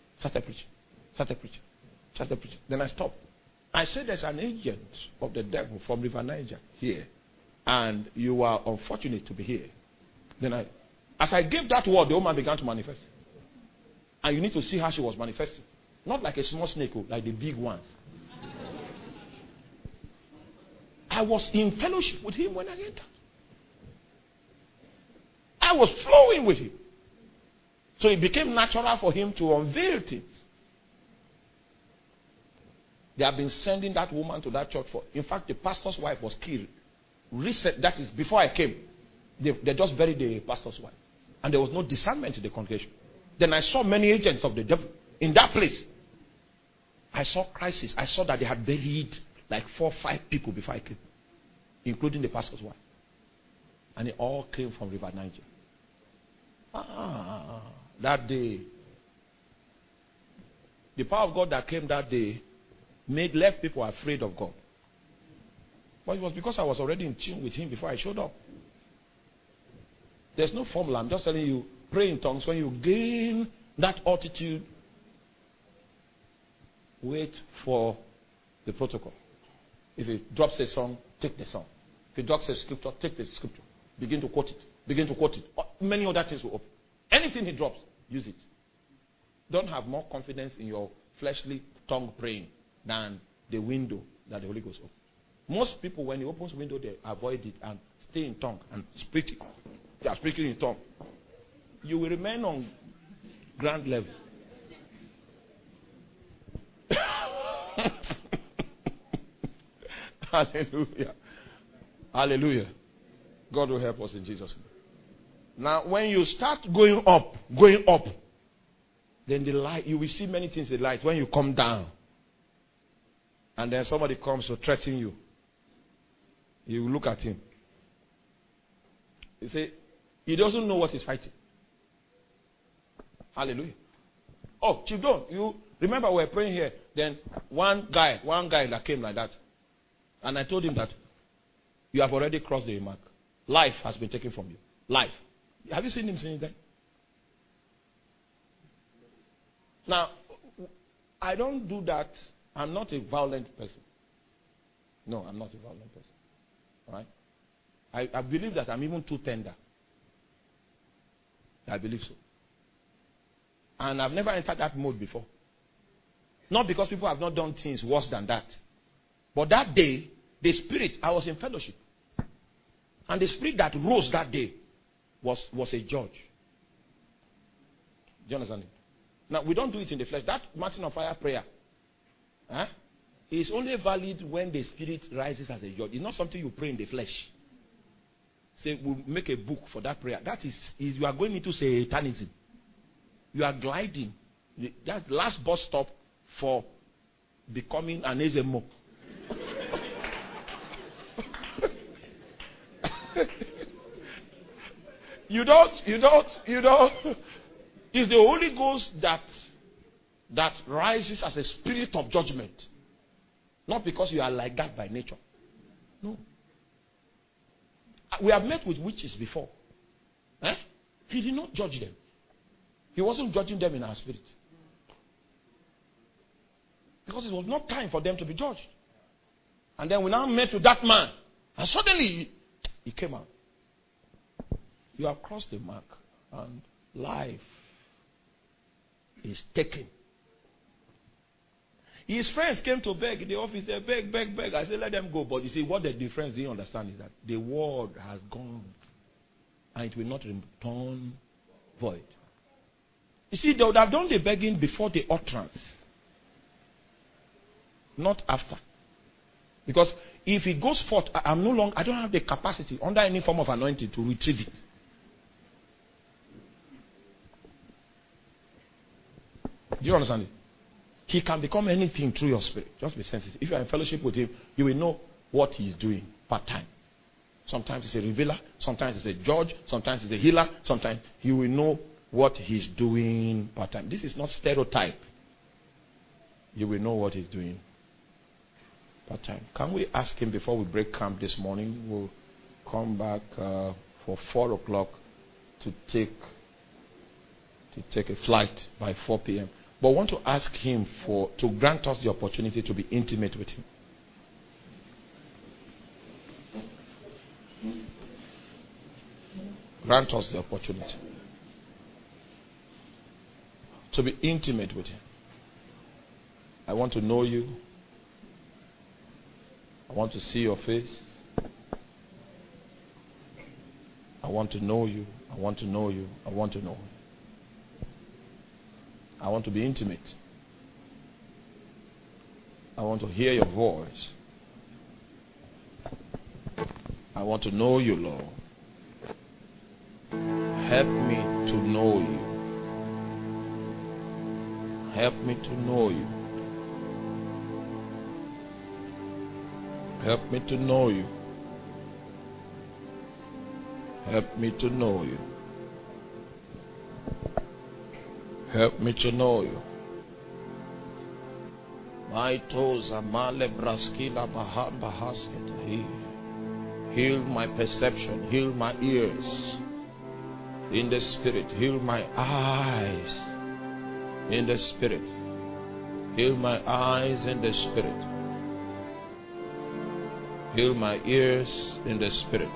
Then I stopped. I said, there's an agent of the devil from River Niger here. And you are unfortunate to be here. Then as I gave that word, the woman began to manifest. And you need to see how she was manifesting. Not like a small snake, like the big ones. I was in fellowship with him when I entered. I was flowing with him. So it became natural for him to unveil things. They have been sending that woman to that church for. In fact, the pastor's wife was killed. That is before I came. They just buried the pastor's wife. And there was no discernment in the congregation. Then I saw many agents of the devil in that place. I saw crisis. I saw that they had buried like 4 or 5 people before I came, including the pastor's wife. And it all came from River Niger. That day, the power of God that came that day left people afraid of God. But it was because I was already in tune with him before I showed up. There's no formula. I'm just telling you, pray in tongues. When you gain that altitude, wait for the protocol. If it drops a song, take the song. If it drops a scripture, take the scripture. Begin to quote it. Many other things will open. Anything he drops, use it. Don't have more confidence in your fleshly tongue praying than the window that the Holy Ghost opens. Most people, when he opens window, they avoid it and stay in tongue and speak it. They are speaking in tongue. You will remain on ground level. Hallelujah. Hallelujah. God will help us in Jesus' name. Now, when you start going up, then the light, you will see many things in light. When you come down, and then somebody comes to threaten you, you look at him. You say, he doesn't know what he's fighting. Hallelujah. Oh, Chief Don, you remember we were praying here. Then one guy that came like that. And I told him that you have already crossed the mark. Life has been taken from you. Life. Have you seen him since then? Now, I don't do that. I'm not a violent person. No, I'm not a violent person. All right? I believe that I'm even too tender. I believe so. And I've never entered that mode before. Not because people have not done things worse than that. But that day, the spirit, I was in fellowship. And the spirit that rose that day was a judge. Do you understand it? Now, we don't do it in the flesh. That mountain of fire prayer is only valid when the spirit rises as a judge. It's not something you pray in the flesh. Say, we'll make a book for that prayer. That is you are going into Satanism. You are gliding. That's the last bus stop for becoming an Ezemo. You don't. It's the Holy Ghost that rises as a spirit of judgment. Not because you are like that by nature. No. We have met with witches before. He did not judge them. He wasn't judging them in our spirit. Because it was not time for them to be judged. And then we now met with that man. And suddenly, he came out. You have crossed the mark. And life is taken. His friends came to beg in the office. They beg. I said, let them go. But you see, what the friends didn't understand is that the word has gone. And it will not return void. You see, they would have done the begging before the utterance, not after. Because if it goes forth, I don't have the capacity under any form of anointing to retrieve it. Do you understand it? He can become anything through your spirit. Just be sensitive. If you are in fellowship with him, you will know what he is doing part time. Sometimes he's a revealer, sometimes he's a judge, sometimes he's a healer, sometimes you will know what he's doing part time. This is not stereotype. You will know what he's doing part time. Can we ask him before we break camp this morning? We'll come back for 4 o'clock to take a flight by 4 p.m. But I want to ask him to grant us the opportunity to be intimate with him. Grant us the opportunity to be intimate with him. I want to know you. I want to see your face. I want to know you. I want to know you. I want to know you. I want to be intimate. I want to hear your voice. I want to know you, Lord. Help me to know you. Help me to know you. Help me to know you. Help me to know you. Help me to know you. My toes are male braskila bahamba hasket. Heal my perception. Heal my ears in the spirit. Heal my eyes in the spirit. Heal my eyes in the spirit. Heal my ears in the spirit.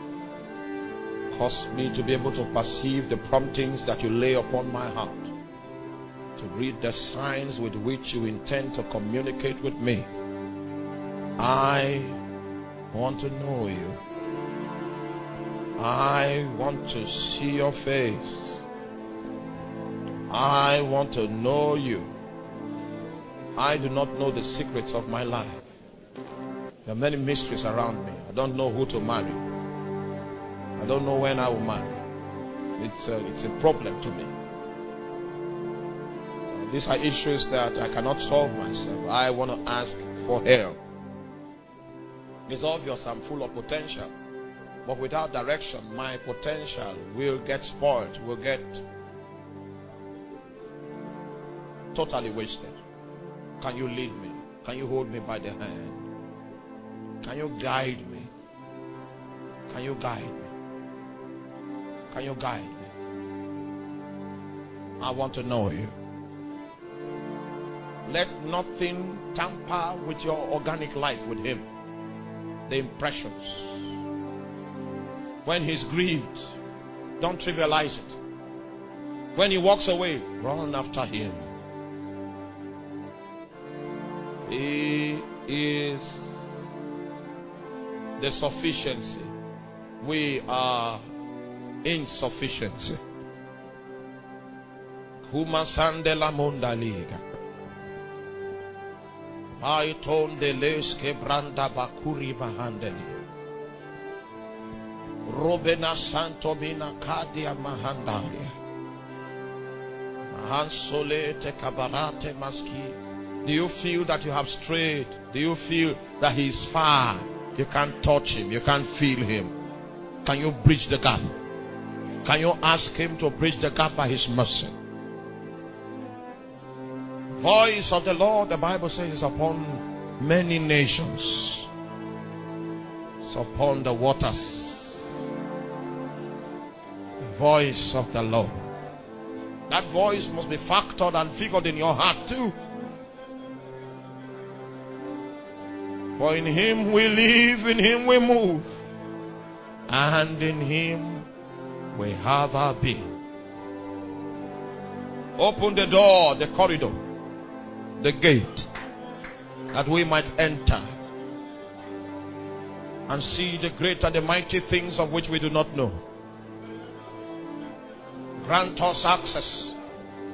Cause me to be able to perceive the promptings that you lay upon my heart. To read the signs with which you intend to communicate with me. I want to know you. I want to see your face. I want to know you. I do not know the secrets of my life. There are many mysteries around me. I don't know who to marry. I don't know when I will marry. It's a problem to me. These are issues that I cannot solve myself. I want to ask for help. It's obvious I'm full of potential. But without direction, my potential will get spoiled, will get totally wasted. Can you lead me? Can you hold me by the hand? Can you guide me? Can you guide me? Can you guide me? I want to know you. Let nothing tamper with your organic life with him. The impressions. When he's grieved, don't trivialize it. When he walks away, run after him. He is the sufficiency. We are insufficiency. Kuma sandela monda liga. Aiton de leske branda bakuri bahandeli. Robena santo mina kadia mahandalia. Mahansole te kabarate maski. Do you feel that you have strayed? Do you feel that he is far? You can't touch him. You can't feel him. Can you bridge the gap? Can you ask him to bridge the gap by his mercy? Voice of the Lord, the Bible says, is upon many nations. It's upon the waters. The voice of the Lord. That voice must be factored and figured in your heart too. For in him we live, in him we move, and in him we have our being. Open the door, the corridor, the gate, that we might enter and see the great and the mighty things of which we do not know. Grant us access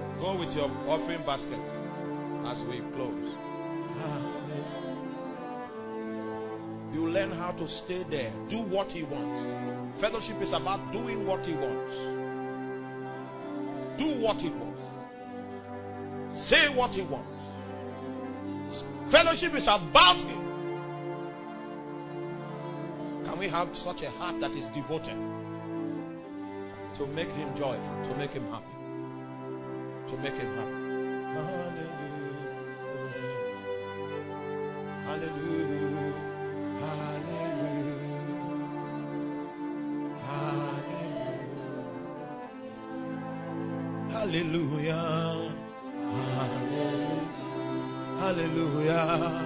Go with your offering basket as we close. You learn how to stay there. Do what he wants. Fellowship is about doing what he wants. Do what he wants. Say what he wants. Fellowship is about him. Can we have such a heart that is devoted to make him joyful, to make him happy, to make him happy? Hallelujah, hallelujah, hallelujah, hallelujah, hallelujah.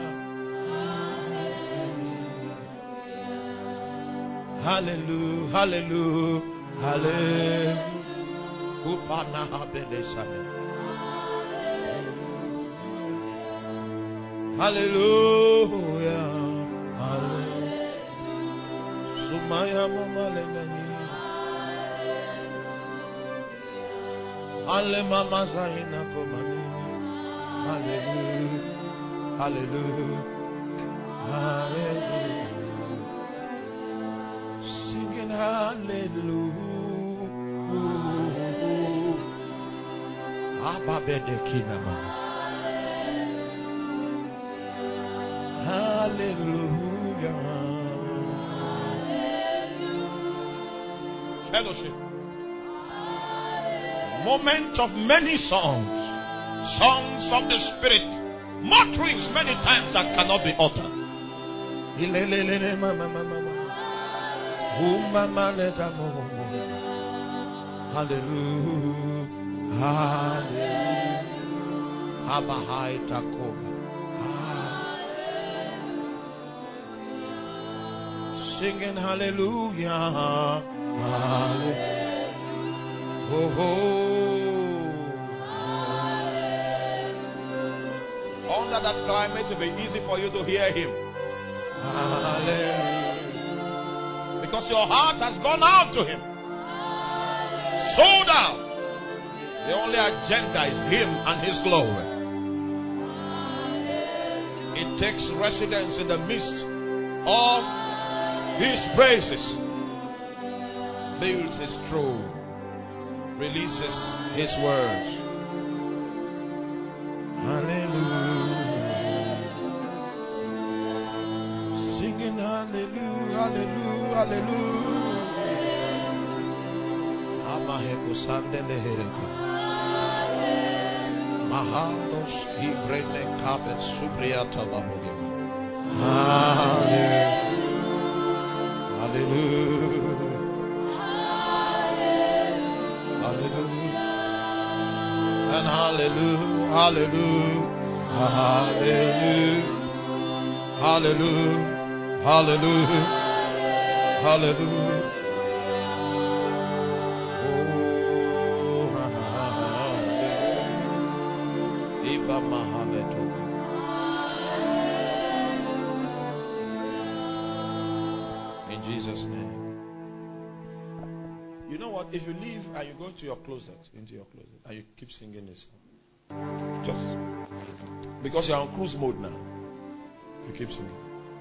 Hallelujah, hallelujah, hallelujah. Hallelujah, hallelujah. Sumaya mama lemeni. Halle mama zaina komani. Hallelujah, hallelujah, hallelujah. Hallelujah. Abba bedekinama. Hallelujah. Fellowship. Moment of many songs. Songs of the Spirit. Mutterings many times that cannot be uttered. Hallelujah, hallelujah, Abahai Takoba. Singing hallelujah, hallelujah, oh, oh. Under that climate, it will be easy for you to hear him. Hallelujah. Because your heart has gone out to him. Sold out. The only agenda is him and his glory. It takes residence in the midst of his praises. Builds his throne. Releases his words. Hallelujah. Singing hallelujah, hallelujah, hallelujah. Amaheko sandele hereka. Mahandos ibrene kabet subriata babodim. Hallelujah. Hallelujah. Hallelujah. And hallelujah. Hallelujah. Hallelujah. Hallelujah. Hallelujah. Hallelujah. Oh, hallelujah. Iba mahaletu. In Jesus' name. You know what? If you leave and you go to your closet, into your closet, and you keep singing this song, just because you're on cruise mode now, you keep singing.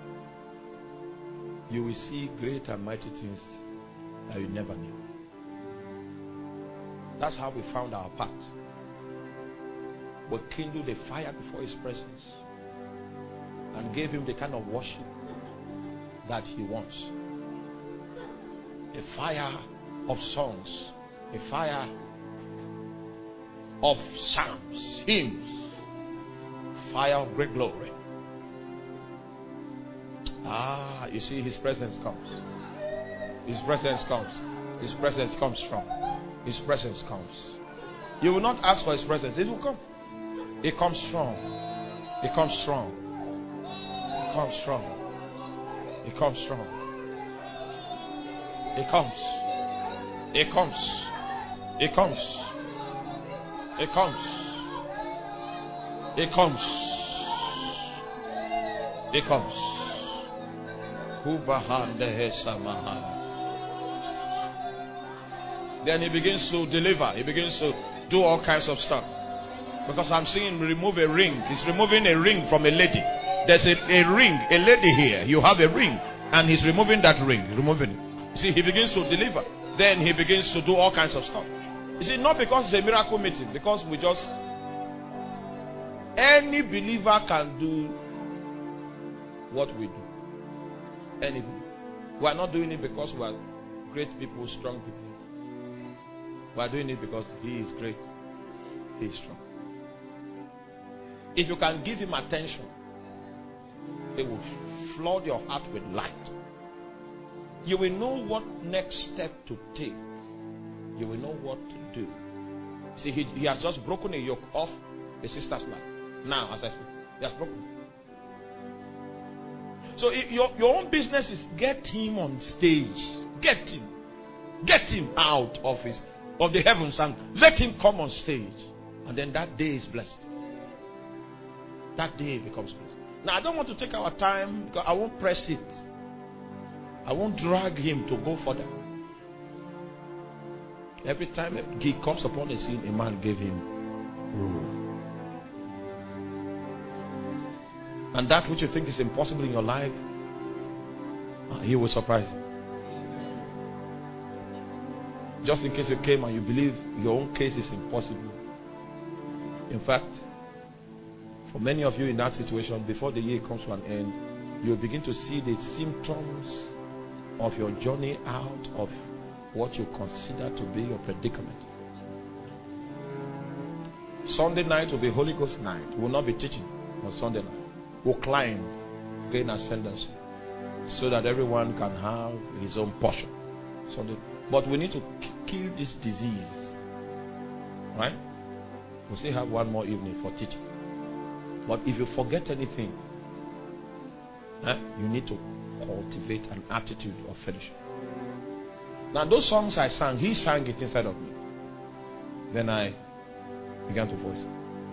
You will see great and mighty things that you never knew. That's how we found our path. We kindled a fire before his presence and gave him the kind of worship that he wants. A fire of songs, a fire of psalms, hymns, fire of great glory. Ah, you see, his presence comes. His presence comes. His presence comes strong. His presence comes. You will not ask for his presence. It will come. It comes strong. It comes strong. It comes strong. It comes strong. It comes. It comes. It comes. It comes. It comes. It comes. Then he begins to deliver. He begins to do all kinds of stuff. Because I'm seeing him remove a ring. He's removing a ring from a lady. There's a ring, a lady here. You have a ring. And he's removing that ring. Removing it. See, he begins to deliver. Then he begins to do all kinds of stuff. You see, not because it's a miracle meeting. Because we just... Any believer can do what we do. Any believer. We are not doing it because we are great people, strong people. We are doing it because he is great. He is strong. If you can give him attention, it will flood your heart with light. You will know what next step to take. You will know what to do. See, he has just broken a yoke off the sister's life. Now, as I speak, he has broken. So your own business is get him on stage. Get him. Get him out of the heavens and let him come on stage. And then that day is blessed. That day becomes blessed. Now, I don't want to take our time because I won't press it. I won't drag him to go further. Every time he comes upon the scene, a man gave him room. And that which you think is impossible in your life, he will surprise you. Just in case you came and you believe your own case is impossible. In fact, for many of you in that situation, before the year comes to an end, you'll begin to see the symptoms of your journey out of what you consider to be your predicament. Sunday night will be Holy Ghost night. We'll not be teaching on Sunday night. We'll climb, gain ascendancy, so that everyone can have his own portion. Sunday. But we need to kill this disease. Right? We'll still have one more evening for teaching. But if you forget anything, you need to cultivate an attitude of fellowship. Now those songs I sang, he sang it inside of me. Then I began to voice it.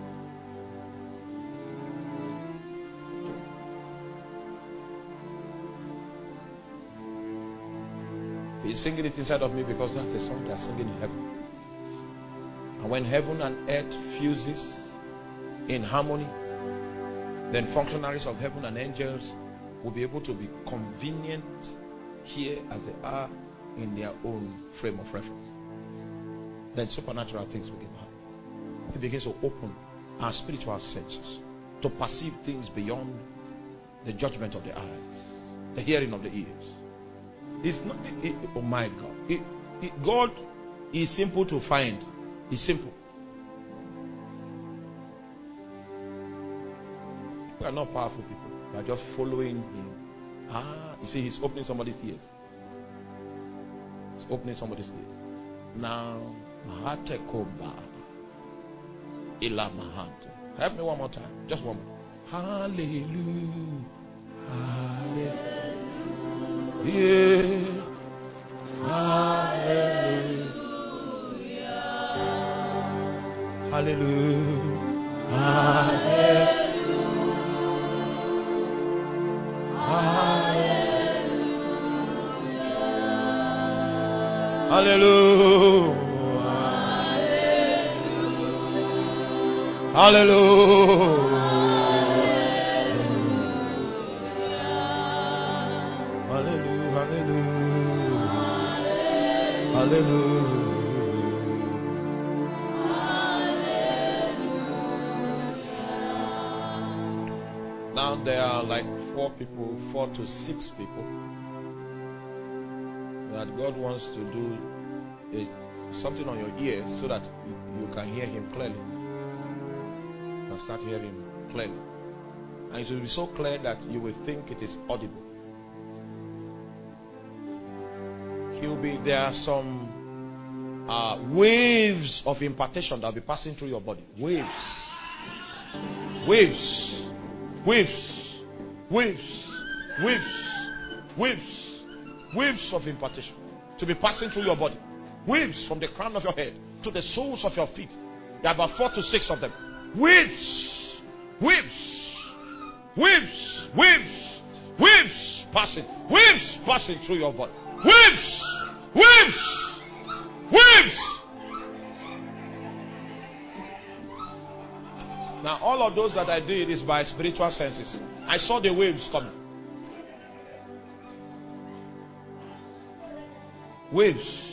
He's singing it inside of me because that's the song they're singing in heaven. And when heaven and earth fuses in harmony, then functionaries of heaven and angels will be able to be convenient here as they are in their own frame of reference. Then supernatural things will begin to happen. It begins to open our spiritual senses to perceive things beyond the judgment of the eyes, the hearing of the ears. It's not, oh my God. God is simple to find. It's simple. We are not powerful people. We are just following him. You see, he's opening somebody's ears. He's opening somebody's ears. Now, Mahatekoba Ila Mahante. Help me one more time. Just one more. Hallelujah. Hallelujah. Yeah. Hallelujah. Hallelujah. Hallelujah. Hallelujah. Hallelujah. Hallelujah. Now there are like 4 to 6 people that God wants to do something on your ears so that you can hear him clearly. You can start hearing him clearly. And it will be so clear that you will think it is audible. There are some waves of impartation that will be passing through your body. Waves of impartation to be passing through your body. Waves from the crown of your head to the soles of your feet. There are about 4 to 6 of them. Waves passing through your body. Waves. Now, all of those that I did is by spiritual senses. I saw the waves coming. Waves.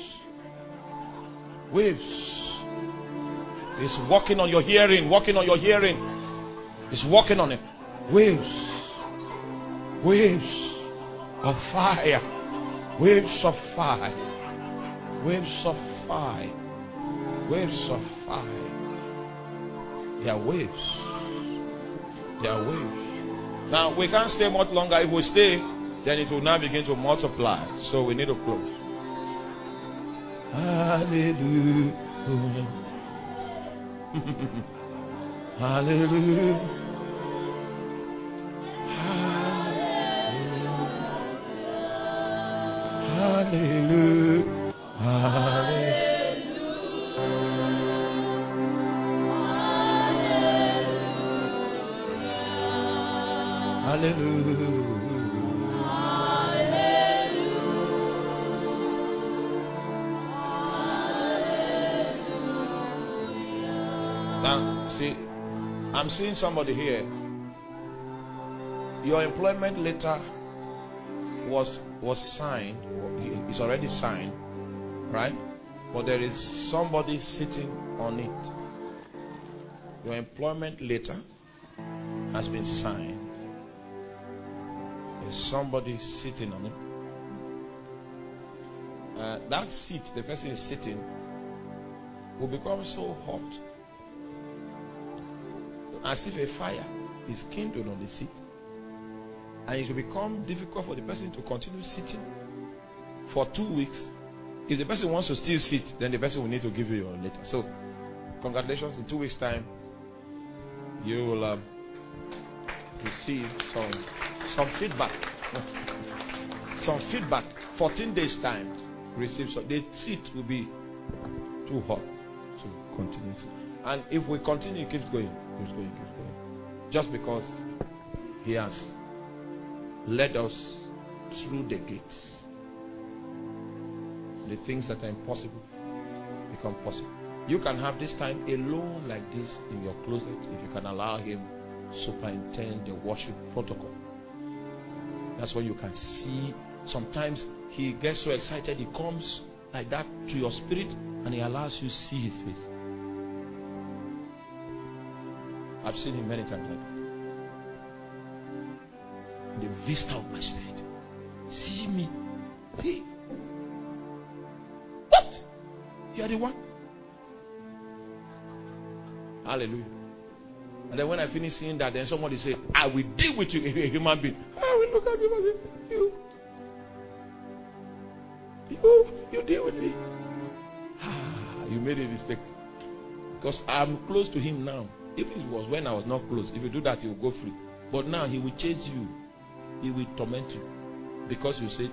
Waves. It's working on your hearing. Working on your hearing. It's working on it. Waves. Waves of fire. Waves of fire. Waves of fire. Waves of fire. They are waves. They are waves. Now, we can't stay much longer. If we stay, then it will now begin to multiply. So we need to close. Hallelujah. Hallelujah. Hallelujah. Hallelujah. Hallelujah. Now, see, I'm seeing somebody here. Your employment letter was signed. It's already signed, right? But there is somebody sitting on it. Your employment letter has been signed. There's somebody sitting on it. That seat the person is sitting will become so hot as if a fire is kindled on the seat, and it will become difficult for the person to continue sitting for 2 weeks. If the person wants to still sit, then the person will need to give you your letter. So congratulations, in 2 weeks time you will receive some feedback. Some feedback. 14 days time, receive some. The seat will be too hot to continue. And if we continue, it keeps going. Just because he has led us through the gates. The things that are impossible become possible. You can have this time alone like this in your closet if you can allow him superintend the worship protocol. That's when you can see. Sometimes he gets so excited, he comes like that to your spirit and he allows you to see his face. I've seen him many times like that. The vista of my spirit. See me. See. What? You are the one. Hallelujah. And then when I finish seeing that, then somebody say, I will deal with you, a human being. I will look at him and say, you deal with me. You made a mistake. Because I'm close to him now. If it was when I was not close, if you do that, he will go free. But now he will chase you. He will torment you. Because you said,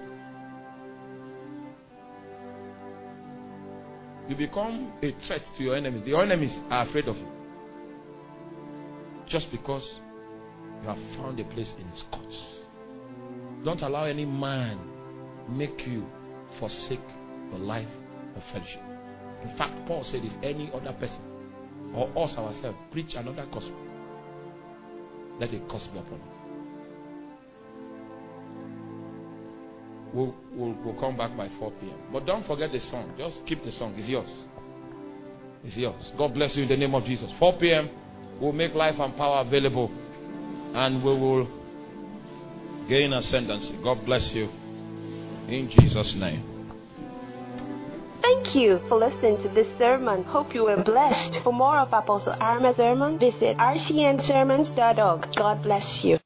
you become a threat to your enemies. Your enemies are afraid of you. Just because you have found a place in his courts. Don't allow any man make you forsake the life of fellowship. In fact, Paul said, if any other person or us ourselves preach another gospel, let the curse be upon him. We'll come back by 4 p.m. But don't forget the song. Just keep the song. It's yours. It's yours. God bless you in the name of Jesus. 4 p.m. we'll make life and power available, and we will gain ascendancy. God bless you in Jesus' name. Thank you for listening to this sermon. Hope you were blessed. For more of Apostle Aramel's sermon, visit rcnsermons.org. God bless you.